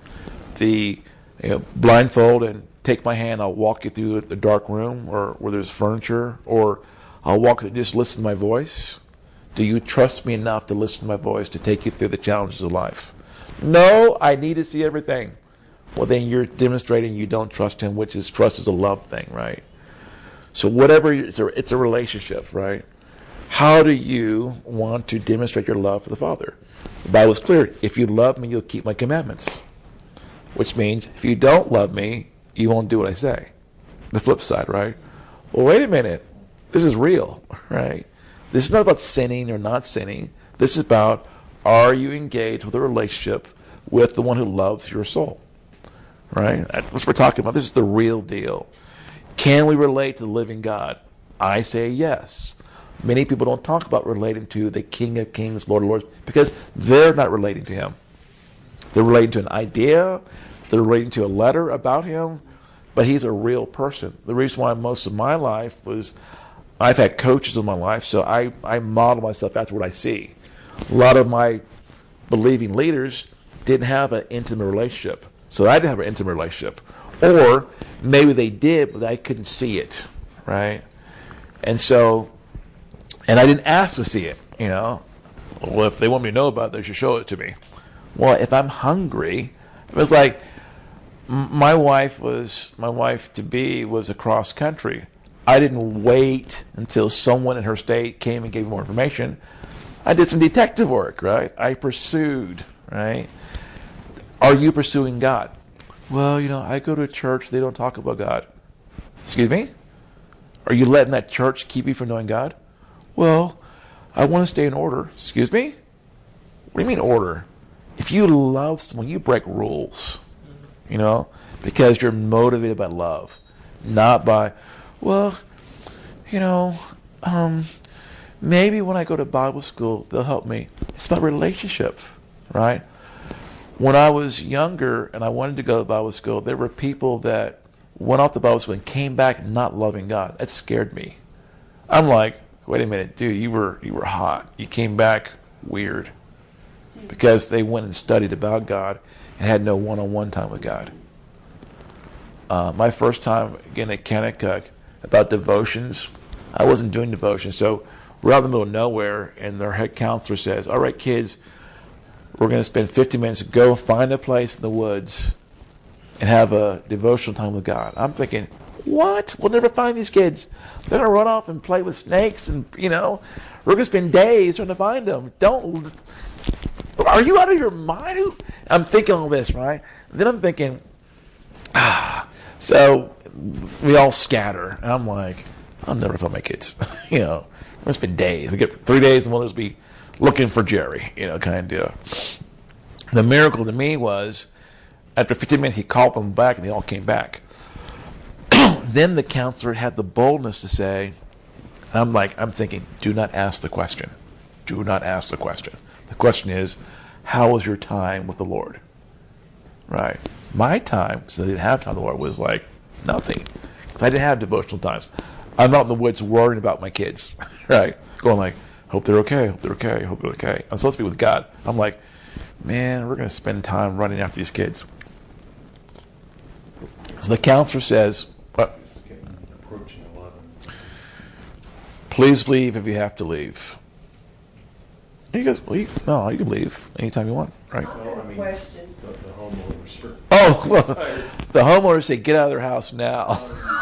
Blindfold and take my hand, I'll walk you through the dark room or where there's furniture, or I'll walk and just listen to my voice. Do you trust me enough to listen to my voice to take you through the challenges of life? No, I need to see everything. Well, then you're demonstrating you don't trust Him, which is trust is a love thing, right? So whatever, it's a relationship, right? How do you want to demonstrate your love for the Father? The Bible is clear. If you love me, you'll keep my commandments. Which means if you don't love me, you won't do what I say. The flip side, right? Well, wait a minute. This is real, right? This is not about sinning or not sinning. This is about, are you engaged with a relationship with the one who loves your soul? Right? That's what we're talking about. This is the real deal. Can we relate to the living God? I say yes. Many people don't talk about relating to the King of Kings, Lord of Lords, because they're not relating to Him. They're relating to an idea. They're relating to a letter about Him. But He's a real person. The reason why most of my life was, I've had coaches in my life, so I model myself after what I see. A lot of my believing leaders didn't have an intimate relationship. So I didn't have an intimate relationship. Or maybe they did, but I couldn't see it, right? And I didn't ask to see it, Well, if they want me to know about it, they should show it to me. Well, if I'm hungry, it was like my wife to be was across country. I didn't wait until someone in her state came and gave me more information. I did some detective work, right? I pursued, right? Are you pursuing God? Well, I go to a church, they don't talk about God. Excuse me? Are you letting that church keep you from knowing God? Well, I want to stay in order. Excuse me? What do you mean order? If you love someone, you break rules. Because you're motivated by love. Not by, maybe when I go to Bible school, they'll help me. It's about relationship, right? When I was younger and I wanted to go to Bible school, there were people that went off the Bible school and came back not loving God. That scared me. I'm like, wait a minute, dude, you were hot. You came back weird. Because they went and studied about God and had no one-on-one time with God. My first time again at Kennecott about devotions, I wasn't doing devotions, so we're out in the middle of nowhere, and their head counselor says, all right, kids, we're going to spend 50 minutes, go find a place in the woods and have a devotional time with God. I'm thinking, what? We'll never find these kids. They're going to run off and play with snakes, and, we're going to spend days trying to find them. Are you out of your mind? I'm thinking all this, right? And then I'm thinking, so we all scatter. And I'm like, I'll never find my kids. We're going to spend days. We get 3 days and we'll just be looking for Jerry, kind of deal. The miracle to me was, after 15 minutes, he called them back and they all came back. Then the counselor had the boldness to say, and I'm thinking, do not ask the question. Do not ask the question. The question is, how was your time with the Lord? Right. My time, because I didn't have time with the Lord, was like nothing. Because I didn't have devotional times. I'm out in the woods worrying about my kids. Right. Going like, hope they're okay, hope they're okay, hope they're okay. I'm supposed to be with God. I'm like, man, we're going to spend time running after these kids. So the counselor says, approaching 11. Please leave if you have to leave. And he goes, well, you can leave anytime you want, right? Well, I mean, Question. the homeowners are... Oh, well, the homeowners say, get out of their house now.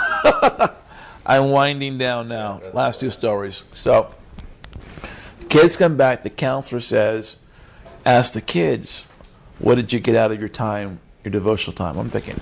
I'm winding down now. Last two stories. So, kids come back. The counselor says, ask the kids, what did you get out of your time, your devotional time? I'm thinking.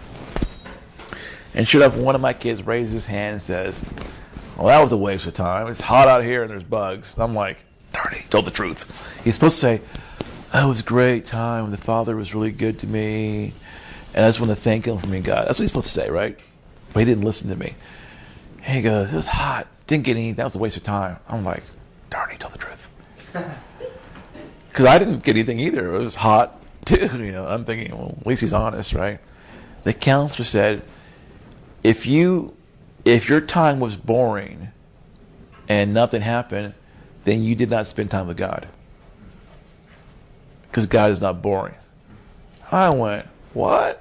And sure enough, one of my kids raises his hand and says, well, that was a waste of time. It's hot out here and there's bugs. I'm like, darn it, he told the truth. He's supposed to say, that was a great time. The Father was really good to me. And I just want to thank him for me, God. That's what he's supposed to say, right? But he didn't listen to me. He goes, it was hot. Didn't get anything. That was a waste of time. I'm like, darn, he told the truth. Because I didn't get anything either. It was hot, too. I'm thinking, well, at least he's honest, right? The counselor said, if your time was boring and nothing happened, then you did not spend time with God. Because God is not boring. I went, what?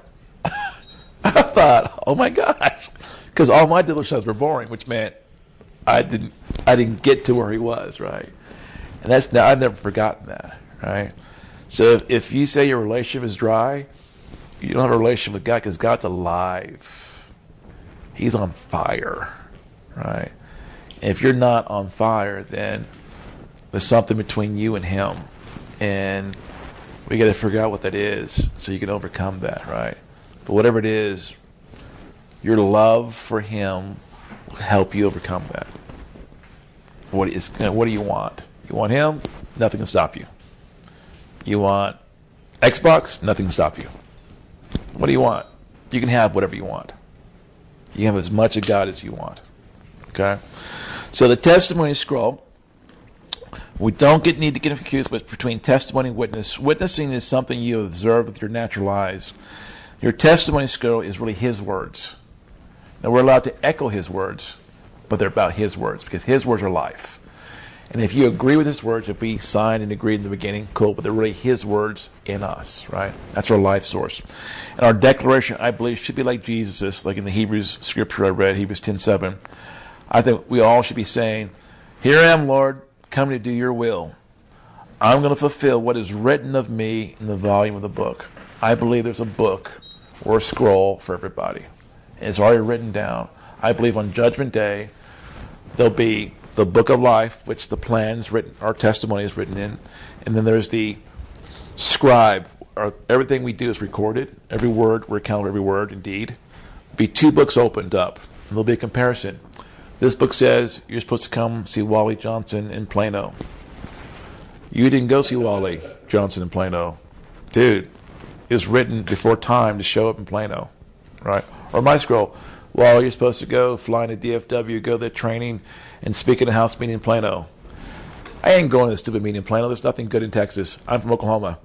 I thought, oh my gosh. Because all my devotional times were boring, which meant I didn't get to where he was, right? And I've never forgotten that, right? So if you say your relationship is dry, you don't have a relationship with God because God's alive. He's on fire, right? And if you're not on fire, then there's something between you and him. And we got to figure out what that is so you can overcome that, right? But whatever it is, your love for him will help you overcome that. What do you want? You want him? Nothing can stop you. You want Xbox? Nothing can stop you. What do you want? You can have whatever you want. You can have as much of God as you want. Okay? So the testimony scroll, we don't need to get confused between testimony and witness. Witnessing is something you observe with your natural eyes. Your testimony scroll is really his words. Now we're allowed to echo his words, but they're about his words because his words are life. And if you agree with his words, if we signed and agreed in the beginning, cool, but they're really his words in us, right? That's our life source. And our declaration, I believe, should be like Jesus's, like in the Hebrews scripture I read, Hebrews 10:7. I think we all should be saying, here I am, Lord, coming to do your will. I'm going to fulfill what is written of me in the volume of the book. I believe there's a book or a scroll for everybody. And it's already written down. I believe on Judgment Day, there'll be the book of life, which the plan's written, our testimony is written in. And then there's the scribe. Everything we do is recorded. Every word, we're counting every word, indeed. Be 2 books opened up. And there'll be a comparison. This book says you're supposed to come see Wally Johnson in Plano. You didn't go see Wally Johnson in Plano. Dude, it was written before time to show up in Plano. Right? Or my scroll. Well, you're supposed to go fly to DFW, go to the training, and speak at a house meeting in Plano. I ain't going to this stupid meeting in Plano. There's nothing good in Texas. I'm from Oklahoma.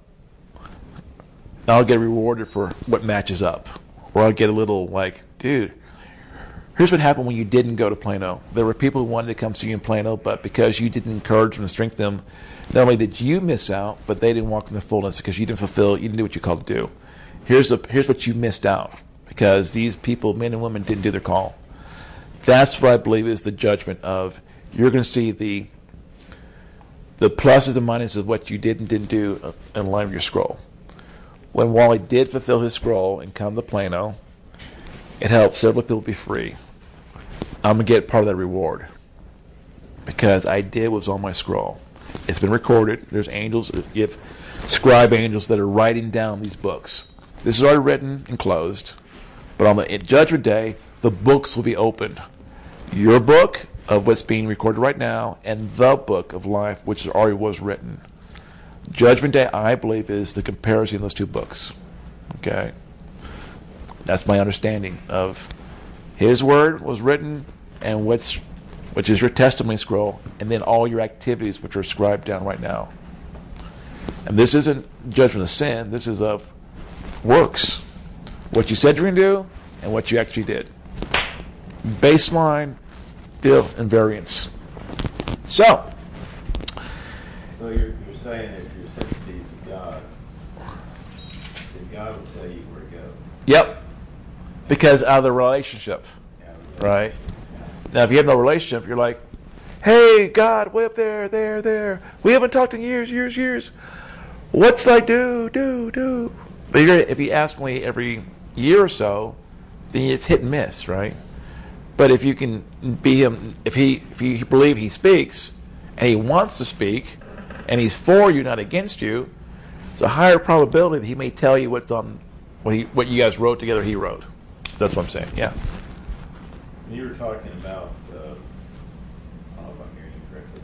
And I'll get rewarded for what matches up. Or I'll get a little like, dude, here's what happened when you didn't go to Plano. There were people who wanted to come see you in Plano, but because you didn't encourage them and strengthen them, not only did you miss out, but they didn't walk in the fullness because you didn't do what you called to do. Here's what you missed out because these people, men and women, didn't do their call. That's what I believe is the judgment of you're going to see the pluses and minuses of what you did and didn't do in line with your scroll. When Wally did fulfill his scroll and come to Plano, it helped several people be free. I'm going to get part of that reward because I did what was on my scroll. It's been recorded. There's angels, you have scribe angels that are writing down these books. This is already written and closed, but on the Judgment Day, the books will be opened. Your book of what's being recorded right now and the book of life, which already was written. Judgment Day, I believe, is the comparison of those 2 books. Okay? That's my understanding of his word was written and which is your testimony scroll, and then all your activities which are scribed down right now. And this isn't judgment of sin. This is of works. What you said you're going to do and what you actually did. Baseline, deal, and variance. So you're saying if you're sensitive to God, then God will tell you where to go. Yep. Because out of the relationship. Right? Now, if you have no relationship, you're like, hey, God, way up there, there. We haven't talked in years. What should I do? But if you ask me every year or so, then it's hit and miss, right? But if you can be him, if you believe he speaks, and he wants to speak, and he's for you, not against you, there's a higher probability that he may tell you what's on what you guys wrote together. He wrote. That's what I'm saying. Yeah. You were talking about. I don't know if I'm hearing you correctly.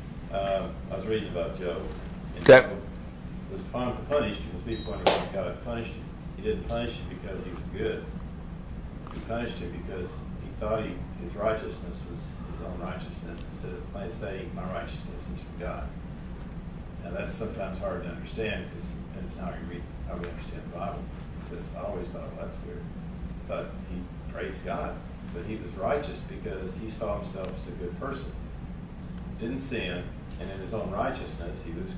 I was reading about Job. And Okay. Job was punished. He was being pointed out God punished him. He didn't punish him because he was good. He punished him because he thought his righteousness was his own righteousness instead of saying my righteousness is from God. Now that's sometimes hard to understand because it depends on how we understand the Bible. Because I always thought, well, that's weird. I thought he praised God, but he was righteous because he saw himself as a good person. Didn't sin, and in his own righteousness, he was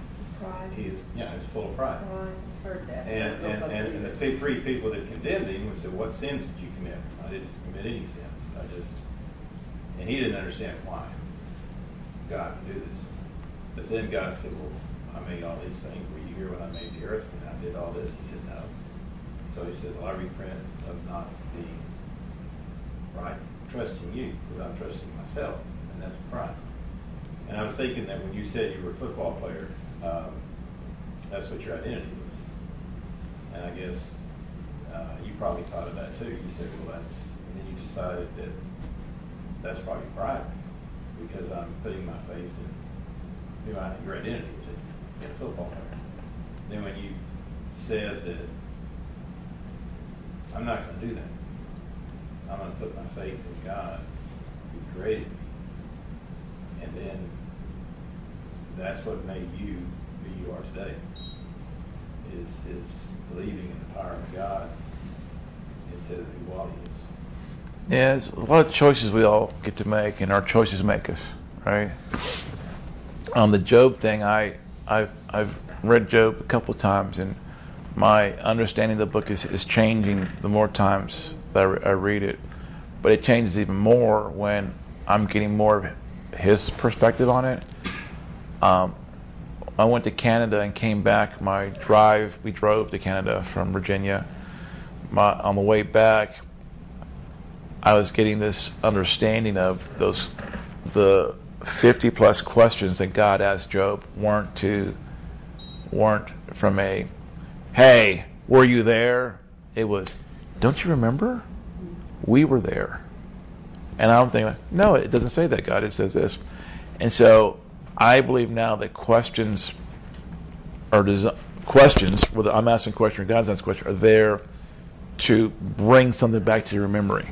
full of pride. Heard that. And the 3 people that condemned him said, what sins did you commit? I didn't commit any sins. And he didn't understand why God would do this. But then God said, well, I made all these things. Were you here when I made the earth, when I did all this? He said, no. So he says, well, I repent of not being right, trusting you, because I'm trusting myself, and that's pride. And I was thinking that when you said you were a football player, that's what your identity was. And I guess you probably thought of that too. You said, well, and then you decided that that's probably pride, because I'm putting my faith in your identity was in a football player. Then when you said that I'm not going to do that, I'm going to put my faith in God who created me, and then that's what made you who you are today, is believing in the power of God instead of who Wally is. Yeah, there's a lot of choices we all get to make, and our choices make us, right? On the Job thing, I've read Job a couple of times, and my understanding of the book is changing the more times that I read it. But it changes even more when I'm getting more of his perspective on it. On I went to Canada and came back. We drove to Canada from Virginia. On the way back, I was getting this understanding of the 50 plus questions that God asked Job weren't from a, hey, were you there? It was, don't you remember? We were there. And I'm thinking, no, it doesn't say that, God. It says this. And so I believe now that questions, whether I'm asking a question or God's asking a question, are there to bring something back to your memory.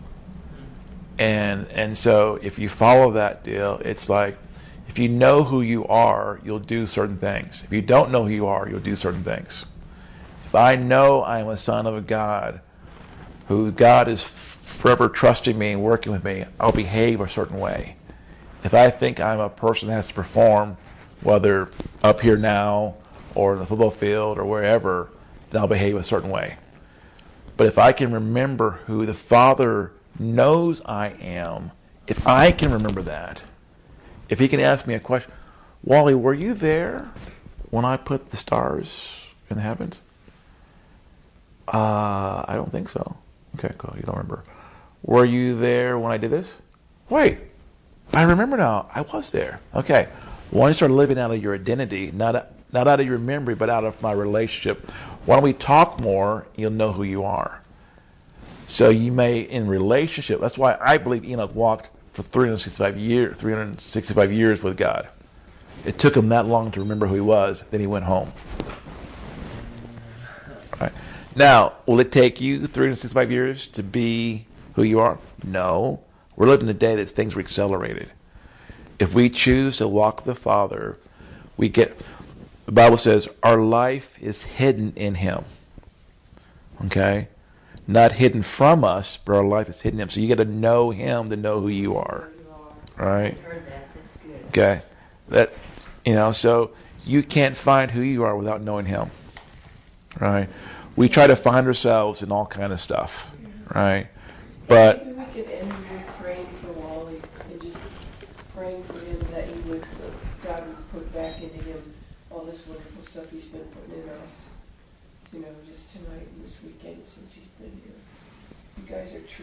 And so if you follow that deal, it's like, if you know who you are, you'll do certain things. If you don't know who you are, you'll do certain things. If I know I am a son of a God, who God is forever trusting me and working with me, I'll behave a certain way. If I think I'm a person that has to perform, whether up here now or in the football field or wherever, then I'll behave a certain way. But if I can remember who the Father knows I am, if I can remember that, if he can ask me a question, Wally, were you there when I put the stars in the heavens? I don't think so. Okay, cool. You don't remember. Were you there when I did this? Wait, I remember now. I was there. Okay. Why don't you start living out of your identity, not out of your memory, but out of my relationship? Why don't we talk more? You'll know who you are. So you may, in relationship, that's why I believe Enoch walked for 365 years with God. It took him that long to remember who he was. Then he went home. All right. Now, will it take you 365 years to be who you are? No. We're living in a day that things are accelerated. If we choose to walk with the Father, the Bible says, our life is hidden in him. Okay? Not hidden from us, but our life is hidden in him. So you got to know him to know who you are. Right? I heard that. That's good. Okay. So you can't find who you are without knowing him. Right? We try to find ourselves in all kind of stuff. Right? But maybe we could end with praying for Wally and just praying for him that God would put back into him all this wonderful stuff he's been putting in us. Just tonight and this weekend since he's been here. You guys are true.